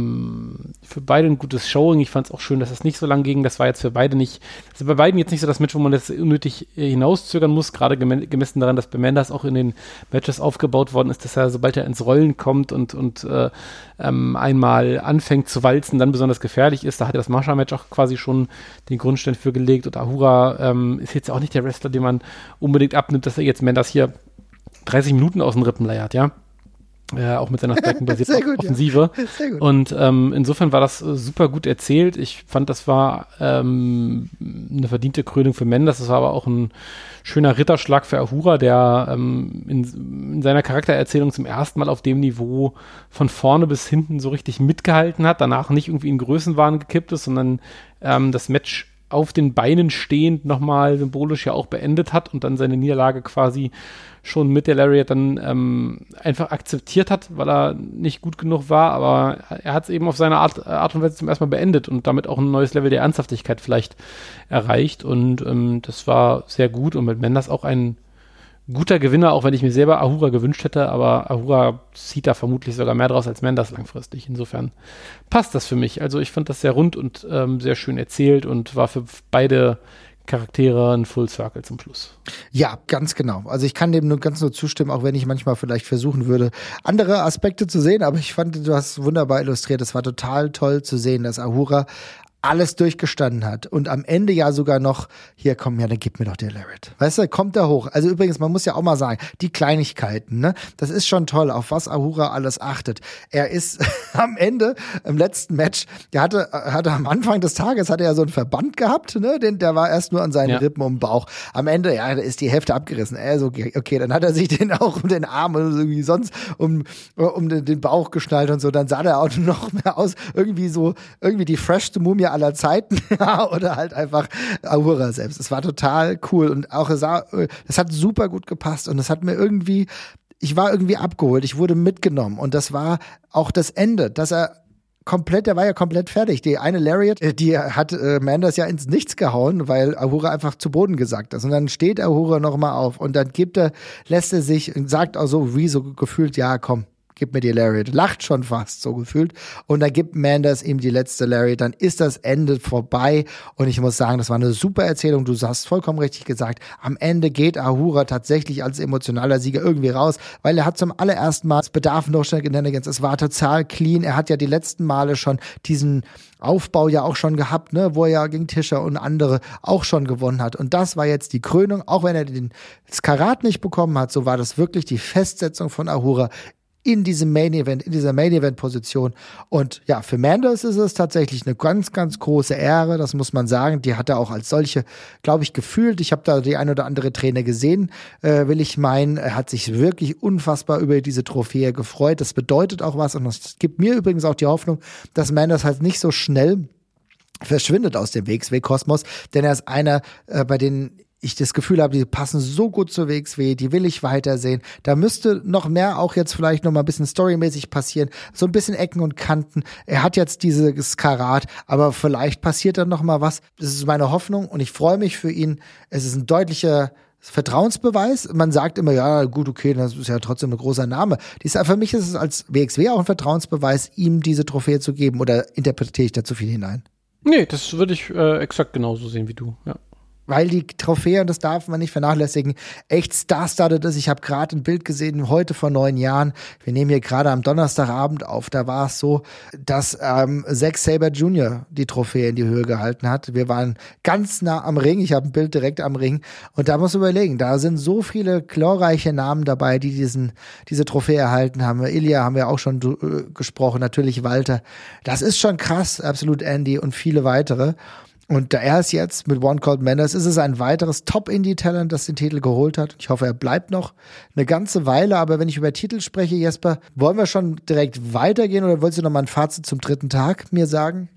ähm, für beide ein gutes Showing. Ich fand es auch schön, dass es nicht so lang ging. Das war jetzt für beide nicht, das ist bei beiden jetzt nicht so das Match, wo man das unnötig hinauszögern muss, gerade gem- gemessen daran, dass bei Mendes auch in den Matches aufgebaut worden ist, dass er, sobald er ins Rollen kommt und, und äh, ähm, einmal anfängt zu walzen, dann besonders gefährlich ist. Da hat er das Masha-Match auch quasi schon den Grundstein für gelegt. Und Ahura ähm, ist jetzt auch nicht der Wrestler, den man unbedingt abnimmt, dass er jetzt Mendes hier dreißig Minuten aus den Rippen leiert, ja. Äh, auch mit seiner streckenbasierten Offensive. Ja. Sehr gut. Und ähm, insofern war das äh, super gut erzählt. Ich fand, das war ähm, eine verdiente Krönung für Mendes. Das war aber auch ein schöner Ritterschlag für Ahura, der ähm, in, in seiner Charaktererzählung zum ersten Mal auf dem Niveau von vorne bis hinten so richtig mitgehalten hat. Danach nicht irgendwie in Größenwahn gekippt ist, sondern ähm, das Match auf den Beinen stehend nochmal symbolisch ja auch beendet hat und dann seine Niederlage quasi schon mit der Lariat dann ähm, einfach akzeptiert hat, weil er nicht gut genug war, aber er hat es eben auf seine Art, Art und Weise zum ersten Mal beendet und damit auch ein neues Level der Ernsthaftigkeit vielleicht erreicht und ähm, das war sehr gut und mit Mendes auch ein guter Gewinner, auch wenn ich mir selber Ahura gewünscht hätte, aber Ahura zieht da vermutlich sogar mehr draus als Mendes langfristig. Insofern passt das für mich. Also ich fand das sehr rund und ähm, sehr schön erzählt und war für beide Charaktere ein Full Circle zum Schluss. Ja, ganz genau. Also ich kann dem nur ganz nur zustimmen, auch wenn ich manchmal vielleicht versuchen würde, andere Aspekte zu sehen, aber ich fand, du hast wunderbar illustriert. Es war total toll zu sehen, dass Ahura alles durchgestanden hat und am Ende ja sogar noch, hier komm, ja, dann gib mir doch der Lariat. Weißt du, kommt da hoch. Also übrigens, man muss ja auch mal sagen, die Kleinigkeiten, ne, das ist schon toll, auf was Ahura alles achtet. Er ist am Ende, im letzten Match, der hatte, hatte am Anfang des Tages, hatte er so einen Verband gehabt, ne, den, der war erst nur an seinen ja. Rippen und Bauch. Am Ende, ja, da ist die Hälfte abgerissen. Er so, okay, dann hat er sich den auch um den Arm und irgendwie sonst um, um den, den Bauch geschnallt und so, dann sah der auch noch mehr aus, irgendwie so, irgendwie die freshste Mumie aller Zeiten, ja, oder halt einfach Ahura selbst. Es war total cool und auch es sah, es hat super gut gepasst und es hat mir irgendwie, ich war irgendwie abgeholt, ich wurde mitgenommen und das war auch das Ende, dass er komplett, der war ja komplett fertig. Die eine Lariat, die hat äh, Mendes ja ins Nichts gehauen, weil Ahura einfach zu Boden gesackt ist. Und dann steht Ahura nochmal auf und dann gibt er, lässt er sich und sagt auch so, wie so gefühlt, ja, komm, gib mir die Lariat. Lacht schon fast, so gefühlt. Und dann gibt Mendes ihm die letzte Lariat. Dann ist das Ende vorbei. Und ich muss sagen, das war eine super Erzählung. Du hast vollkommen richtig gesagt. Am Ende geht Ahura tatsächlich als emotionaler Sieger irgendwie raus, weil er hat zum allerersten Mal, es bedarf noch schnell Genannigans. Es war total clean. Er hat ja die letzten Male schon diesen Aufbau ja auch schon gehabt, ne, wo er ja gegen Tischer und andere auch schon gewonnen hat. Und das war jetzt die Krönung. Auch wenn er den Karat nicht bekommen hat, so war das wirklich die Festsetzung von Ahura in diesem Main Event, in dieser Main Event Position. Und ja, für Mendes ist es tatsächlich eine ganz, ganz große Ehre, das muss man sagen. Die hat er auch als solche, glaube ich, gefühlt. Ich habe da die ein oder andere Träne gesehen, äh, will ich meinen. Er hat sich wirklich unfassbar über diese Trophäe gefreut. Das bedeutet auch was und das gibt mir übrigens auch die Hoffnung, dass Mendes halt nicht so schnell verschwindet aus dem W X W-Kosmos, denn er ist einer, äh, bei denen ich das Gefühl habe, die passen so gut zur W X W, die will ich weitersehen. Da müsste noch mehr auch jetzt vielleicht noch mal ein bisschen storymäßig passieren, so ein bisschen Ecken und Kanten. Er hat jetzt dieses Karat, aber vielleicht passiert dann noch mal was. Das ist meine Hoffnung und ich freue mich für ihn. Es ist ein deutlicher Vertrauensbeweis. Man sagt immer, ja gut, okay, das ist ja trotzdem ein großer Name. Dies, für mich ist es als W X W auch ein Vertrauensbeweis, ihm diese Trophäe zu geben, oder interpretiere ich da zu viel hinein? Nee, das würde ich äh, exakt genauso sehen wie du, ja. Weil die Trophäe, und das darf man nicht vernachlässigen, echt star-studded ist. Ich habe gerade ein Bild gesehen, heute vor neun Jahren. Wir nehmen hier gerade am Donnerstagabend auf. Da war es so, dass ähm, Zack Sabre Junior die Trophäe in die Höhe gehalten hat. Wir waren ganz nah am Ring. Ich habe ein Bild direkt am Ring. Und da muss man überlegen, da sind so viele glorreiche Namen dabei, die diesen diese Trophäe erhalten haben. Ilya haben wir auch schon äh, gesprochen. Natürlich Walter. Das ist schon krass. Absolut Andy und viele weitere. Und da er es jetzt mit One Called Mendes ist es ein weiteres Top-Indie-Talent, das den Titel geholt hat. Ich hoffe, er bleibt noch eine ganze Weile. Aber wenn ich über Titel spreche, Jesper, wollen wir schon direkt weitergehen oder wolltest du noch mal ein Fazit zum dritten Tag mir sagen?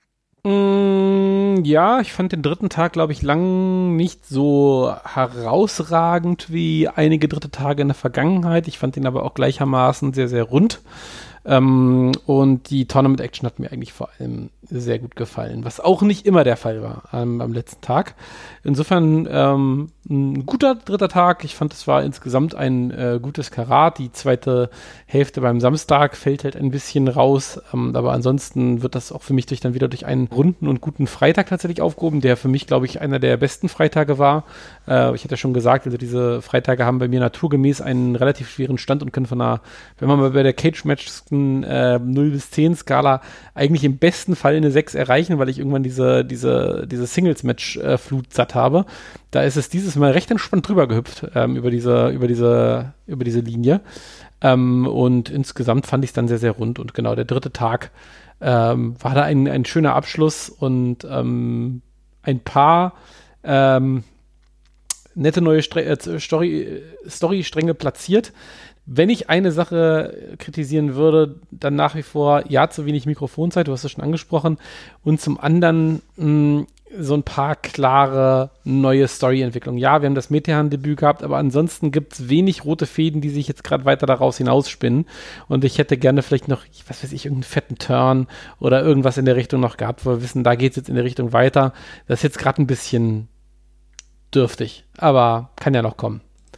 Mm, ja, ich fand den dritten Tag, glaube ich, lang nicht so herausragend wie einige dritte Tage in der Vergangenheit. Ich fand ihn aber auch gleichermaßen sehr, sehr rund. Ähm, und die Tournament-Action hat mir eigentlich vor allem sehr gut gefallen, was auch nicht immer der Fall war ähm, am letzten Tag. Insofern ähm, ein guter dritter Tag. Ich fand, es war insgesamt ein äh, gutes Karat. Die zweite Hälfte beim Samstag fällt halt ein bisschen raus. Ähm, aber ansonsten wird das auch für mich durch dann wieder durch einen runden und guten Freitag tatsächlich aufgehoben, der für mich, glaube ich, einer der besten Freitage war. Äh, ich hatte ja schon gesagt, also diese Freitage haben bei mir naturgemäß einen relativ schweren Stand und können von einer, wenn man mal bei der Cage-Match äh, null bis zehn Skala eigentlich im besten Fall eine sechs erreichen, weil ich irgendwann diese, diese, diese Singles-Match-Flut äh, satt habe. Da ist es dieses Mal recht entspannt drüber gehüpft, ähm, über diese, über diese, über diese Linie. Ähm, und insgesamt fand ich es dann sehr, sehr rund. Und genau, der dritte Tag ähm, war da ein, ein schöner Abschluss und ähm, ein paar ähm, nette neue Stre- äh, Story, Story-Stränge platziert. Wenn ich eine Sache kritisieren würde, dann nach wie vor, ja, zu wenig Mikrofonzeit, du hast es schon angesprochen. Und zum anderen mh, so ein paar klare neue Story-Entwicklungen. Ja, wir haben das Metehan-Debüt gehabt, aber ansonsten gibt es wenig rote Fäden, die sich jetzt gerade weiter daraus hinausspinnen. Und ich hätte gerne vielleicht noch, was weiß ich, irgendeinen fetten Turn oder irgendwas in der Richtung noch gehabt, wo wir wissen, da geht es jetzt in der Richtung weiter. Das ist jetzt gerade ein bisschen dürftig, aber kann ja noch kommen.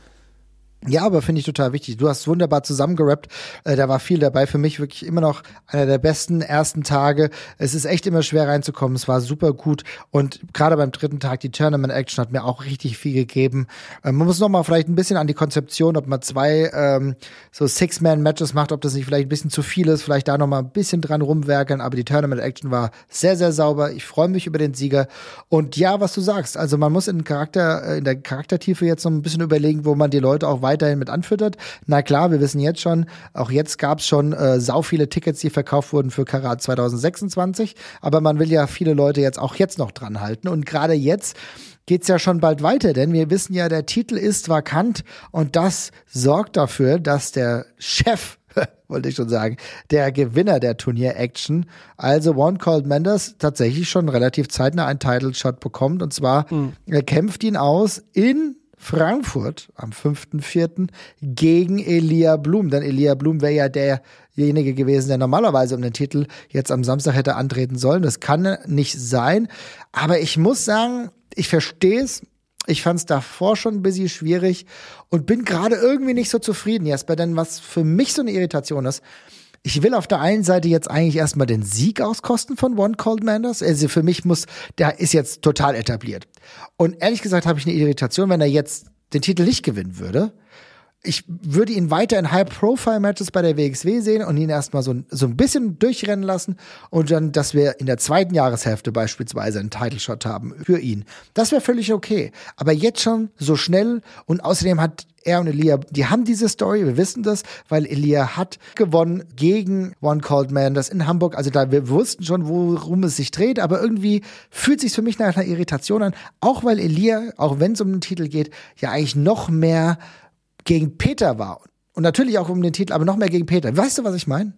Ja, aber finde ich total wichtig. Du hast wunderbar zusammengerappt. Äh, da war viel dabei. Für mich wirklich immer noch einer der besten ersten Tage. Es ist echt immer schwer reinzukommen. Es war super gut. Und gerade beim dritten Tag, die Tournament-Action hat mir auch richtig viel gegeben. Ähm, man muss noch mal vielleicht ein bisschen an die Konzeption, ob man zwei ähm, so Six-Man-Matches macht, ob das nicht vielleicht ein bisschen zu viel ist. Vielleicht da noch mal ein bisschen dran rumwerkeln. Aber die Tournament-Action war sehr, sehr sauber. Ich freue mich über den Sieger. Und ja, was du sagst. Also man muss in, den Charakter, in der Charaktertiefe jetzt noch ein bisschen überlegen, wo man die Leute auch weiter weiterhin mit anfüttert. Na klar, wir wissen jetzt schon, auch jetzt gab es schon äh, sau viele Tickets, die verkauft wurden für Karat zwanzig sechsundzwanzig, aber man will ja viele Leute jetzt auch jetzt noch dran halten und gerade jetzt geht's ja schon bald weiter, denn wir wissen ja, der Titel ist vakant und das sorgt dafür, dass der Chef wollte ich schon sagen, der Gewinner der Turnier-Action, also One Cold Manders, tatsächlich schon relativ zeitnah einen Title-Shot bekommt und zwar, mhm. er kämpft ihn aus in Frankfurt am fünften vierten gegen Elia Blum. Denn Elia Blum wäre ja derjenige gewesen, der normalerweise um den Titel jetzt am Samstag hätte antreten sollen. Das kann nicht sein. Aber ich muss sagen, ich verstehe es. Ich fand es davor schon ein bisschen schwierig und bin gerade irgendwie nicht so zufrieden, Jesper. Denn was für mich so eine Irritation ist, ich will auf der einen Seite jetzt eigentlich erstmal den Sieg auskosten von One Cold Manders. Also für mich muss, der ist jetzt total etabliert. Und ehrlich gesagt habe ich eine Irritation, wenn er jetzt den Titel nicht gewinnen würde. Ich würde ihn weiter in High-Profile-Matches bei der W X W sehen und ihn erstmal so, so ein bisschen durchrennen lassen und dann, dass wir in der zweiten Jahreshälfte beispielsweise einen Title-Shot haben für ihn. Das wäre völlig okay. Aber jetzt schon so schnell und außerdem hat er und Elia, die haben diese Story, wir wissen das, weil Elia hat gewonnen gegen One Cold Manders in Hamburg. Also da, wir wussten schon, worum es sich dreht, aber irgendwie fühlt sich für mich nach einer Irritation an, auch weil Elia, auch wenn es um den Titel geht, ja eigentlich noch mehr gegen Peter war. Und natürlich auch um den Titel, aber noch mehr gegen Peter. Weißt du, was ich meine?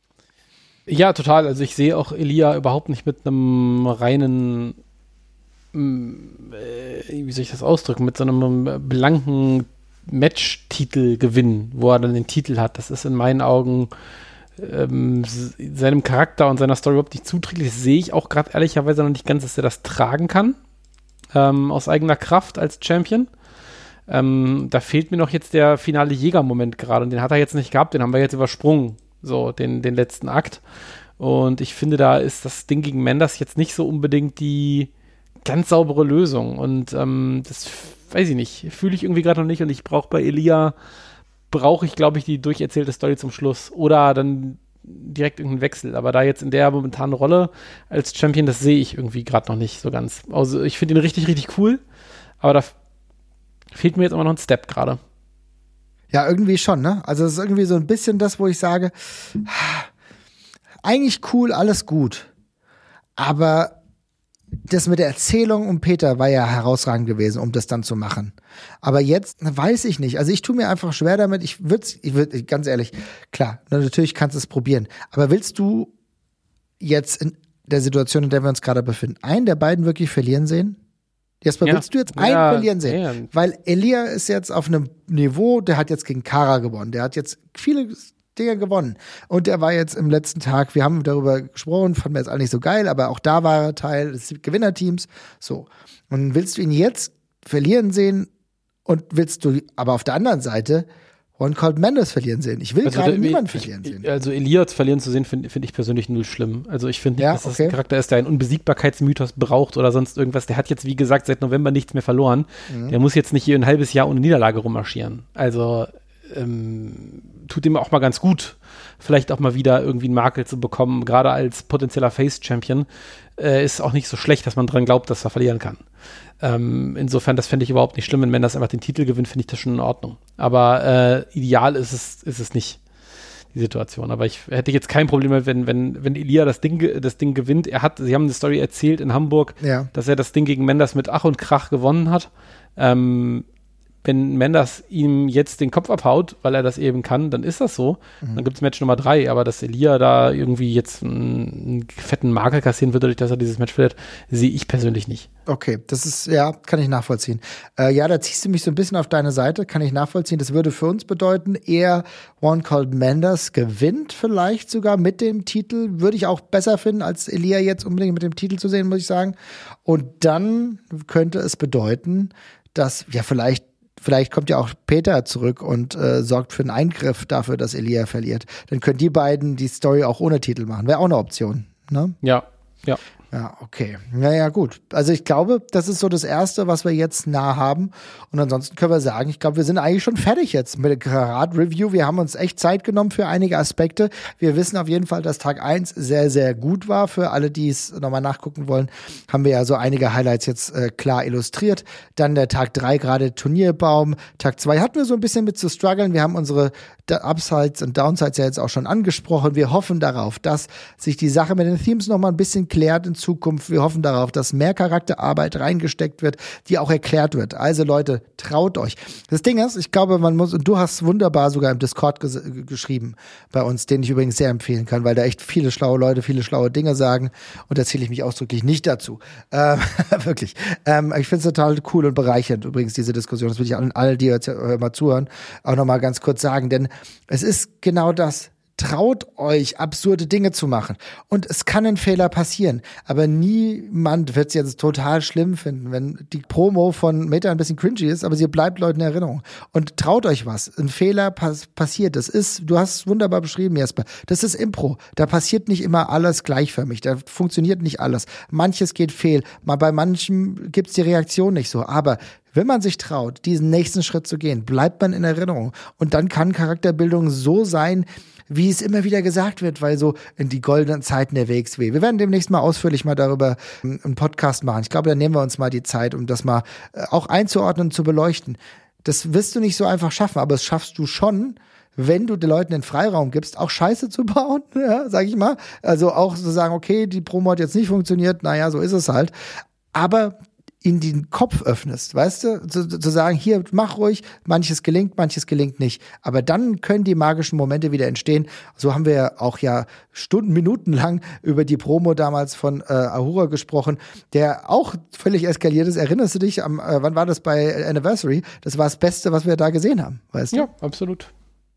Ja, total. Also ich sehe auch Elia überhaupt nicht mit einem reinen, äh, wie soll ich das ausdrücken, mit so einem blanken Match-Titel gewinnen, wo er dann den Titel hat. Das ist in meinen Augen ähm, seinem Charakter und seiner Story überhaupt nicht zuträglich. Das sehe ich auch gerade ehrlicherweise noch nicht ganz, dass er das tragen kann. Ähm, aus eigener Kraft als Champion. Ähm, da fehlt mir noch jetzt der finale Jäger-Moment gerade und den hat er jetzt nicht gehabt, den haben wir jetzt übersprungen, so den, den letzten Akt und ich finde, da ist das Ding gegen Manders jetzt nicht so unbedingt die ganz saubere Lösung und ähm, das weiß ich nicht, fühle ich irgendwie gerade noch nicht und ich brauche bei Elia, brauche ich glaube ich die durcherzählte Story zum Schluss oder dann direkt irgendeinen Wechsel, aber da jetzt in der momentanen Rolle als Champion, das sehe ich irgendwie gerade noch nicht so ganz, also ich finde ihn richtig, richtig cool, aber da fehlt mir jetzt immer noch ein Step gerade. Ja, irgendwie schon, ne? Also es ist irgendwie so ein bisschen das, wo ich sage, eigentlich cool, alles gut. Aber das mit der Erzählung um Peter war ja herausragend gewesen, um das dann zu machen. Aber jetzt weiß ich nicht. Also ich tue mir einfach schwer damit. Ich würde, ich würde, ganz ehrlich, klar, natürlich kannst du es probieren. Aber willst du jetzt in der Situation, in der wir uns gerade befinden, einen der beiden wirklich verlieren sehen? Jesper, ja. willst du jetzt einen ja, verlieren sehen? Ja. Weil Elia ist jetzt auf einem Niveau, der hat jetzt gegen Kara gewonnen. Der hat jetzt viele Dinge gewonnen. Und der war jetzt im letzten Tag, wir haben darüber gesprochen, fanden wir jetzt auch nicht so geil, aber auch da war er Teil des Gewinnerteams. So. Und willst du ihn jetzt verlieren sehen und willst du aber auf der anderen Seite One Cold Mendes verlieren sehen. Ich will also gerade niemanden verlieren ich, sehen. Also Elias verlieren zu sehen, finde find ich persönlich null schlimm. Also ich finde nicht, ja, dass das okay. ein Charakter ist, der einen Unbesiegbarkeitsmythos braucht oder sonst irgendwas. Der hat jetzt, wie gesagt, seit November nichts mehr verloren. Mhm. Der muss jetzt nicht hier ein halbes Jahr ohne Niederlage rummarschieren. Also ähm, tut ihm auch mal ganz gut, vielleicht auch mal wieder irgendwie einen Makel zu bekommen. Gerade als potenzieller Face-Champion äh, ist auch nicht so schlecht, dass man dran glaubt, dass er verlieren kann. Ähm, insofern, das fände ich überhaupt nicht schlimm. Wenn Mendes einfach den Titel gewinnt, finde ich das schon in Ordnung. Aber äh, ideal ist es, ist es nicht, die Situation. Aber ich hätte jetzt kein Problem mehr, wenn, wenn, wenn Elia das Ding, das Ding gewinnt. Er hat, sie haben eine Story erzählt in Hamburg, ja. dass er das Ding gegen Mendes mit Ach und Krach gewonnen hat. Ähm, wenn Mendes ihm jetzt den Kopf abhaut, weil er das eben kann, dann ist das so. Mhm. Dann gibt es Match Nummer drei. Aber dass Elia da irgendwie jetzt einen, einen fetten Makel kassieren würde, dadurch, dass er dieses Match verliert, sehe ich persönlich nicht. Okay, das ist, ja, kann ich nachvollziehen. Äh, ja, da ziehst du mich so ein bisschen auf deine Seite, kann ich nachvollziehen. Das würde für uns bedeuten, eher One Cold Mendes gewinnt vielleicht sogar mit dem Titel. Würde ich auch besser finden, als Elia jetzt unbedingt mit dem Titel zu sehen, muss ich sagen. Und dann könnte es bedeuten, dass, ja, vielleicht Vielleicht kommt ja auch Peter zurück und äh, sorgt für einen Eingriff dafür, dass Elia verliert. Dann können die beiden die Story auch ohne Titel machen. Wäre auch eine Option, ne? Ja, ja. Ja, okay. Naja, gut. Also ich glaube, das ist so das Erste, was wir jetzt nah haben. Und ansonsten können wir sagen, ich glaube, wir sind eigentlich schon fertig jetzt mit der Karat-Review. Wir haben uns echt Zeit genommen für einige Aspekte. Wir wissen auf jeden Fall, dass Tag eins sehr, sehr gut war. Für alle, die es nochmal nachgucken wollen, haben wir ja so einige Highlights jetzt äh, klar illustriert. Dann der Tag drei, gerade Turnierbaum. Tag zwei hatten wir so ein bisschen mit zu strugglen. Wir haben unsere Upsides und Downsides ja jetzt auch schon angesprochen. Wir hoffen darauf, dass sich die Sache mit den Themes nochmal ein bisschen klärt in Zukunft. Wir hoffen darauf, dass mehr Charakterarbeit reingesteckt wird, die auch erklärt wird. Also Leute, traut euch. Das Ding ist, ich glaube, man muss, und du hast wunderbar sogar im Discord ges- geschrieben bei uns, den ich übrigens sehr empfehlen kann, weil da echt viele schlaue Leute viele schlaue Dinge sagen und da zähle ich mich ausdrücklich nicht dazu. Ähm, wirklich. Ähm, ich finde es total cool und bereichernd übrigens, diese Diskussion. Das will ich an alle, die jetzt mal zuhören, auch nochmal ganz kurz sagen, denn es ist genau das. Traut euch, absurde Dinge zu machen. Und es kann ein Fehler passieren. Aber niemand wird es jetzt total schlimm finden, wenn die Promo von Meta ein bisschen cringy ist, aber sie bleibt Leuten in Erinnerung. Und traut euch was. Ein Fehler pass- passiert. Das ist, du hast es wunderbar beschrieben, Jesper. Das ist Impro. Da passiert nicht immer alles gleichförmig. Da funktioniert nicht alles. Manches geht fehl. Mal bei manchem gibt's die Reaktion nicht so. Aber wenn man sich traut, diesen nächsten Schritt zu gehen, bleibt man in Erinnerung. Und dann kann Charakterbildung so sein, wie es immer wieder gesagt wird, weil so in die goldenen Zeiten der W X W. Wir werden demnächst mal ausführlich mal darüber einen Podcast machen. Ich glaube, da nehmen wir uns mal die Zeit, um das mal auch einzuordnen und zu beleuchten. Das wirst du nicht so einfach schaffen, aber das schaffst du schon, wenn du den Leuten den Freiraum gibst, auch Scheiße zu bauen, ja, sag ich mal. Also auch zu sagen, okay, die Promo hat jetzt nicht funktioniert, naja, so ist es halt. Aber in den Kopf öffnest, weißt du, zu, zu sagen, hier, mach ruhig, manches gelingt, manches gelingt nicht. Aber dann können die magischen Momente wieder entstehen. So haben wir auch ja Stunden, Minuten lang über die Promo damals von äh, Ahura gesprochen, der auch völlig eskaliert ist. Erinnerst du dich, am, äh, wann war das bei Anniversary? Das war das Beste, was wir da gesehen haben, weißt du? Ja, absolut.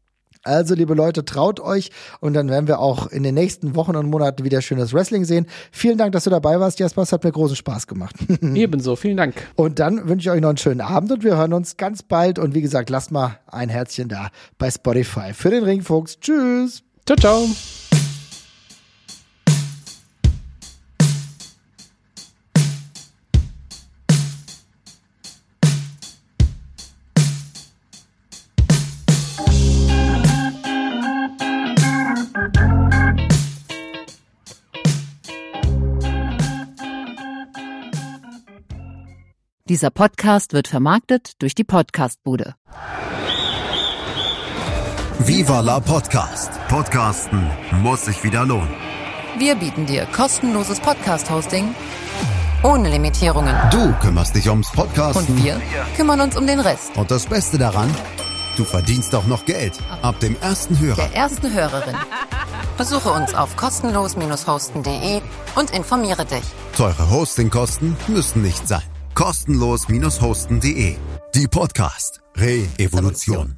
Also, liebe Leute, traut euch und dann werden wir auch in den nächsten Wochen und Monaten wieder schönes Wrestling sehen. Vielen Dank, dass du dabei warst, Jesper. Es hat mir großen Spaß gemacht. Ebenso, vielen Dank. Und dann wünsche ich euch noch einen schönen Abend und wir hören uns ganz bald. Und wie gesagt, lasst mal ein Herzchen da bei Spotify. Für den Ringfuchs. Tschüss. Ciao, ciao. Dieser Podcast wird vermarktet durch die Podcast-Bude. Viva la Podcast. Podcasten muss sich wieder lohnen. Wir bieten dir kostenloses Podcast-Hosting ohne Limitierungen. Du kümmerst dich ums Podcasten. Und wir kümmern uns um den Rest. Und das Beste daran, du verdienst auch noch Geld. Ab dem ersten Hörer. Der ersten Hörerin. Besuche uns auf kostenlos hosten punkt de und informiere dich. Teure Hostingkosten müssen nicht sein. kostenlos hosten punkt de. Die Podcast Re-Evolution.